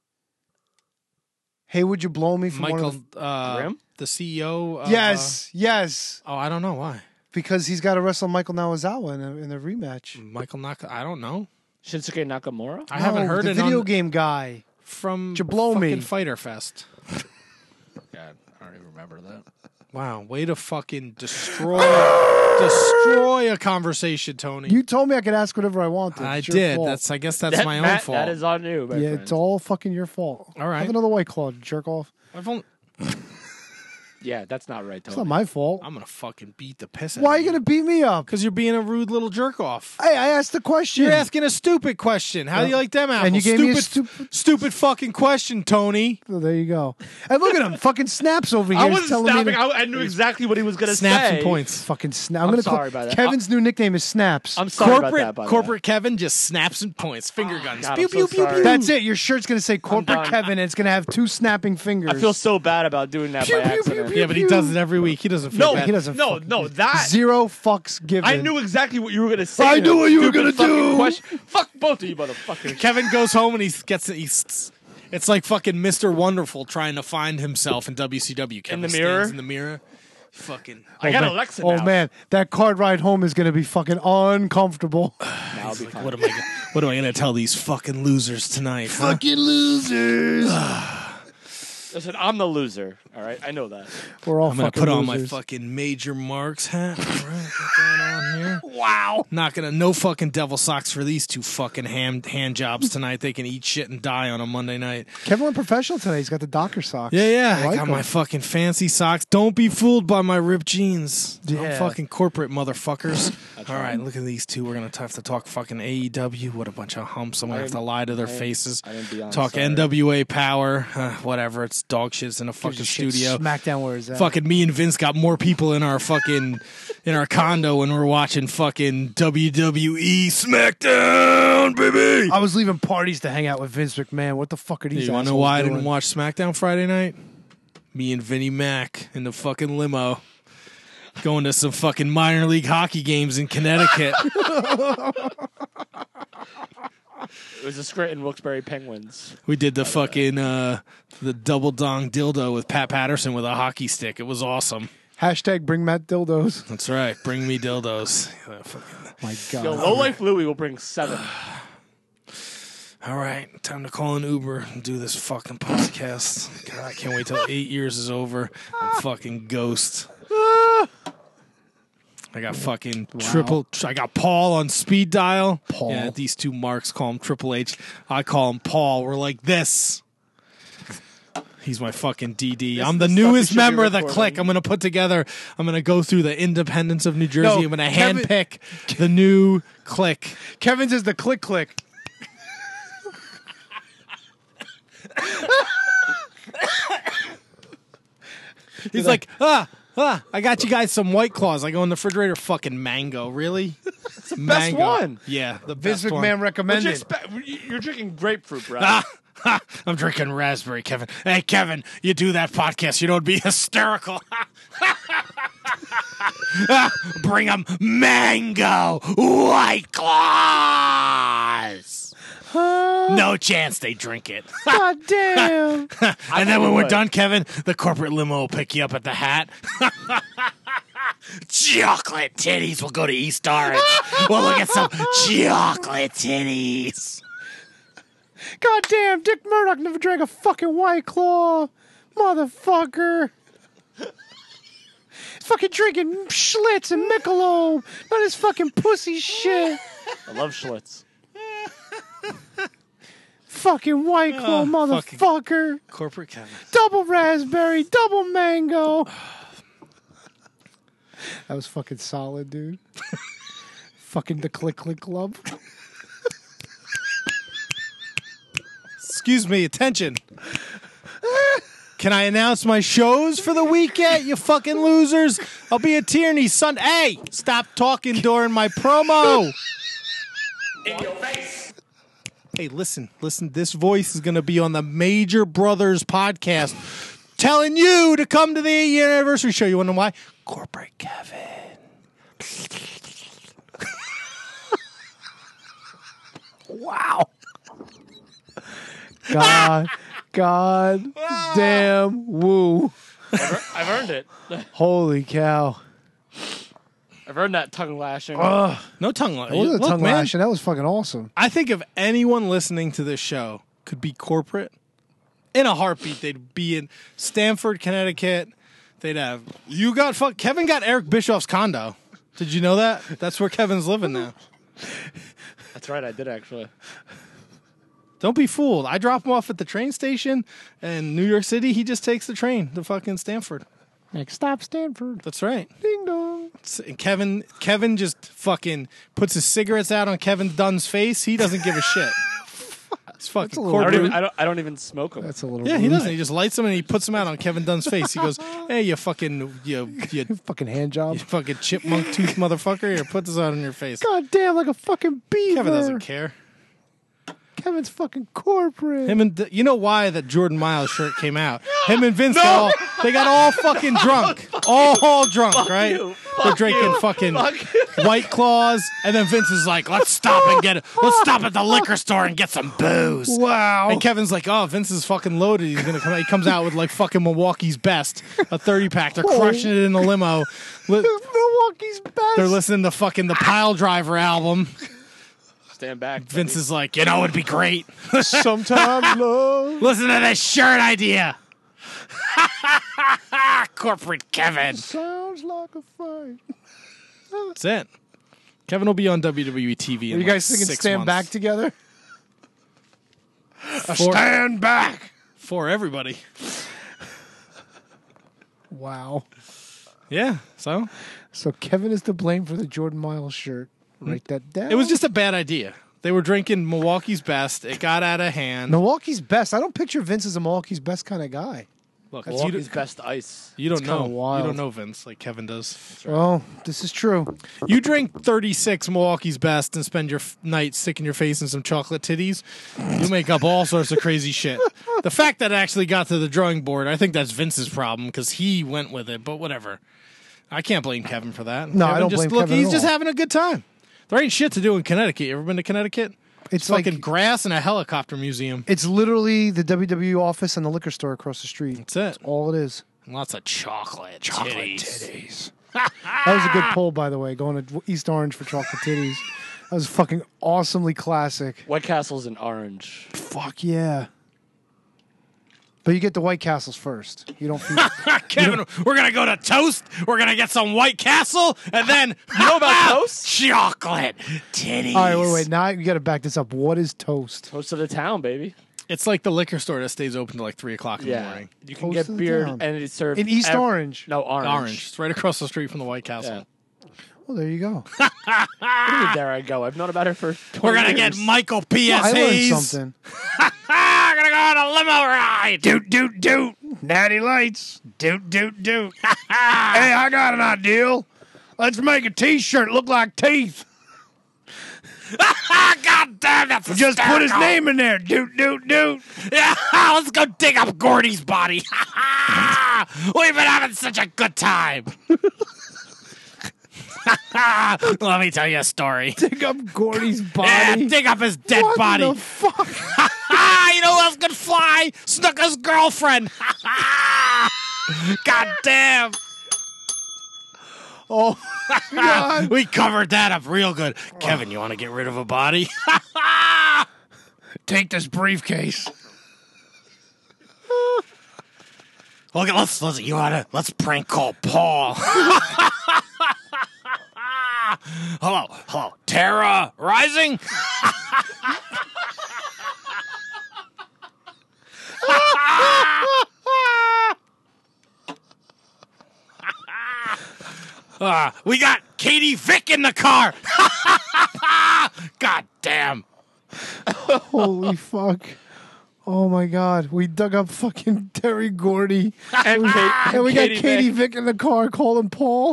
Hey, would you blow me from Michael, one of the... uh, Grimm? the C E O. Of, Yes, yes. Uh, oh, I don't know why. Because he's got to wrestle Michael Nawazawa in a, in a rematch. Michael Naka. I don't know. Shinsuke Nakamura? I haven't No, heard the it video on, game guy. from Jablomi. fucking Fighter Fest. God, I don't even remember that. Wow, way to fucking destroy destroy a conversation, Tony. You told me I could ask whatever I wanted. I It's your did. fault. That's I guess that's That- my own Matt, fault. That is on you, my yeah, friend. it's all fucking your fault. All right. Have another White Claw, jerk off. I've only... Yeah, that's not right, Tony. It's not my fault. I'm gonna fucking beat the piss out Why are of you gonna beat me up? Because you're being a rude little jerk off. Hey, I asked the question. You're asking a stupid question. How do you like them apples? And you gave stupid, me a stupid, stupid fucking question, Tony. Oh, there you go. And look at him, fucking snaps over here. I He's wasn't telling me snapping. to- I, I knew exactly what he was going to say. Snaps and points. Fucking snap. I'm I'm, gonna sorry call, about that. Kevin's new nickname is Snaps. I'm sorry corporate, about that, by the corporate Kevin just snaps and points. Finger guns. God, pew, I'm pew, so pew, sorry. pew. That's it. Your shirt's gonna say corporate done. Kevin, and it's gonna have two snapping fingers. I feel so bad about doing that Pew, by pew, pew, accident. pew, Yeah, but he does it every week. He doesn't feel No, bad. he doesn't. No, fucking- no, that zero fucks given. I knew exactly what you were going to say. I knew what you were Stupid gonna fucking do. Question. Fuck both of you, motherfuckers. Kevin goes home and he gets he's. It's like fucking Mister Wonderful trying to find himself in W C W. Kevin the stands mirror? in the mirror. Fucking. I got man. Alexa Oh now. man, that card ride home is gonna be fucking uncomfortable. Now I'll be fine. What am I? Gonna, what am I gonna tell these fucking losers tonight? huh? Fucking losers. Listen, I'm the loser. All right, I know that. We're all I'm gonna fucking put on losers. my fucking Major Marks hat. All right, put that on here. Wow. Not gonna no fucking devil socks for these two fucking hand hand jobs tonight. They can eat shit and die on a Monday night. Kevin went professional today. He's got the Docker socks. Yeah, yeah. I, like got them. my fucking fancy socks. Don't be fooled by my ripped jeans. I'm Yeah. fucking corporate motherfuckers. All right, look at these two. We're gonna have to talk fucking A E W. What a bunch of humps. I'm gonna I have to didn't- lie to their I didn't- faces. I didn't be on, Talk sorry. N W A Power. Uh, whatever. It's dog shit. It's in a Gives fucking a shit. studio. SmackDown, where is that? Fucking me and Vince got more people in our fucking in our condo when we're watching fucking W W E SmackDown, baby. I was leaving parties to hang out with Vince McMahon. What the fuck are these? You want to know assholes why I doing? didn't watch SmackDown Friday night? Me and Vinnie Mac in the fucking limo. Going to some fucking minor league hockey games in Connecticut. It was the Scranton Wilkes-Barre Penguins. We did the fucking uh, the double dong dildo with Pat Patterson with a hockey stick. It was awesome. Hashtag bring Matt dildos. That's right. Bring me dildos. Uh, fucking- My God. Yo, Low Life Louie will bring seven. All right, time to call an Uber and do this fucking podcast. God, I can't wait till eight years is over. I'm fucking ghost. I got fucking triple. I got Paul on speed dial. Paul. Yeah, these two marks call him Triple H. I call him Paul. We're like this. He's my fucking D D. This I'm is the the stuff we newest should be member of the recording. clique. I'm going to put together. I'm going to go through the independence of New Jersey. No, I'm going to Kevin- handpick the new clique. Kevin's is the click click. He's like, ah, ah, I got you guys some White Claws. I go in the refrigerator, fucking mango. Really? It's the best one. Yeah, the Vince best McMahon one. What'd you recommended. expect? You're drinking grapefruit, bro. Ah, ha, I'm drinking raspberry, Kevin. Hey, Kevin, you do that podcast. You know, it'd be hysterical. Ah, bring them mango White Claws. No chance they drink it. God damn. And then when we're would. done, Kevin, the corporate limo will pick you up at the hat. Chocolate titties. We'll go to East Orange. We'll look at some chocolate titties. God damn, Dick Murdoch never drank a fucking White Claw. Motherfucker. He's fucking drinking Schlitz and Michelob. Not his fucking pussy shit. I love Schlitz. Fucking White Claw, Oh, motherfucker. Corporate Kevin. Double raspberry, double mango. That was fucking solid, dude. Fucking the Click Click Club. Excuse me, attention. Can I announce my shows for the weekend, you fucking losers? I'll be at Tierney Sunday. Hey, stop talking during my promo. In your face. Hey, listen, listen. This voice is going to be on the Major Brothers podcast telling you to come to the eight-year anniversary show. You want to know why? Corporate Kevin. Wow. God, God damn woo. I've, I've earned it. Holy cow. I've earned that tongue lashing. Ugh. No tongue That lashing. wasn't a Look, tongue man, lashing. That was fucking awesome. I think if anyone listening to this show could be corporate, in a heartbeat, they'd be in Stamford, Connecticut. They'd have you got fuck. Kevin got Eric Bischoff's condo. Did you know that? That's where Kevin's living now. That's right, I did actually. Don't be fooled. I drop him off at the train station in New York City. He just takes the train to fucking Stamford. Like, stop Stanford. That's right. Ding dong. And Kevin Kevin just fucking puts his cigarettes out on Kevin Dunn's face. He doesn't give a shit. It's fucking I don't, corporate. even, I, don't, I don't even smoke them. That's a little Yeah, rude. he doesn't. He just lights them and he puts them out on Kevin Dunn's face. He goes, "Hey, you fucking you you fucking hand job, you fucking chipmunk tooth motherfucker! Here, put this out on your face." God damn, like a fucking beaver. Kevin doesn't care. Kevin's fucking corporate. Him and you know why that Jordan Miles shirt came out? Him and Vince got all they got all fucking drunk, all drunk, Fuck right? you. They're Fuck drinking you. fucking Fuck White Claws, and then Vince is like, "Let's stop and get it. Let's stop at the liquor store and get some booze." Wow. And Kevin's like, "Oh, Vince is fucking loaded. He's gonna come." He comes out with like fucking Milwaukee's Best, a thirty pack. They're crushing it in the limo. Li- Milwaukee's Best. They're listening to fucking the Pile Driver album. Stand back. Vince is like, "You know, it'd be great. Sometimes love. Listen to this shirt idea." Corporate Kevin. Sounds like a fight. That's it. Kevin will be on W W E T V. Are in you like guys thinking six stand months. back together? For, Stand back. for everybody. Wow. Yeah. So So Kevin is to blame for the Jordan Miles shirt. Write that down. it was just a bad idea. They were drinking Milwaukee's Best. It got out of hand. Milwaukee's Best. I don't picture Vince as a Milwaukee's Best kind of guy. Look, you, Milwaukee's don't- best ice. you don't It's kinda know. wild. You don't know Vince like Kevin does. Oh, this is true. You drink thirty-six Milwaukee's Best and spend your f- night sticking your face in some chocolate titties, you make up all sorts of crazy shit. The fact that it actually got to the drawing board, I think that's Vince's problem because he went with it, but whatever. I can't blame Kevin for that. No, I Kevin don't just, blame look, Kevin at He's just all. having a good time. There ain't shit to do in Connecticut. You ever been to Connecticut? It's It's like fucking grass and a helicopter museum. it's literally the W W E office and the liquor store across the street. That's it. That's all it is. Lots of chocolate. Chocolate titties. titties. That was a good pull, by the way, going to East Orange for chocolate titties. That was fucking awesomely classic. White Castle's in orange. Fuck yeah. But you get the White Castles first. You don't feed Kevin, we're gonna go to Toast. We're gonna get some White Castle, and then You know about Toast? chocolate titties. All right, wait, wait. Now you got to back this up. What is toast? Toast of the town, baby. It's like the liquor store that stays open till like three o'clock in the morning. You can Toast get of the beer town. and it's served In East ev- Orange. No, orange. Orange. It's right across the street from the White Castle. Yeah. Well, there you go. What do you mean, there I go. I've known about it for twenty We're gonna years. get Michael P S. I learned Hayes. something. Ah, we're gonna go on a limo ride. Doot, doot, doot. Natty lights. Doot, doot, doot. Hey, I got an idea. Let's make a T-shirt look like teeth. God damn, that's Just put his hysterical. name in there. Doot, doot, doot. Yeah, let's go dig up Gordy's body. We've been having such a good time. Let me tell you a story. Dig up Gordy's body. Yeah, dig up his dead what body. the fuck? You know who else could fly? Snooker's girlfriend. God damn. Oh, God. We covered that up real good. Kevin, you want to get rid of a body? Take this briefcase. Okay, let's let's you wanna let's prank call Paul. Hello, hello, Tara Rising. Uh, we got Katie Vick in the car. God damn. Holy fuck. Oh my God. We dug up fucking Terry Gordy. And, we, Kate, and we Katie got Katie Vick. Vick in the car calling Paul.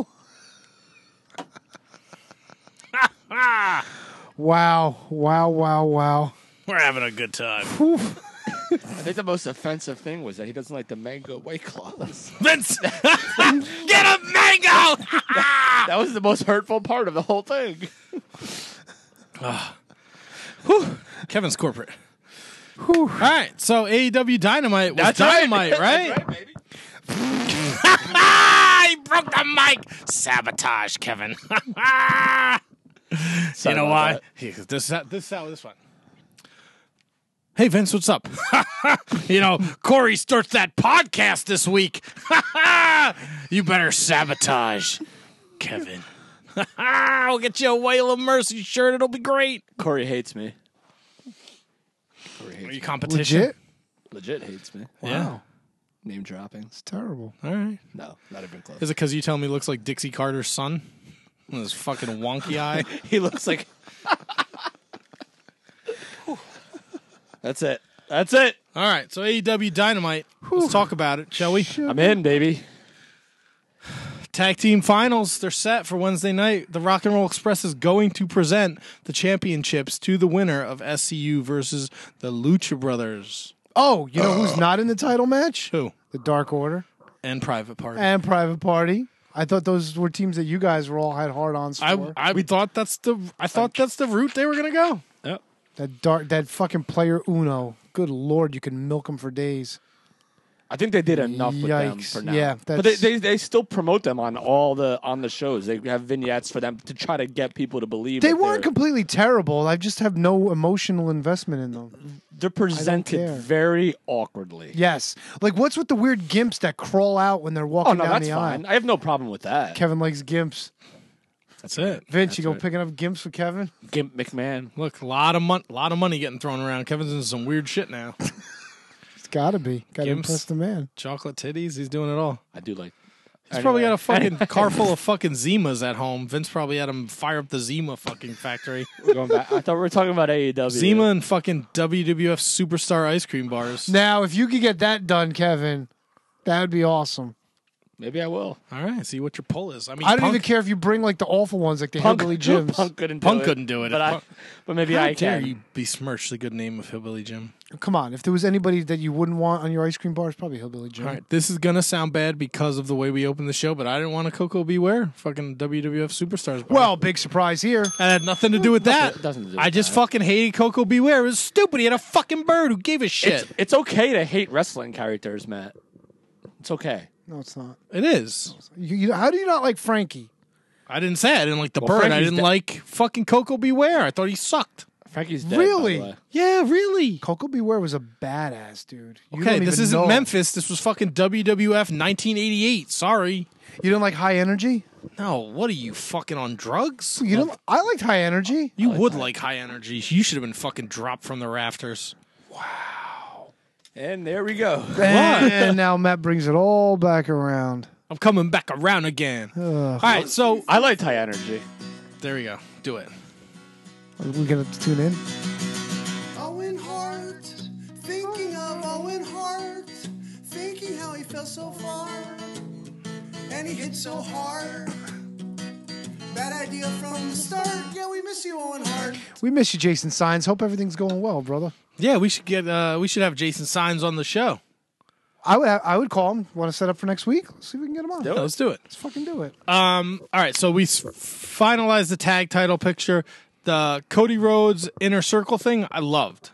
Wow. Wow, wow, wow. We're having a good time. I think the most offensive thing was that he doesn't like the mango White Claws. Vince, get a mango. That was the most hurtful part of the whole thing. Whew. Kevin's corporate. All right, so A E W Dynamite was That's right. Dynamite, right? That's right, baby. He broke the mic. Sabotage, Kevin. You Sorry know about why? that. He- This this this this one. Hey Vince, what's up? You know, Corey starts that podcast this week. You better sabotage, Kevin. I'll get you a Whale of Mercy shirt. It'll be great. Corey hates me. Corey hates Are you me. competition? Legit? Legit hates me. Yeah. Name dropping. It's terrible. All right. No, not even close. Is it because you tell me he looks like Dixie Carter's son? With his fucking wonky eye. He looks like. That's it. That's it. All right. So A E W Dynamite. Let's talk about it, shall we? I'm in, baby. Tag team finals. They're set for Wednesday night. The Rock and Roll Express is going to present the championships to the winner of S C U versus the Lucha Brothers. Oh, you know who's not in the title match? Who? The Dark Order. And Private Party. And Private Party. I thought those were teams that you guys were all had hard-ons for. I I thought that's the I thought that's the route they were gonna go. Yep. That dark, that fucking player Uno. Good Lord, you can milk him for days. I think they did enough with them Yikes. for now. Yeah, but they, that's- they they still promote them on all the on the shows. They have vignettes for them to try to get people to believe They that weren't they're, completely terrible. I just have no emotional investment in them. they're presented very awkwardly. Yes. Like, what's with the weird gimps that crawl out when they're walking Oh no, down that's the fine. aisle? I have no problem with that. Kevin likes gimps. That's it. Vince, That's you go right. picking up gimps for Kevin? Gimp McMahon. Look, a lot of mon- lot of money getting thrown around. Kevin's in some weird shit now. It's gotta be. Gotta Gimps. impress the man. Chocolate titties. He's doing it all. I do like. He's probably got a Anyway. fucking car full of fucking Zimas at home. Vince probably had him fire up the Zima fucking factory. We're going back. I thought we were talking about A E W. Zima and fucking W W F superstar ice cream bars. Now, if you could get that done, Kevin, that would be awesome. Maybe I will. All right, see what your pull is. I mean, I don't Punk, even care if you bring like the awful ones, like the Punk, Hillbilly Jims. Punk couldn't do Punk it. couldn't do it. But, I, Punk- but maybe How I dare can. you besmirch the good name of Hillbilly Jim? Come on, if there was anybody that you wouldn't want on your ice cream bar, it's probably Hillbilly Jim. All right, this is gonna sound bad because of the way we opened the show, but I didn't want a Coco Beware fucking W W F superstars bar. Well, big surprise here. That had nothing to do with that. It doesn't do with I just that. fucking hated Coco Beware. It was stupid. He had a fucking bird who gave a shit. It's, it's okay to hate wrestling characters, Matt. It's okay. No, it's not. It is. You, you, how do you not like Frankie? I didn't say I didn't like the Well, bird. I Frankie's didn't de- like fucking Coco Beware. I thought he sucked. Frankie's dead. Really? By the way. Yeah, really. Coco Beware was a badass, dude. You Okay, don't this even isn't know. Memphis. This was fucking W W F nineteen eighty-eight. Sorry. You didn't like High Energy? No, what are you fucking on drugs? You don't. I liked High Energy. You would like high energy. You should have been fucking dropped from the rafters. And there we go. And now Matt brings it all back around. I'm coming back around again. Ugh. All right, so I liked High Energy. there we go. Do it. Are we gonna tune in? Owen Hart, thinking of Owen Hart, thinking how he fell so far, and he hit so hard. Bad idea from the start. Yeah, we miss you, Owen Hart. We miss you, Jason Signs. Hope everything's going well, brother. Yeah, we should get. Uh, we should have Jason Signs on the show. I would. I would call him. Want to set up for next week? Let's see if we can get him on. Yeah, let's do it. Let's fucking do it. Um. All right. So we s- finalized the tag title picture. The Cody Rhodes Inner Circle thing, I loved.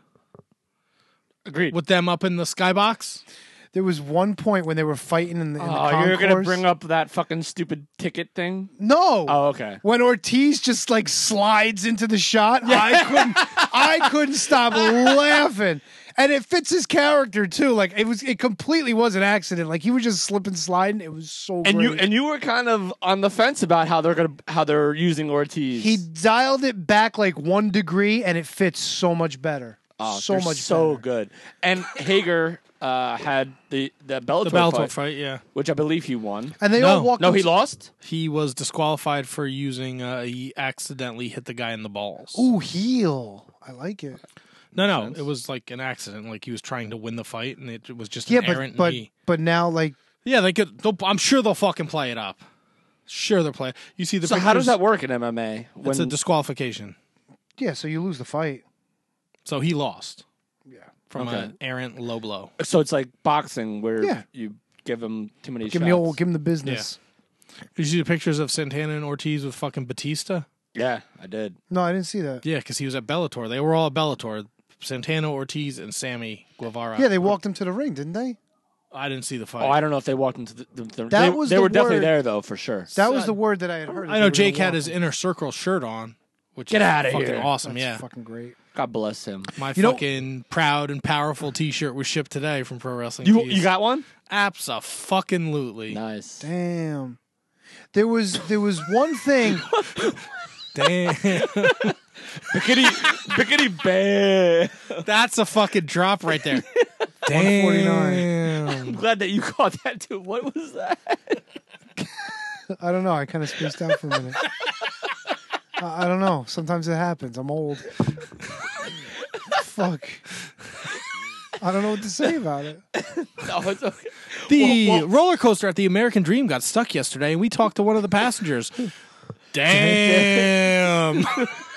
Agreed. With them up in the skybox. There was one point when they were fighting in the, in the Oh, you're gonna concourse. bring up that fucking stupid ticket thing? No. Oh, okay. When Ortiz just like slides into the shot, I couldn't. I couldn't stop laughing, and it fits his character too. Like it was, it completely was an accident. Like he was just slipping, sliding. It was so. And great. you and you were kind of on the fence about how they're gonna how they're using Ortiz. He dialed it back like one degree, and it fits so much better. oh, so they're much so better. good. And Hager uh, had the the Bellator, The Bellator fight, fight, yeah. which I believe he won. And they No. all walked. No, he into- lost. He was disqualified for using. Uh, he accidentally hit the guy in the balls. Ooh, heel. I like it. No, no, it was like an accident. Like he was trying to win the fight, and it was just Yeah, an but errant but knee. but now like Yeah, they could. They'll, I'm sure they'll fucking play it up. Sure, they'll play. You see the. So how does pictures? that work in M M A? It's a disqualification. yeah, so you lose the fight. So he lost. Yeah. From Okay. an errant low blow. So it's like boxing where Yeah. you give him too many Give shots. him the old, give him the business. Did you see the pictures of Santana and Ortiz with fucking Batista? Yeah, I did. No, I didn't see that. Yeah, because he was at Bellator. They were all at Bellator. Santana, Ortiz, and Sammy Guevara. Yeah, they walked him to the ring, didn't they? I didn't see the fight. Oh, I don't know if they walked into the. the, the That they was they the were definitely word- there though for sure. That was the word that I had heard. I know Jake had his Inner Circle shirt on, which Get is outta fucking here. awesome. That's yeah, fucking great. God bless him. my You know- fucking proud and powerful T-shirt was shipped today from Pro Wrestling. You Tees. you got one? Abso-fucking-lutely. Nice. Damn. There was there was one thing. Damn, Bickety bickety bear. that's a fucking drop right there. Damn. one forty-nine. I'm glad that you caught that too. What was that? I don't know. I kind of spaced out for a minute. I, I don't know. Sometimes it happens. I'm old. Fuck. I don't know what to say about it. No, it's okay. The Well, well- roller coaster at the American Dream got stuck yesterday, and we talked to one of the passengers. Damn.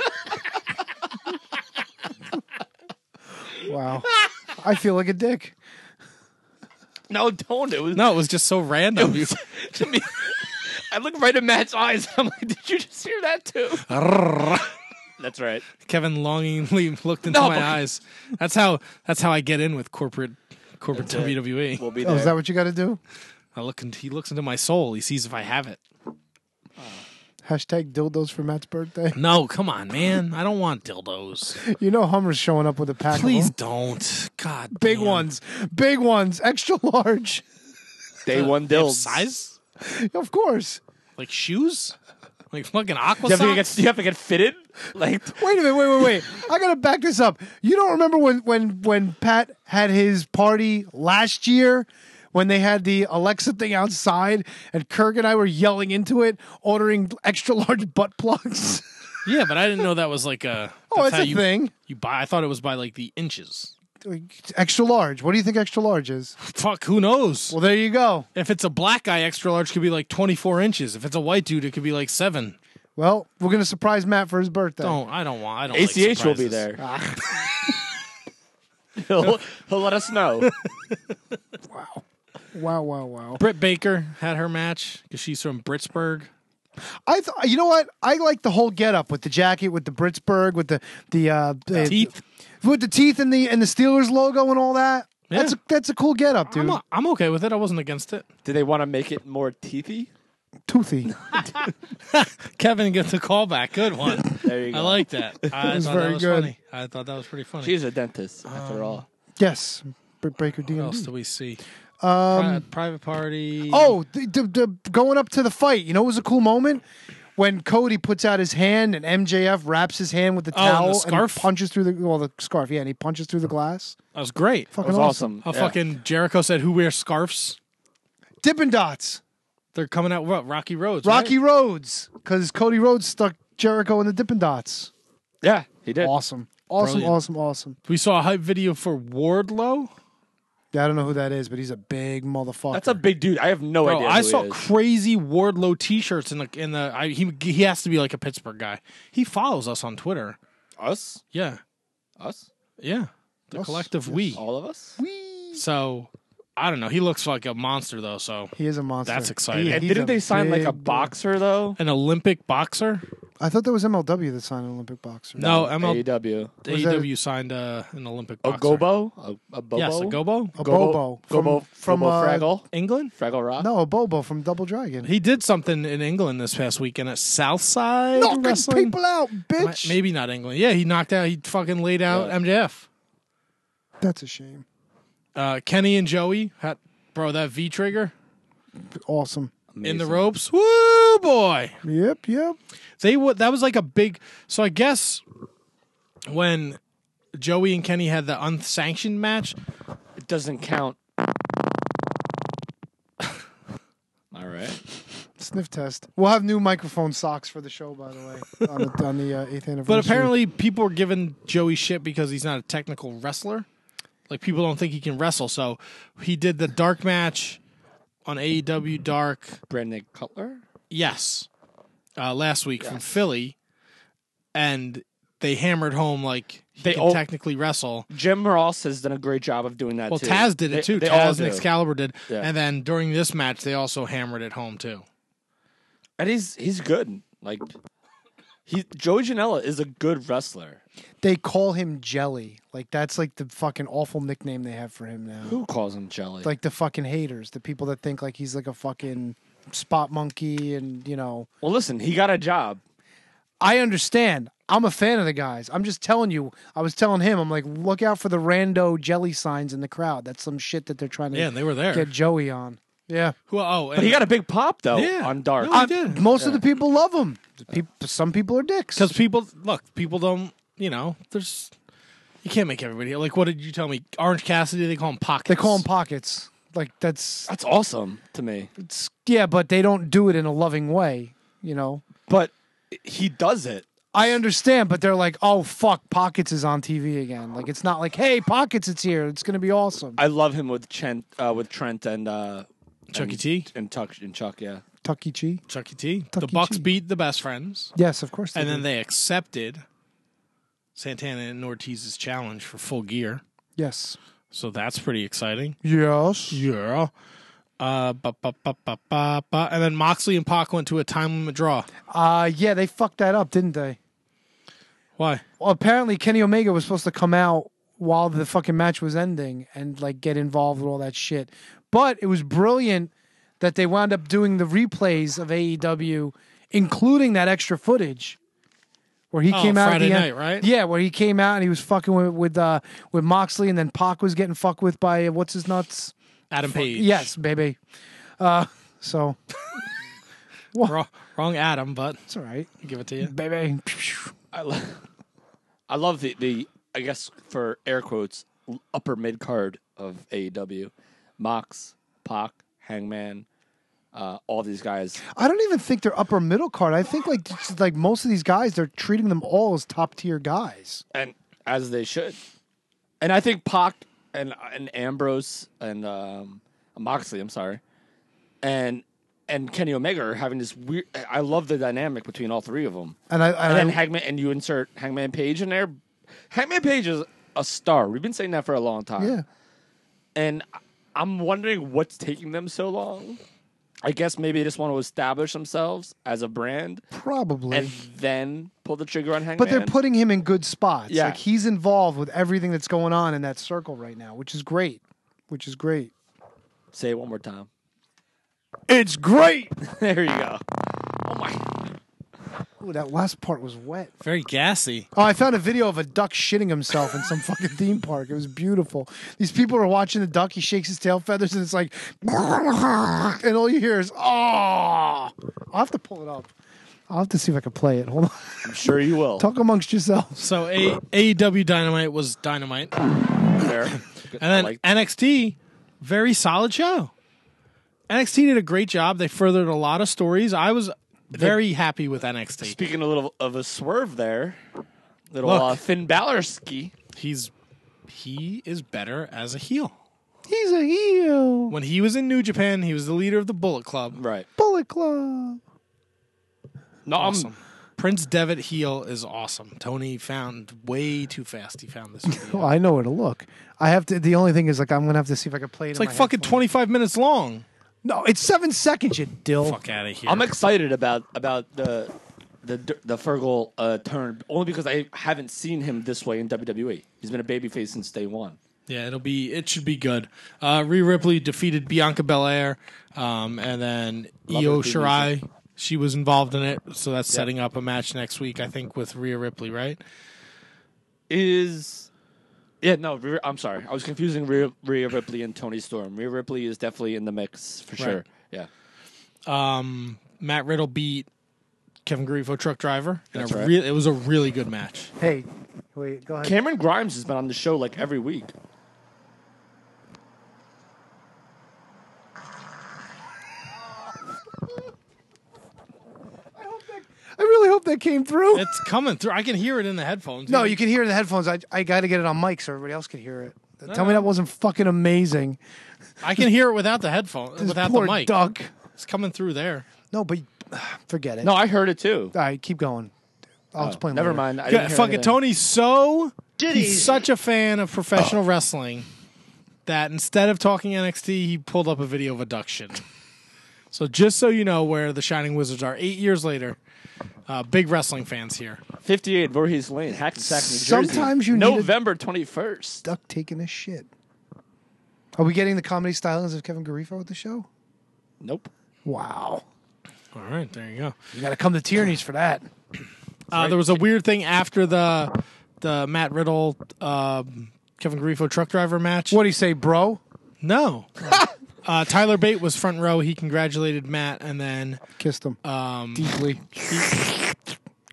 Wow. I feel like a dick. No, don't. It was No, it was just so random. It was, to me, I look right at Matt's eyes. I'm like, did you just hear that too? That's right. Kevin longingly looked into No, my but- eyes. That's how. That's how I get in with corporate corporate That's it. W W E. We'll be Oh, there. is that what you got to do? I look. In, he looks into my soul. He sees if I have it. Hashtag dildos for Matt's birthday. No, come on, man. I don't want dildos. You know Hummer's showing up with a pack Please of them. don't. God, Big damn. ones. Big ones. Extra large. Day one They have dills. size Of course. like shoes, like fucking aqua You have, to socks. get, you have to get fitted. Like, Wait a minute, wait, wait, wait. I gotta back this up. You don't remember when when when Pat had his party last year when they had the Alexa thing outside and Kirk and I were yelling into it, ordering extra large butt plugs? Yeah, but I didn't know that was like a. Oh, that's it's how a you, thing. You buy. I thought it was by like the inches. Extra large. What do you think extra large is? Fuck, who knows? Well, there you go. If it's a black guy, extra large could be like twenty-four inches. If it's a white dude, it could be like seven. Well, we're gonna surprise Matt for his birthday. Don't. I don't want. I don't. A C H like will be surprises. there. he'll, he'll let us know. Wow, wow, wow. Britt Baker had her match because she's from Britsburg. I th- you know what? I like the whole getup with the jacket, with the Britsburg, with the the uh, the- Teeth. with the teeth and the and the Steelers logo and all that. Yeah. That's a, that's a cool getup, dude. I'm, o- I'm okay with it. I wasn't against it. Do they want to make it more teethy? Toothy. Kevin gets a callback. Good one. There you go. I like that. I was thought very that was good. funny. I thought that was pretty funny. She's a dentist, after all. Yes, Britt Baker D What M else D. do we see? Um, Pri- private party. oh, the, the, the, going up to the fight. You know, it was a cool moment when Cody puts out his hand and M J F wraps his hand with the Oh, and the towel scarf? and punches through the well the scarf. Yeah, and he punches through the glass. that was great. Fucking was awesome. awesome. How Yeah. fucking Jericho said, "Who wears scarves?" Dippin' Dots. They're coming out. What, Rocky Roads. Rocky right? Roads, because Cody Rhodes stuck Jericho in the Dippin' Dots. Yeah, he did. Awesome, awesome, Brilliant. awesome, awesome. We saw a hype video for Wardlow. Yeah, I don't know who that is, but he's a big motherfucker. That's a big dude. I have no Bro, idea. I who saw he is. crazy Wardlow T-shirts in the in the. I, he he has to be like a Pittsburgh guy. He follows us on Twitter. Us? Yeah, Us? yeah. The Us? collective Yes. we. All of us? So I don't know. He looks like a monster though. So He is a monster. That's exciting. He- And he's didn't they sign like a big dude. boxer though? an Olympic boxer. I thought that was M L W that signed an Olympic boxer. No, M L A E W. A Was E that- W signed uh, an Olympic A boxer. gobo? A, a bobo? Yes, a gobo. a Bobo from Gobo, from Gobo uh, Fraggle? England. Fraggle Rock? No, a Bobo from Double Dragon. He did something in England this past weekend at Southside Knocking Wrestling. people out, bitch. Maybe not England. Yeah, he knocked out. He fucking laid out Yeah. M J F. That's a shame. Uh, Kenny and Joey had, bro, that V trigger Awesome. in the ropes. Woo, boy. Yep, yep. They would. That was like a big. So I guess when Joey and Kenny had the unsanctioned match, It doesn't count. All right. Sniff test. We'll have new microphone socks for the show, by the way, on the, on the uh, eighth anniversary. but apparently people were giving Joey shit because he's not a technical wrestler. Like people don't think he can wrestle. So he did the dark match on A E W Dark. Brandon Cutler? Yes, uh, last week from Philly, and they hammered home like he They can all- technically wrestle. Jim Ross has done a great job of doing that Well, too. Taz did it They- too. They all Taz and do. Excalibur did, Yeah. and then during this match, they also hammered it home too. And he's he's good. Like he Joey Janela is a good wrestler. they call him Jelly. Like that's like the fucking awful nickname they have for him now. Who calls him Jelly? Like the fucking haters, the people that think like he's like a fucking spot monkey, and you know. Well, listen, he got a job. I understand. I'm a fan of the guys. I'm just telling you. I was telling him. I'm like, look out for the rando jelly signs in the crowd. That's some shit that they're trying to. Yeah, and they were there. Get Joey on. Yeah. Who? Oh, But he got a big pop though Yeah. on Dark. No, he I- did. Most of Yeah. the people love him. The peop- some people are dicks. Because people look, people don't. You know, there's. You can't make everybody like. What did you tell me? Orange Cassidy. They call him pockets. They call them pockets. Like that's That's awesome to me. it's yeah, but they don't do it in a loving way. You know. But he does it. I understand, but they're like, oh fuck, Pockets is on T V again. Like it's not like, hey, Pockets, it's here. It's gonna be awesome. I love him with Trent, uh, with Trent and uh, Chucky and, T and Tuck and Chuck. Yeah, Tucky Chi. Chucky T. Tucky the Bucks Chi. beat the Best Friends. Yes, of course. They And then did. they accepted Santana and Ortiz's challenge for Full Gear. Yes. So that's pretty exciting. Yes. Yeah. Uh, ba, ba, ba, ba, ba, ba. And then Moxley and Pac went to a time limit draw. Uh yeah, they fucked that up, didn't they? Why? Well, apparently Kenny Omega was supposed to come out while the fucking match was ending and like get involved with all that shit. But it was brilliant that they wound up doing the replays of A E W, including that extra footage where he Oh, came out Friday at the night, end. right? Yeah, where he came out and he was fucking with with, uh, with Moxley, and then Pac was getting fucked with by uh, what's his nuts? Adam Fuck- Page. Yes, baby. Uh, so wrong, wrong Adam, but it's all right. Give it to you, baby. I, lo- I love the, the I guess for air quotes upper mid card of A E W. Mox, Pac, Hangman, uh, all these guys. I don't even think they're upper middle card. I think like just, like most of these guys, they're treating them all as top tier guys. And as they should. And I think Pac and and Ambrose and um, Moxley, I'm sorry, and and Kenny Omega are having this weird. I love the dynamic between all three of them. And I- and I- then Hangman, and you insert Hangman Page in there. Hangman Page is a star. We've been saying that for a long time. Yeah. And I'm wondering what's taking them so long. I guess maybe they just want to establish themselves as a brand. Probably. And then pull the trigger on Hangman. But they're putting him in good spots. Yeah. Like he's involved with everything that's going on in that circle right now, which is great. Which is great. Say it one more time. It's great. There you go. Ooh, that last part was wet. Very gassy. Oh, I found a video of a duck shitting himself in some fucking theme park. It was beautiful. These people are watching the duck. He shakes his tail feathers, and it's like, and all you hear is, oh. I'll have to pull it up. I'll have to see if I can play it. Hold on. I'm sure you will. Talk amongst yourselves. So A- AEW Dynamite was Dynamite. Fair. And then N X T, very solid show. N X T did a great job. They furthered a lot of stories. I was very happy with N X T. Speaking a little of a swerve there, little Look. uh, Finn Balor ski. He's he is better as a heel. He's a heel. When he was in New Japan, he was the leader of the Bullet Club. Right. Bullet Club. No, awesome. Prince Devitt heel is awesome. Tony found way too fast. He found this video. Oh, I know where to look. I have to. The only thing is, like, I'm gonna have to see if I can play it. It's in like my fucking headphones. twenty-five minutes long. No, it's seven seconds. You dill. Fuck out of here. I'm excited about about the the the Fergal uh, turn only because I haven't seen him this way in W W E. He's been a babyface since day one. Yeah, it'll be. It should be good. Uh, Rhea Ripley defeated Bianca Belair, um, and then Love Io her theme Shirai. music. She was involved in it, so that's Yep. setting up a match next week. I think with Rhea Ripley, right? Is yeah no Rhea- I'm sorry I was confusing Rhea, Rhea Ripley and Tony Storm. Rhea Ripley is definitely in the mix for sure. Right. Yeah. Um, Matt Riddle beat Kevin Grifo, truck driver. And That's a right. rea- it was a really good match. Hey, wait, go ahead. Cameron Grimes has been on the show like every week. I really hope that came through. It's coming through. I can hear it in the headphones. No, you can hear it in the headphones. I I got to get it on mic so everybody else can hear it. No, Tell me no. that wasn't fucking amazing. I can hear it without the headphone, This without poor the mic. duck. It's coming through there. No, but forget it. No, I heard it too. All right, keep going. I'll Oh, explain. never later. mind. I Yeah, didn't hear fucking anything. Tony's so Did he's he? such a fan of professional wrestling that instead of talking N X T, he pulled up a video of a duck shit. So just so you know where the Shining Wizards are, eight years later, uh, big wrestling fans here. fifty-eight Voorhees Lane, Hackensack, New Jersey. Sometimes you need a- November twenty-first. Duck taking a shit. Are we getting the comedy stylings of Kevin Garifo at the show? Nope. Wow. All right, there you go. You got to come to Tierney's for that. Uh, there was a weird thing after the the Matt Riddle um, Kevin Grifo truck driver match. What do you say, bro? No. uh, Tyler Bate was front row. He congratulated Matt and then Kissed him um, deeply.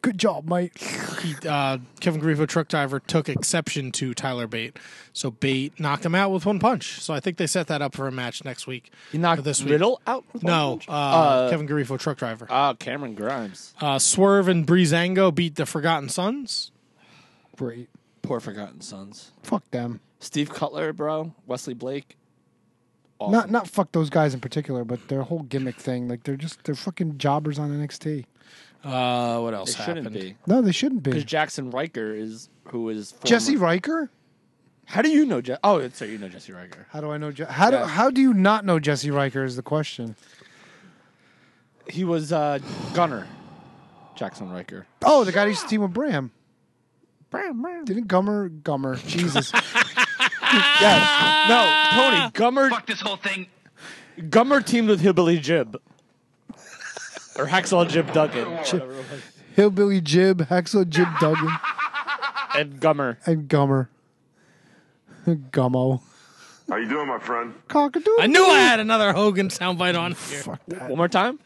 Good job, mate. He, uh, Kevin Grifo, truck driver, took exception to Tyler Bate. So Bate knocked him out with one punch. So I think they set that up for a match next week. He knocked this week. Riddle out with one No, punch? uh, Uh, Kevin Grifo, truck driver. Ah, Cameron Grimes. Uh, Swerve and Breezango beat the Forgotten Sons. Great. Poor Forgotten Sons. Fuck them. Steve Cutler, bro. Wesley Blake. Awesome. Not not fuck those guys in particular, but their whole gimmick thing. Like they're just they're fucking jobbers on N X T. Uh, what else They shouldn't happened? be. No, they shouldn't be. Because Jackson Riker is who is former- Jesse Riker? How do you know? Je- oh, sorry, you know Jesse Riker. How do I know? Je- how do Yeah. how do you not know Jesse Riker? Is the question. He was uh, Gunner. Jackson Riker. Oh, the guy who used to team with Bram. Bram, Bram. Didn't Gummer Gummer? Jesus. Yes. No, Tony Gummer. Fuck this whole thing. Gummer teamed with Hillbilly Jib. Or Hacksaw Jib Duggan. whatever it was. Hillbilly Jib, Hacksaw Jib Duggan, And Gummer. and Gummer. Gummo. How you doing, my friend? Cockadoo. I knew I had another Hogan soundbite on here. Fuck that. One more time.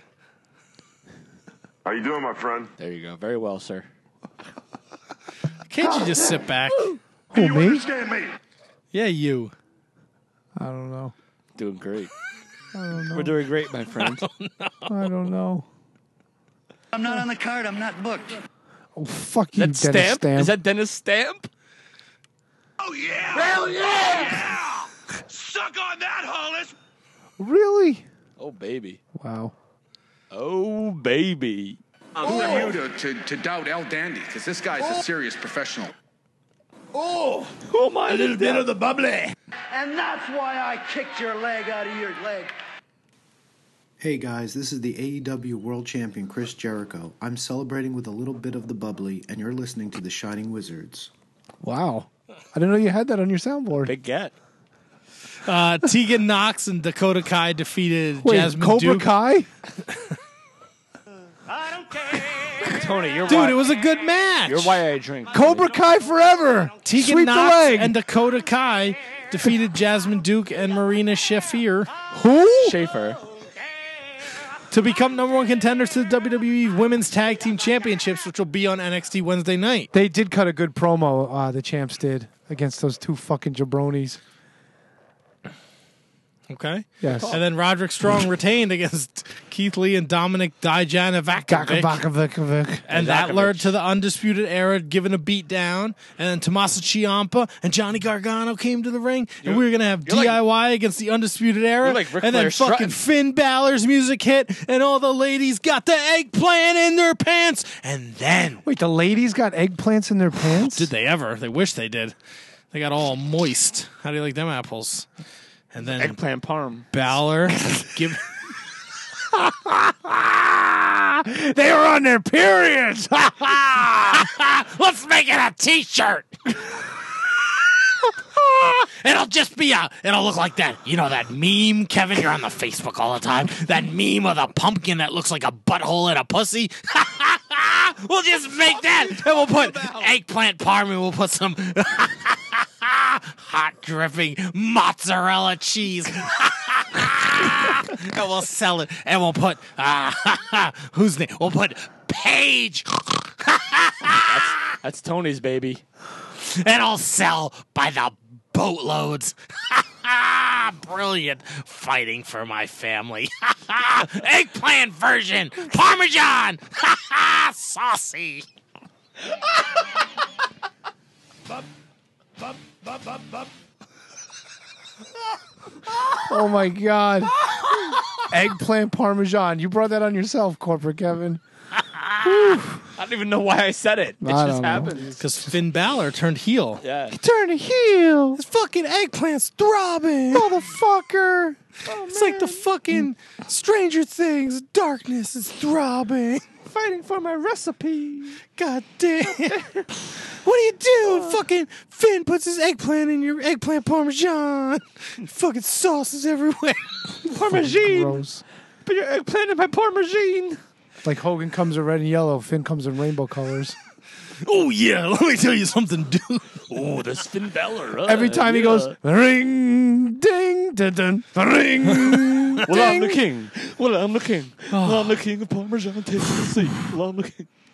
How you doing, my friend? There you go. Very well, sir. Can't you just sit back? Who, you me? understand me? Yeah, you. I don't know. Doing great. I don't know. We're doing great, my friend. I don't know. I'm not on the card. I'm not booked. Oh, fuck you, That's Dennis Stamp? Stamp. Is that Dennis Stamp? Oh, yeah. Hell yeah. Suck on that, Hollis. Really? Oh, baby. Wow. Oh, baby. Who are you to, to, to doubt El Dandy? Because this guy's a serious professional. Oh, Who am I? a little bit of the bubbly. And that's why I kicked your leg out of your leg. Hey guys, this is the A E W World Champion Chris Jericho. I'm celebrating with a little bit of the bubbly, and you're listening to the Shining Wizards. Wow. I didn't know you had that on your soundboard. Big get. Uh, Tegan Knox and Dakota Kai defeated Wait, Jasmine Cobra Duke. Kai? Tony, you're Dude, why, it was a good match. You're why I drink. Cobra Kai forever. Tegan Sweep Knox the leg. and Dakota Kai defeated Jasmine Duke and Marina Shafir Who? Schaefer. to become number one contenders to the W W E Women's Tag Team Championships, which will be on N X T Wednesday night. They did cut a good promo, uh, the champs did, against those two fucking jabronis. Okay. Yes. And then Roderick Strong retained against Keith Lee and Dominic Dijanovic. Gakavakovic. And that led to the Undisputed Era giving a beat down. And then Tommaso Ciampa and Johnny Gargano came to the ring. And we were going to have D I Y against the Undisputed Era. you're like Ric and then Flair fucking strutting. Finn Balor's music hit. And all the ladies got the eggplant in their pants. And then. Wait, the ladies got eggplants in their pants? Did they ever? They wish they did. They got all moist. How do you like them apples? And then Eggplant parm. Balor give. They were on their periods. Let's make it a t-shirt. It'll just be a, it'll look like that. You know that meme, Kevin? You're on the Facebook all the time. That meme of the pumpkin that looks like a butthole in a pussy. We'll just make that. And we'll put eggplant parm and we'll put some hot dripping mozzarella cheese. And we'll sell it. And we'll put, uh, whose name? We'll put Paige. That's, that's Tony's baby. And I'll sell by the boatloads. Brilliant. Fighting for my family. Eggplant version. Parmesan. Saucy. Oh my God. Eggplant parmesan. You brought that on yourself, Corporate Kevin. I don't even know why I said it. It I just don't know. happened. Because Finn Balor turned heel. Yeah. Turn a heel. This fucking eggplant's throbbing. Motherfucker. It's like the fucking Stranger Things. Darkness is throbbing. Fighting for my recipe. God damn. What are you doing? Fucking Finn puts his eggplant in your eggplant parmesan. Fucking sauces everywhere. Parmesan. Gross. Put your eggplant in my parmesan. Like Hogan comes in red and yellow, Finn comes in rainbow colors. Oh, yeah. Let me tell you something, dude. Oh, this Finn Balor. Uh, Every time he yeah. goes, ring, ding, dun, dun, ring, Well, I'm the ding. king. Well, I'm the king. Well, I'm the king of Parmesan. Take a seat. Well, I'm the king.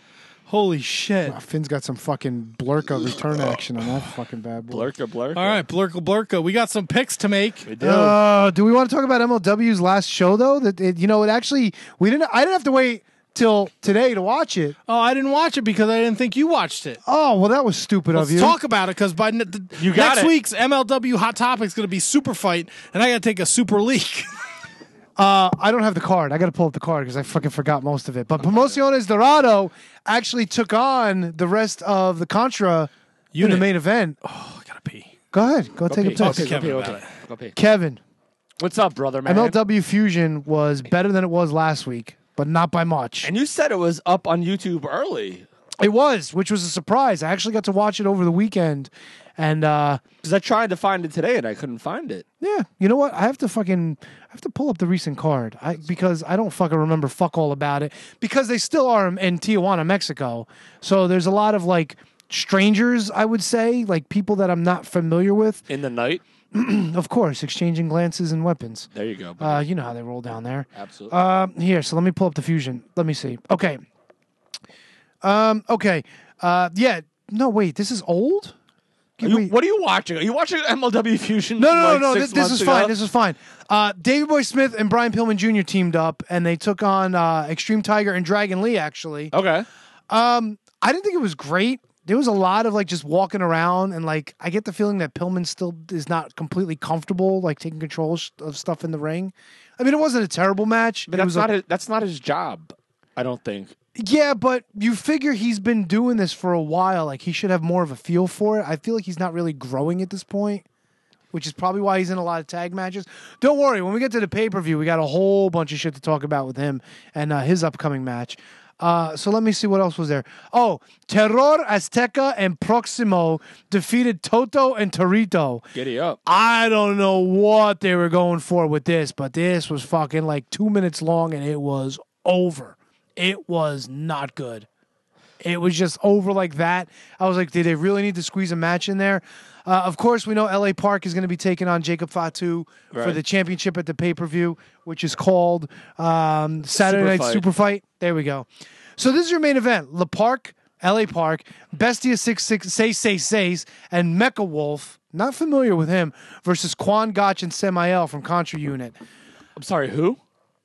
Holy shit. Wow, Finn's got some fucking Blurka return action on that fucking bad boy. Blurka, Blurka. All right, Blurka, Blurka. We got some picks to make. We do. Uh, do we want to talk about M L W's last show though? That it, you know, it actually we didn't. I didn't have to wait till today to watch it. Oh, I didn't watch it because I didn't think you watched it. Oh, well, that was stupid Let's of you. talk about it because by ne- the, You got next it. week's M L W Hot Topic is going to be Super Fight, and I got to take a super leak. Uh, I don't have the card. I got to pull up the card because I fucking forgot most of it. But Promociones Dorado actually took on the rest of the Contra in Unit. the main event. Oh, I gotta pee. Go ahead. Go, Go take pee. a piss. Okay, go Kevin pee, about okay. it. Go pee. Kevin, What's up, brother, man? M L W Fusion was better than it was last week, but not by much. And you said it was up on YouTube early. It was, which was a surprise. I actually got to watch it over the weekend. And, uh, Because I tried to find it today and I couldn't find it. yeah, you know what? I have to fucking, I have to pull up the recent card I because I don't fucking remember fuck all about it because they still are in Tijuana, Mexico. So there's a lot of like strangers, I would say, like people that I'm not familiar with. In the night? Of course, exchanging glances and weapons. There you go. Uh, you know how they roll down there. Absolutely. Uh, here, so let me pull up the fusion. Let me see. Okay. Um. Okay. Uh. Yeah. No. Wait. This is old. Are you- what are you watching? Are you watching M L W Fusion? No, from, no, like, no, no. six This, this months is ago? fine. This is fine. Uh, David Boy Smith and Brian Pillman Junior teamed up, and they took on uh, Extreme Tiger and Dragon Lee. Actually, Okay. um, I didn't think it was great. There was a lot of like just walking around, and like I get the feeling that Pillman still is not completely comfortable, like taking control of stuff in the ring. I mean, it wasn't a terrible match. But It that's was not a- his, that's not his job, I don't think. Yeah, but you figure he's been doing this for a while. Like, he should have more of a feel for it. I feel like he's not really growing at this point, which is probably why he's in a lot of tag matches. Don't worry. When we get to the pay-per-view, we got a whole bunch of shit to talk about with him and uh, his upcoming match. Uh, so let me see what else was there. Oh, Terror Azteca and Proximo defeated Toto and Torito. Giddy up. I don't know what they were going for with this, but this was fucking like two minutes long and it was over. It was not good. It was just over like that. I was like, did they really need to squeeze a match in there? Uh, of course, we know L A Park is going to be taking on Jacob Fatu for Right. the championship at the pay-per-view, which is called um, Saturday Super Night Fight. Super Fight. There we go. So this is your main event. La Park, L A Park, Bestia six six, Say Say Says, and Mecha Wolf, not familiar with him, versus Quan Gotch and Samael from Contra Unit. I'm sorry, who?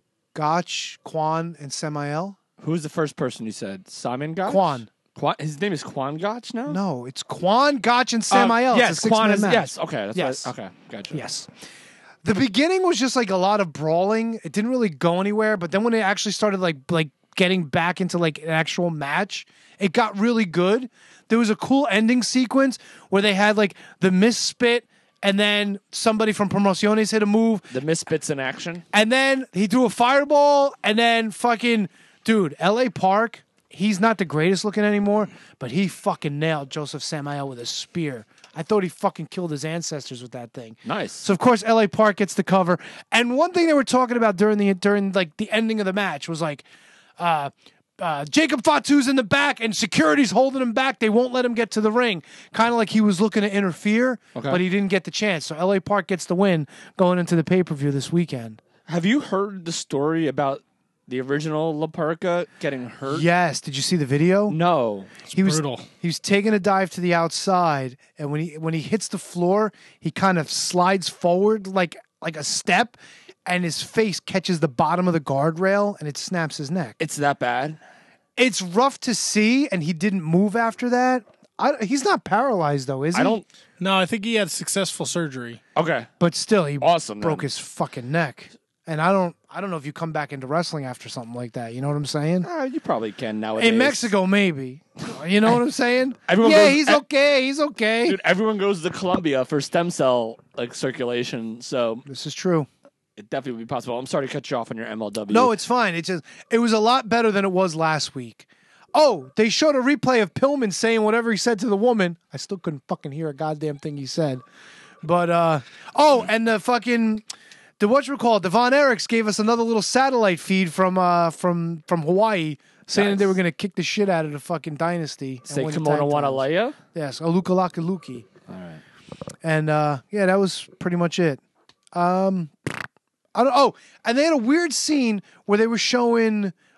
Gotch, Quan, and Samael? Who's the first person you said? Simon Gotch? Quan. Quan. His name is Quan Gotch now? No, it's Quan, Gotch, and Uh, Samael. yes, it's a Quan six-man is. match. Yes, okay. That's Yes. What, okay, gotcha. Yes. The beginning was just like a lot of brawling. It didn't really go anywhere, but then when it actually started like like getting back into like an actual match, it got really good. There was a cool ending sequence where they had like the misspit and then somebody from Promociones hit a move. The Misfits in action. And then he threw a fireball, and then fucking, dude, L A Park, he's not the greatest looking anymore, but he fucking nailed Joseph Samael with a spear. I thought he fucking killed his ancestors with that thing. Nice. So of course L A Park gets the cover. And one thing they were talking about during the during like the ending of the match was like, uh, uh, Jacob Fatu's in the back and security's holding him back. They won't let him get to the ring. Kind of like he was looking to interfere, Okay. but he didn't get the chance. So L A Park gets the win going into the pay-per-view this weekend. Have you heard the story about the original La Parca getting hurt? Yes. Did you see the video? No. he was brutal. he was taking a dive to the outside, and when he when he hits the floor, he kind of slides forward like like a step, and his face catches the bottom of the guardrail, and it snaps his neck. It's that bad? It's rough to see, and he didn't move after that. I, he's not paralyzed though, is he? I don't. No, I think he had successful surgery. Okay. But still, he Awesome, broke then. his fucking neck. And I don't, I don't know if you come back into wrestling after something like that. You know what I'm saying? Uh, you probably can nowadays. In Mexico, maybe. You know what I'm saying? Everyone yeah, goes- he's eh, okay. He's okay. Dude, everyone goes to Colombia for stem cell like circulation, so This is true. it definitely would be possible. I'm sorry to cut you off on your M L W. No, it's fine. It's just it was a lot better than it was last week. Oh, they showed a replay of Pillman saying whatever he said to the woman. I still couldn't fucking hear a goddamn thing he said. But uh oh, and the fucking the whatchamacallit, the Von Erichs gave us another little satellite feed from uh from from Hawaii saying that they were gonna kick the shit out of the fucking dynasty. and Say win the Kimono tag titles. Wanalea? Yes, Alukalakaluki. All right. And uh, yeah, that was pretty much it. Um, I don't. Oh, and they had a weird scene where they were showing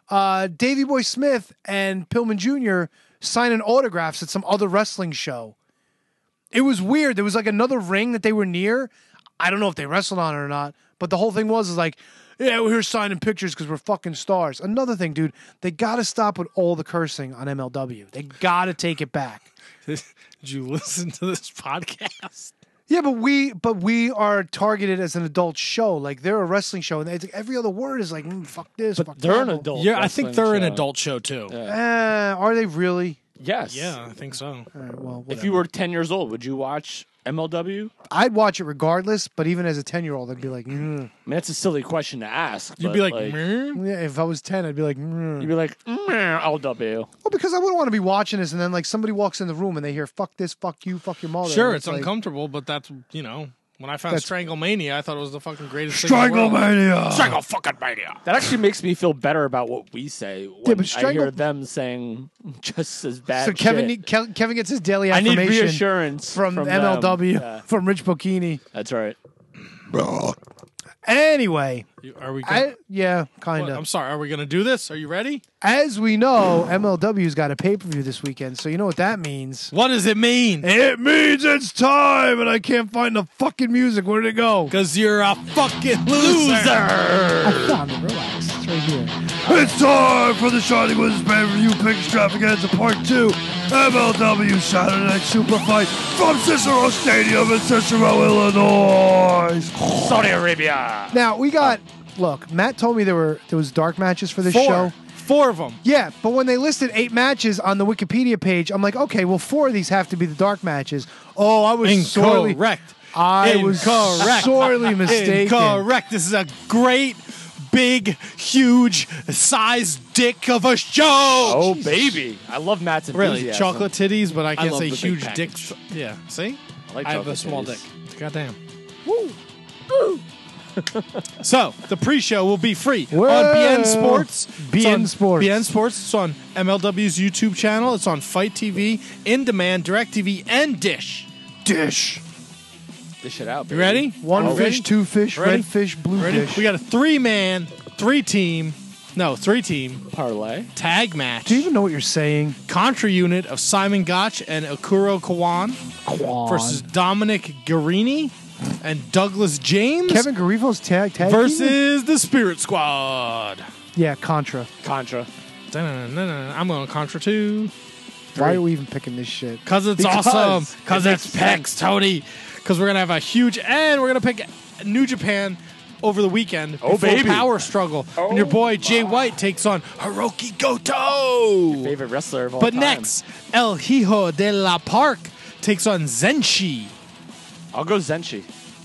uh, Davey Boy Smith and Pillman Junior signing autographs at some other wrestling show. It was weird. There was like another ring that they were near. I don't know if they wrestled on it or not, but the whole thing was is like, yeah, we're here signing pictures because we're fucking stars. Another thing, dude, they got to stop with all the cursing on M L W. They got to take it back. Did you listen to this podcast? Yeah, but we but we are targeted as an adult show. Like they're a wrestling show, and it's like every other word is like, mm, fuck this. But fuck they're an that. adult. Yeah, I think they're wrestling an show. adult show too. Uh, are they really? Yes. Yeah, I think so. All right, well, If you were ten years old, would you watch M L W? I'd watch it regardless, but even as a ten-year-old, I'd be like, mm. I mean, that's a silly question to ask. You'd but, be like, "Meh?" Yeah, if I was ten, I'd be like, mm. You'd be like, "Meh, L W. Well, because I wouldn't want to be watching this, and then like somebody walks in the room and they hear "fuck this, fuck you, fuck your mother." Sure, and it's like, uncomfortable, but that's, you know, when I found That's- Stranglemania, I thought it was the fucking greatest thing in the world. Stranglemania. Strangle fucking mania. That actually makes me feel better about what we say when but I strangle- hear them saying just as bad So Kevin, shit. Ke- Kevin gets his daily I need affirmation reassurance from, from M L W, them. Yeah. from Rich Bocchini. That's right. Anyway, You- Are we? Gonna, I, yeah, kind What? of. I'm sorry. Are we going to do this? Are you ready? As we know, M L W's got a pay-per-view this weekend, so you know what that means. What does it mean? It means it's time, and I can't find the fucking music. Where did it go? Because you're a fucking loser. I found it. Relax. It's right here. It's time for the Shining Wizards pay-per-view pick extravaganza part two. M L W Saturday Night Super Fight from Cicero Stadium in Cicero, Illinois. Saudi Arabia. Now we got. Look, Matt told me there were there was dark matches for this Four. show. Four of them. Yeah, but when they listed eight matches on the Wikipedia page, I'm like, okay, well, four of these have to be the dark matches. Oh, I was sorely Incorrect. I was Incorrect. sorely mistaken. Incorrect. This is a great, big, huge, size dick of a show. Oh, baby. I love Matt's Really, enthusiasm. chocolate titties, but I can't love say the big huge package. dicks. Yeah, see? I like I have a chocolate small titties. dick. Goddamn. So, the pre-show will be free Whoa. on B N Sports. B N It's on Sports. B N Sports. It's on M L W's YouTube channel. It's on Fight T V, In Demand, DirecTV, and Dish. Dish. This shit out, You baby. ready? One Oh, fish, ready? two fish, Ready? red fish, blue Ready? fish. We got a three-man, three-team, no, three-team parlay tag match. Do you even know what you're saying? Contra unit of Simon Gotch and Okuro Kawan Quan. versus Dominic Guarini and Douglas James Kevin Garifo's tag tag team? versus the Spirit Squad. Yeah, Contra. Contra. Dun-dun-dun-dun. I'm going Contra two. Why are we even picking this shit? Because it's Because awesome. it Because makes it's Pecs, Tony. Because we're going to have a huge, and we're going to pick New Japan over the weekend. Oh, before baby. Power Struggle. Oh, and your boy Jay White takes on Hiroki Goto. Favorite wrestler of all But time. next, El Hijo de la Park takes on Zenshi. I'll go Zenshi.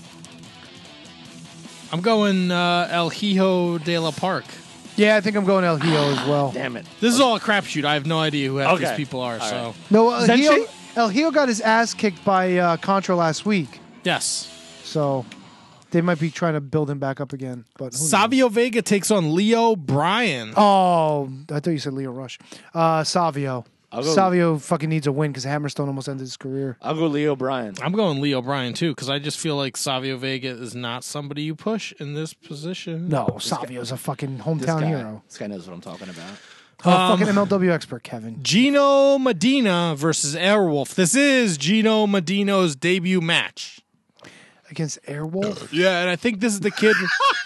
I'm going uh, El Hijo de la Park. Yeah, I think I'm going El Hijo as well. Damn it. This is all a crapshoot. I have no idea who half Okay. these people are. All so right. No, El Zenshi? Hijo, El Hijo got his ass kicked by uh, Contra last week, yes, so they might be trying to build him back up again. But who knows? Savio Vega takes on Leo Bryan. Oh, I thought you said Leo Rush. Uh, Savio. I'll go- Savio fucking needs a win because Hammerstone almost ended his career. I'll go Leo Bryan. I'm going Leo Bryan too because I just feel like Savio Vega is not somebody you push in this position. No, Savio's a fucking This hometown guy, hero. this guy knows what I'm talking about. Oh, Um, fucking M L W expert, Kevin. Gino Medina versus Airwolf. This is Gino Medina's debut match. Against Airwolf? Yeah, and I think this is the kid.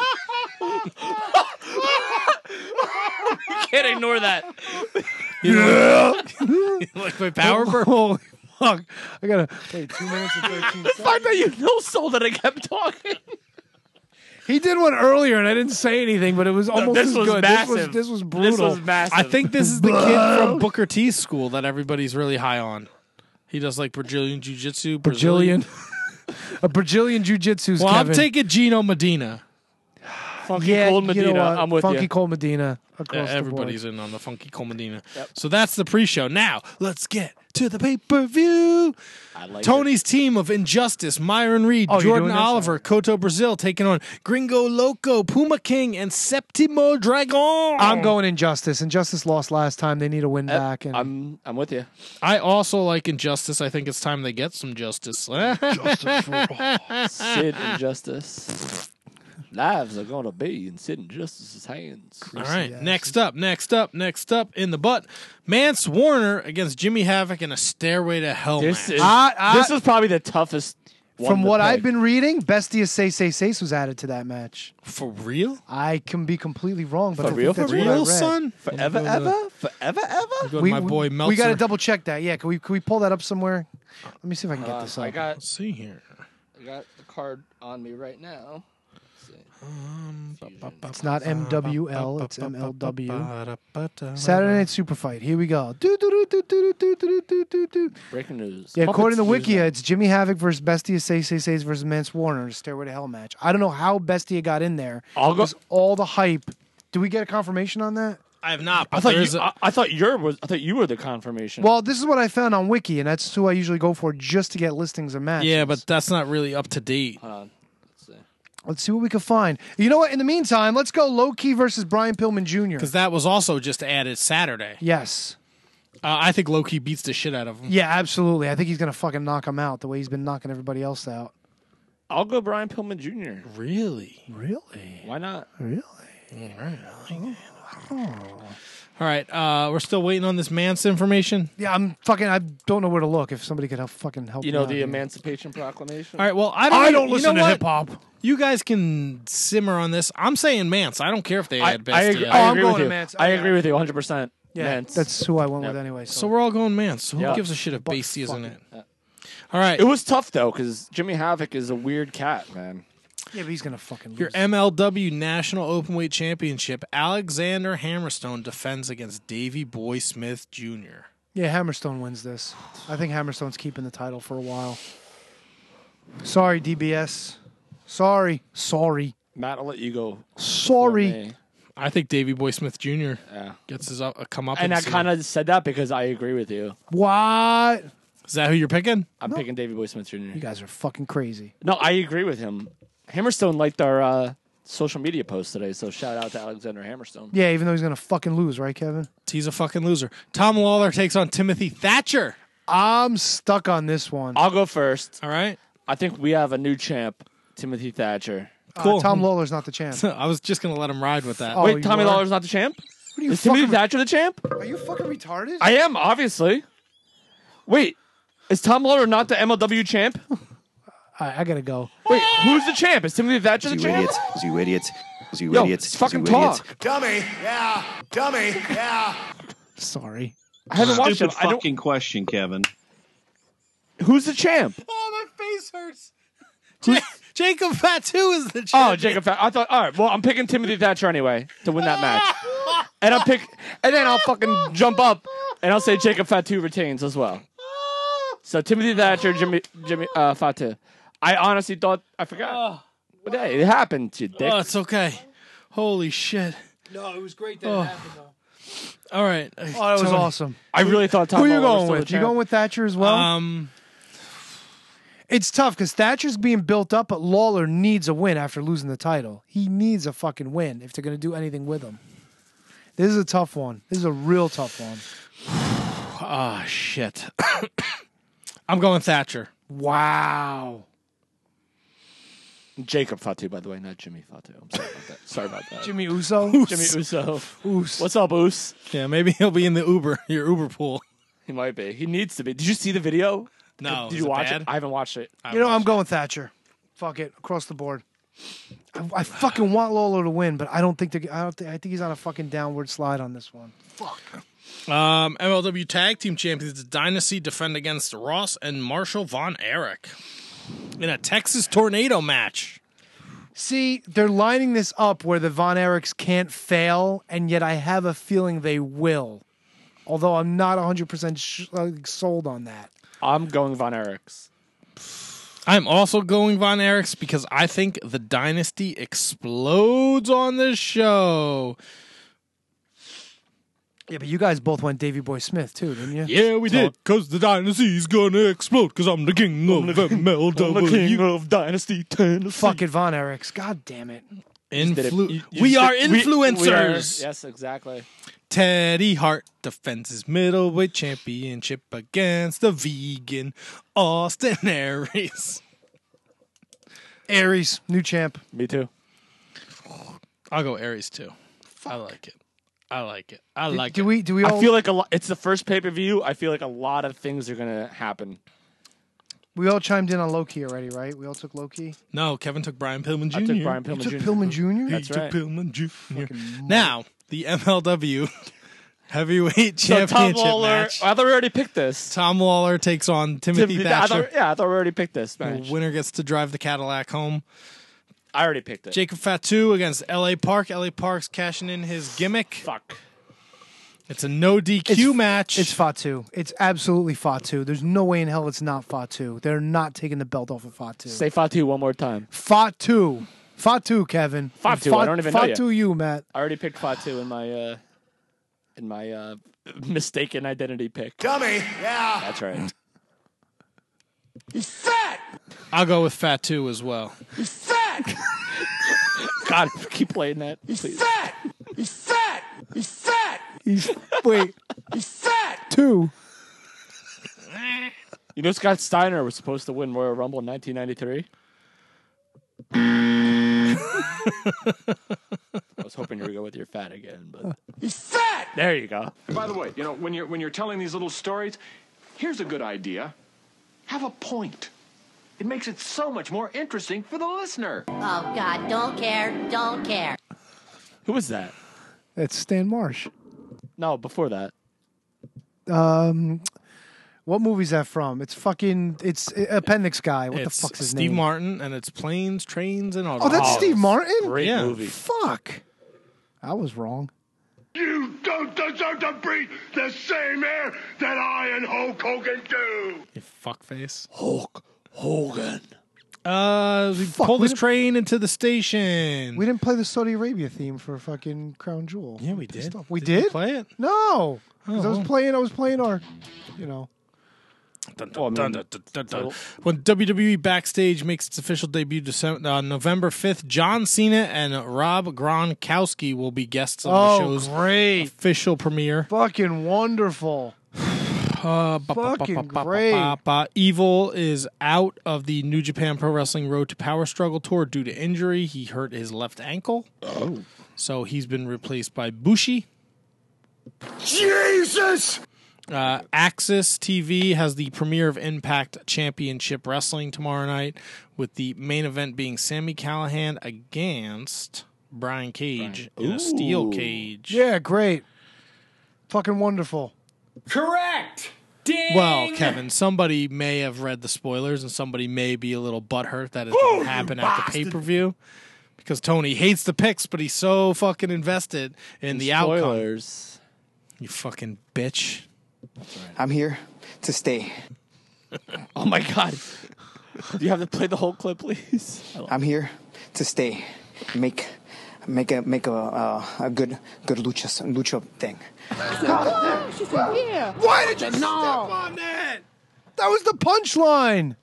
Can't ignore that. Yeah. Like my power burn. Holy fuck. I gotta wait two minutes and thirteen The seconds. fact that you no sold that I kept talking. He did one earlier and I didn't say anything, but it was almost this as was good. massive. This was, this was This brutal. was massive. I think this is the kid from Booker T's school that everybody's really high on. He does like Brazilian Jiu-Jitsu. Brazilian. a Brazilian jiu-jitsu's Well, Kevin. I'm taking Gino Medina. Funky yeah, Cold you know Medina. what? I'm with Funky you. Cold Medina Yeah, across the everybody's board. in on the Funky Cold Medina. Yep. So that's the pre-show. Now, let's get to the pay-per-view. I like Tony's team of Injustice, Myron Reed, Oh, you're Jordan doing this? Oliver, Koto Brazil taking on Gringo Loco, Puma King, and Septimo Dragon. I'm going Injustice. Injustice lost last time. They need a win Uh, back. And I'm I'm with you. I also like Injustice. I think it's time they get some justice. Sid Injustice. Lives are gonna be in Sid and Justice's hands. All right, next up, next up, next up in the butt, Mance Warner against Jimmy Havoc in a Stairway to Hell This match. is I- I- this is probably the toughest. one From to what pick. I've been reading, Bestia Say Say Sace was added to that match. For real? I can be completely wrong, but For I real, think for that's what I real, read. son? forever, Go to- ever, forever, ever. Go to my boy Meltzer. We got to double check that. Yeah, can we can we pull that up somewhere? Let me see if I can get Uh, this I up. got. Let's see here. I got the card on me right now. It's not M W L, it's M L W. Saturday Night Super Fight. Here we go. Do, do, do, do, do, do, do, do, do, do. Breaking news. Yeah, according to Muppets news Wikia, it's Jimmy Havoc versus Bestia Say Say Says versus Mance Warner in a Stairway to Hell match. I don't know how Bestia got in there. I'll go- 'cause all the hype. Do we get a confirmation on that? I have not. But I thought there's you. a- I, I thought your was. I thought you were the confirmation. Well, this is what I found on Wiki, and that's who I usually go for just to get listings of matches. yeah, but that's not really up to date. Hold on. Let's see. Let's see what we can find. You know what? In the meantime, let's go Low Key versus Brian Pillman Junior Because that was also just added Saturday. Yes. Uh, I think Loki beats the shit out of him. Yeah, absolutely. I think he's going to fucking knock him out the way he's been knocking everybody else out. I'll go Brian Pillman Junior Really? Really? Why not? Really? All right, uh, we're still waiting on this Mance information. Yeah, I'm fucking. I don't know where to look. If somebody could help, fucking help. You me know out the here. Emancipation Proclamation. All right, well, I don't. I don't you listen know to what? hip hop. You guys can simmer on this. I'm saying Mance. I don't care if they I, add I Bestia. agree, Oh, I I'm agree going with to you. Mance. I Oh, agree yeah. with you one hundred percent. Yeah, Mance. that's who I went Yep. with anyway. So So, we're all going Mance. Who Yeah. gives a shit if But Bestie isn't fuck it? Yeah. All right. It was tough though because Jimmy Havoc is a weird cat, man. yeah, but he's gonna fucking lose. Your M L W National Openweight Championship, Alexander Hammerstone defends against Davey Boy Smith Junior Yeah, Hammerstone wins this. I think Hammerstone's keeping the title for a while. Sorry, D B S. Sorry. Sorry. Matt, I'll let you go. Sorry. before me. I think Davey Boy Smith Junior Yeah. gets his up, come up. And I kind of said that because I agree with you. What? Is that who you're picking? I'm picking Davey Boy Smith Junior You guys are fucking crazy. No, I agree with him. Hammerstone liked our uh, social media post today, so shout out to Alexander Hammerstone. Yeah, even though he's gonna fucking lose, right, Kevin? He's a fucking loser. Tom Lawler takes on Timothy Thatcher. I'm stuck on this one. I'll go first. All right. I think we have a new champ, Timothy Thatcher. Cool. Uh, Tom Lawler's not the champ. I was just gonna let him ride with that. Oh, Wait, you Tommy were? Lawler's not the champ? What are you Is Timothy fucking? Thatcher the champ? Are you fucking retarded? I am, obviously. Wait, is Tom Lawler not the M L W champ? I, I gotta go. Wait, who's the champ? Is Timothy Thatcher the You champ? idiots. You idiots. You Yo, idiots. fucking You idiots. talk. Dummy. Yeah. Dummy. Yeah. Sorry. I haven't watched him. Stupid I don't, fucking question, Kevin. who's the champ? Oh, my face hurts. Ja- Jacob Fatu is the champ. Oh, Jacob Thatcher. I thought, all right, well, I'm picking Timothy Thatcher anyway to win that match. And I'll pick, and then I'll fucking jump up and I'll say Jacob Fatu retains as well. So Timothy Thatcher, Jimmy, Jimmy uh, Fatu. I honestly thought, I forgot. But hey, it happened, you dick. Oh, it's okay. Holy shit. No, it was great that Oh. it happened though. All right. Oh, that was Tony. awesome. I really thought Tom Who are you Lawler was going still with? the You champ. going with Thatcher as well? Um, It's tough because Thatcher's being built up, but Lawler needs a win after losing the title. He needs a fucking win if they're going to do anything with him. This is a tough one. This is a real tough one. oh, shit. I'm going Thatcher. Wow. Jacob Fatu, by the way, not Jimmy Fatu. I'm sorry about that. Sorry about that. Jimmy Uso? Jimmy Uso. Oos. What's up, Oos? Yeah, maybe he'll be in the Uber, your Uber pool. He might be. He needs to be. Did you see the video? No. Did is you it watch bad? it? I haven't watched it. You know, I'm going Thatcher. Fuck it, across the board. I, I fucking want Lawler to win, but I don't think they. I don't. Think, I think he's on a fucking downward slide on this one. Fuck. Um, M L W Tag Team Champions Dynasty defend against Ross and Marshall Von Erich in a Texas Tornado match. See, they're lining this up where the Von Erichs can't fail, and yet I have a feeling they will. Although I'm not one hundred percent sh- uh, sold on that. I'm going Von Erichs. I'm also going Von Erichs because I think the Dynasty explodes on this show. Yeah, but you guys both went Davey Boy Smith too, didn't you? Yeah, we did. Because the Dynasty's gonna explode because I'm the king of M L W. I'm the king of Dynasty Tennessee. Fuck it, Von Erichs. God damn it. Influ- You- you we just are did- we- influencers. we are- yes, exactly. Teddy Hart defends his middleweight championship against the vegan Austin Aries. Aries, new champ. Me too. I'll go Aries too. I like it. I like it. I Do- like do it. we- do we I all- feel like a lot. It's the first pay per view. I feel like a lot of things are gonna happen. We all chimed in on Loki already, right? We all took Loki. No, Kevin took Brian Pillman Junior I took Brian Pillman You took Junior Pillman Junior? He That's took right. Pillman Junior Now, the M L W Heavyweight So Tom Championship Lawler. match. I thought we already picked this. Tom Lawler takes on Timothy Timothy- I Thatcher. thought, yeah, I thought we already picked this The match. winner gets to drive the Cadillac home. I already picked it. Jacob Fatu against L A Park. L A Park's cashing in his gimmick. Fuck. It's a no D Q It's- match. It's Fatu. It's absolutely Fatu. There's no way in hell it's not Fatu. They're not taking the belt off of Fatu. Say Fatu one more time. Fatu. Fatu, Kevin. Fatu. Fa- I don't even know Fatu, yet. you, Matt. I already picked Fatu in my uh, in my uh, mistaken identity pick. Dummy. Yeah. That's right. He's fat. I'll go with Fatu as well. He's fat. God, keep playing that. He's Please. fat. He's fat. He's fat. He's wait. He's fat. Two. You know Scott Steiner was supposed to win Royal Rumble in nineteen ninety-three? I was hoping you would go with your fat again, but He's fat. there you go. By the way, you know, when you're when you're telling these little stories, here's a good idea. Have a point. It makes it so much more interesting for the listener. Oh, God, don't care, don't care. Who was that? It's Stan Marsh. No, before that. Um, what movie's that from? It's fucking. It's Appendix Guy. What it's the fuck's his Steve name? Martin, and it's Planes, Trains, and Oh, Automobiles. that's Steve Martin. Great Yeah. movie. Fuck. I was wrong. You don't deserve to breathe the same air that I and Hulk Hogan do. You fuckface. Hulk Hogan. Uh, we Fuck, pulled we this didn't- train into the station. We didn't play the Saudi Arabia theme for fucking Crown Jewel. yeah, we Pissed did. off. We Did did. you play it? No, 'cause I was Oh. playing. I was playing our, you know. Dun, Well, I dun, mean, dun, dun, dun, dun. When W W E Backstage makes its official debut December, uh, November fifth, John Cena and Rob Gronkowski will be guests of the Oh, show's great! official premiere. Fucking wonderful. Uh, ba- ba- ba- Fucking ba- ba- great. ba- ba. Evil is out of the New Japan Pro Wrestling Road to Power Struggle tour due to injury. He hurt his left ankle. Oh. So he's been replaced by Bushi. Jesus! Uh, Axis T V has the premiere of Impact Championship Wrestling tomorrow night, with the main event being Sami Callihan against Brian Cage in a steel cage. Yeah, great. Fucking wonderful. Correct. Ding. Well, Kevin, somebody may have read the spoilers, and somebody may be a little butthurt that it didn't happen at the pay per view because Tony hates the picks, but he's so fucking invested in the outcome. Spoilers. You fucking bitch. I'm here to stay. Oh my God. Do you have to play the whole clip, please? I'm here to stay. Make make a make a uh, a good good lucha lucha thing. She said, yeah. Why did you No. step on that? That was the punchline.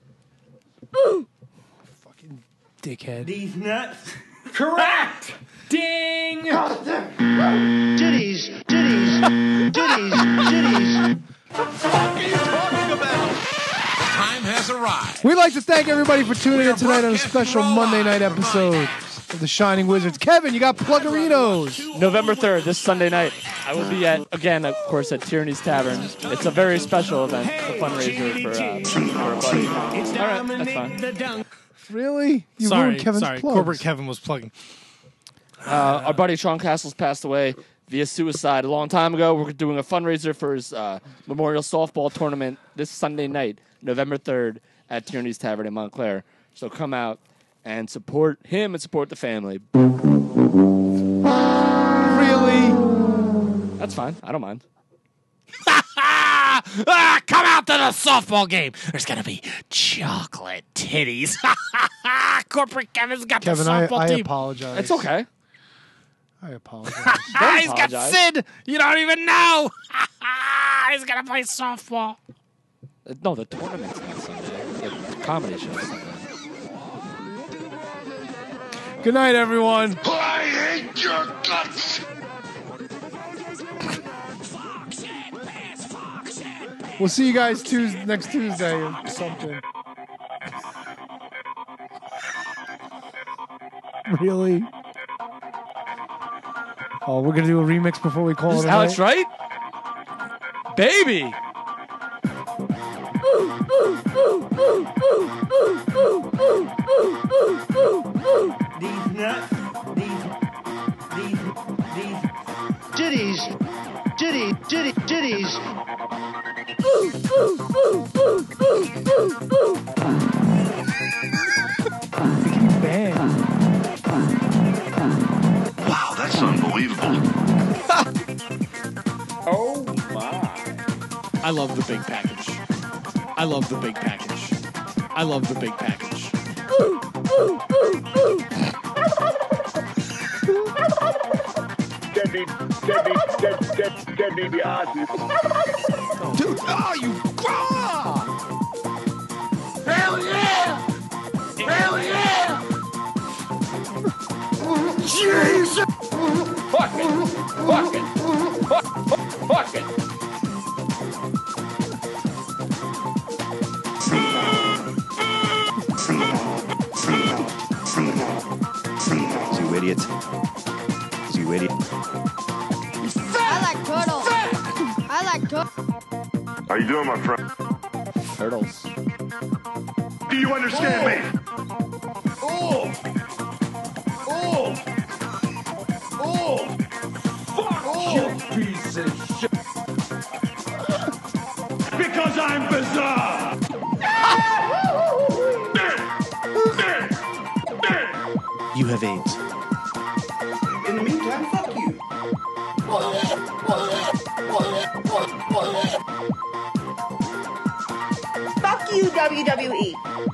Fucking dickhead. These nuts. Correct. Ding. Ditties, ditties, ditties, ditties. What the fuck are you talking about? Time has arrived. We'd like to thank everybody for tuning in tonight on a special Monday night episode of The Shining Wizards. Kevin, you got Pluggerinos. November third, this Sunday night, I will be at, again, of course, at Tyranny's Tavern. It's a very special event, a fundraiser for, uh, for a buddy. All right, that's fine. Really? You sorry, ruined Kevin's sorry. plugs. Corporate Kevin was plugging. Uh, our buddy Sean Castles passed away via suicide a long time ago. We're doing a fundraiser for his uh, Memorial Softball Tournament this Sunday night, November third, at Tyranny's Tavern in Montclair. So come out and support him and support the family. Really? That's fine. I don't mind. Ah, come out to the softball game. There's going to be chocolate titties. Corporate Kevin's got Kevin, the I, softball I team. apologize. It's okay. I apologize. Ah, he's got apologize. Sid. You don't even know. He's going to play softball. Uh, No, the tournament's not Sunday. The comedy show's Sunday. Good night, everyone. I hate your guts. We'll see you guys Tuesday, next Tuesday or something. Really? Oh, we're gonna do a remix before we call This it. is a how night? it's right, baby. These nuts, these, these, these Jitties, jitty, jitty, jitties. Wow, that's unbelievable. Oh my. I love the big package. I love the big package. I love the big package. Deadbeat, deadbeat, dead, dead, deadbeat behind. Dude, oh, you. Ah! Hell yeah! Hell yeah! Jesus! Fuck it! Fuck it! Fuck, fuck, fuck it! You idiot. You idiot. I like turtles. I like turtles. How you doing, my friend? Turtles. Do you understand me? Oh! Oh! Oh! Fuck you, piece of shit! Because I'm bizarre! You have AIDS. In the meantime, fuck you. Fuck you, W W E.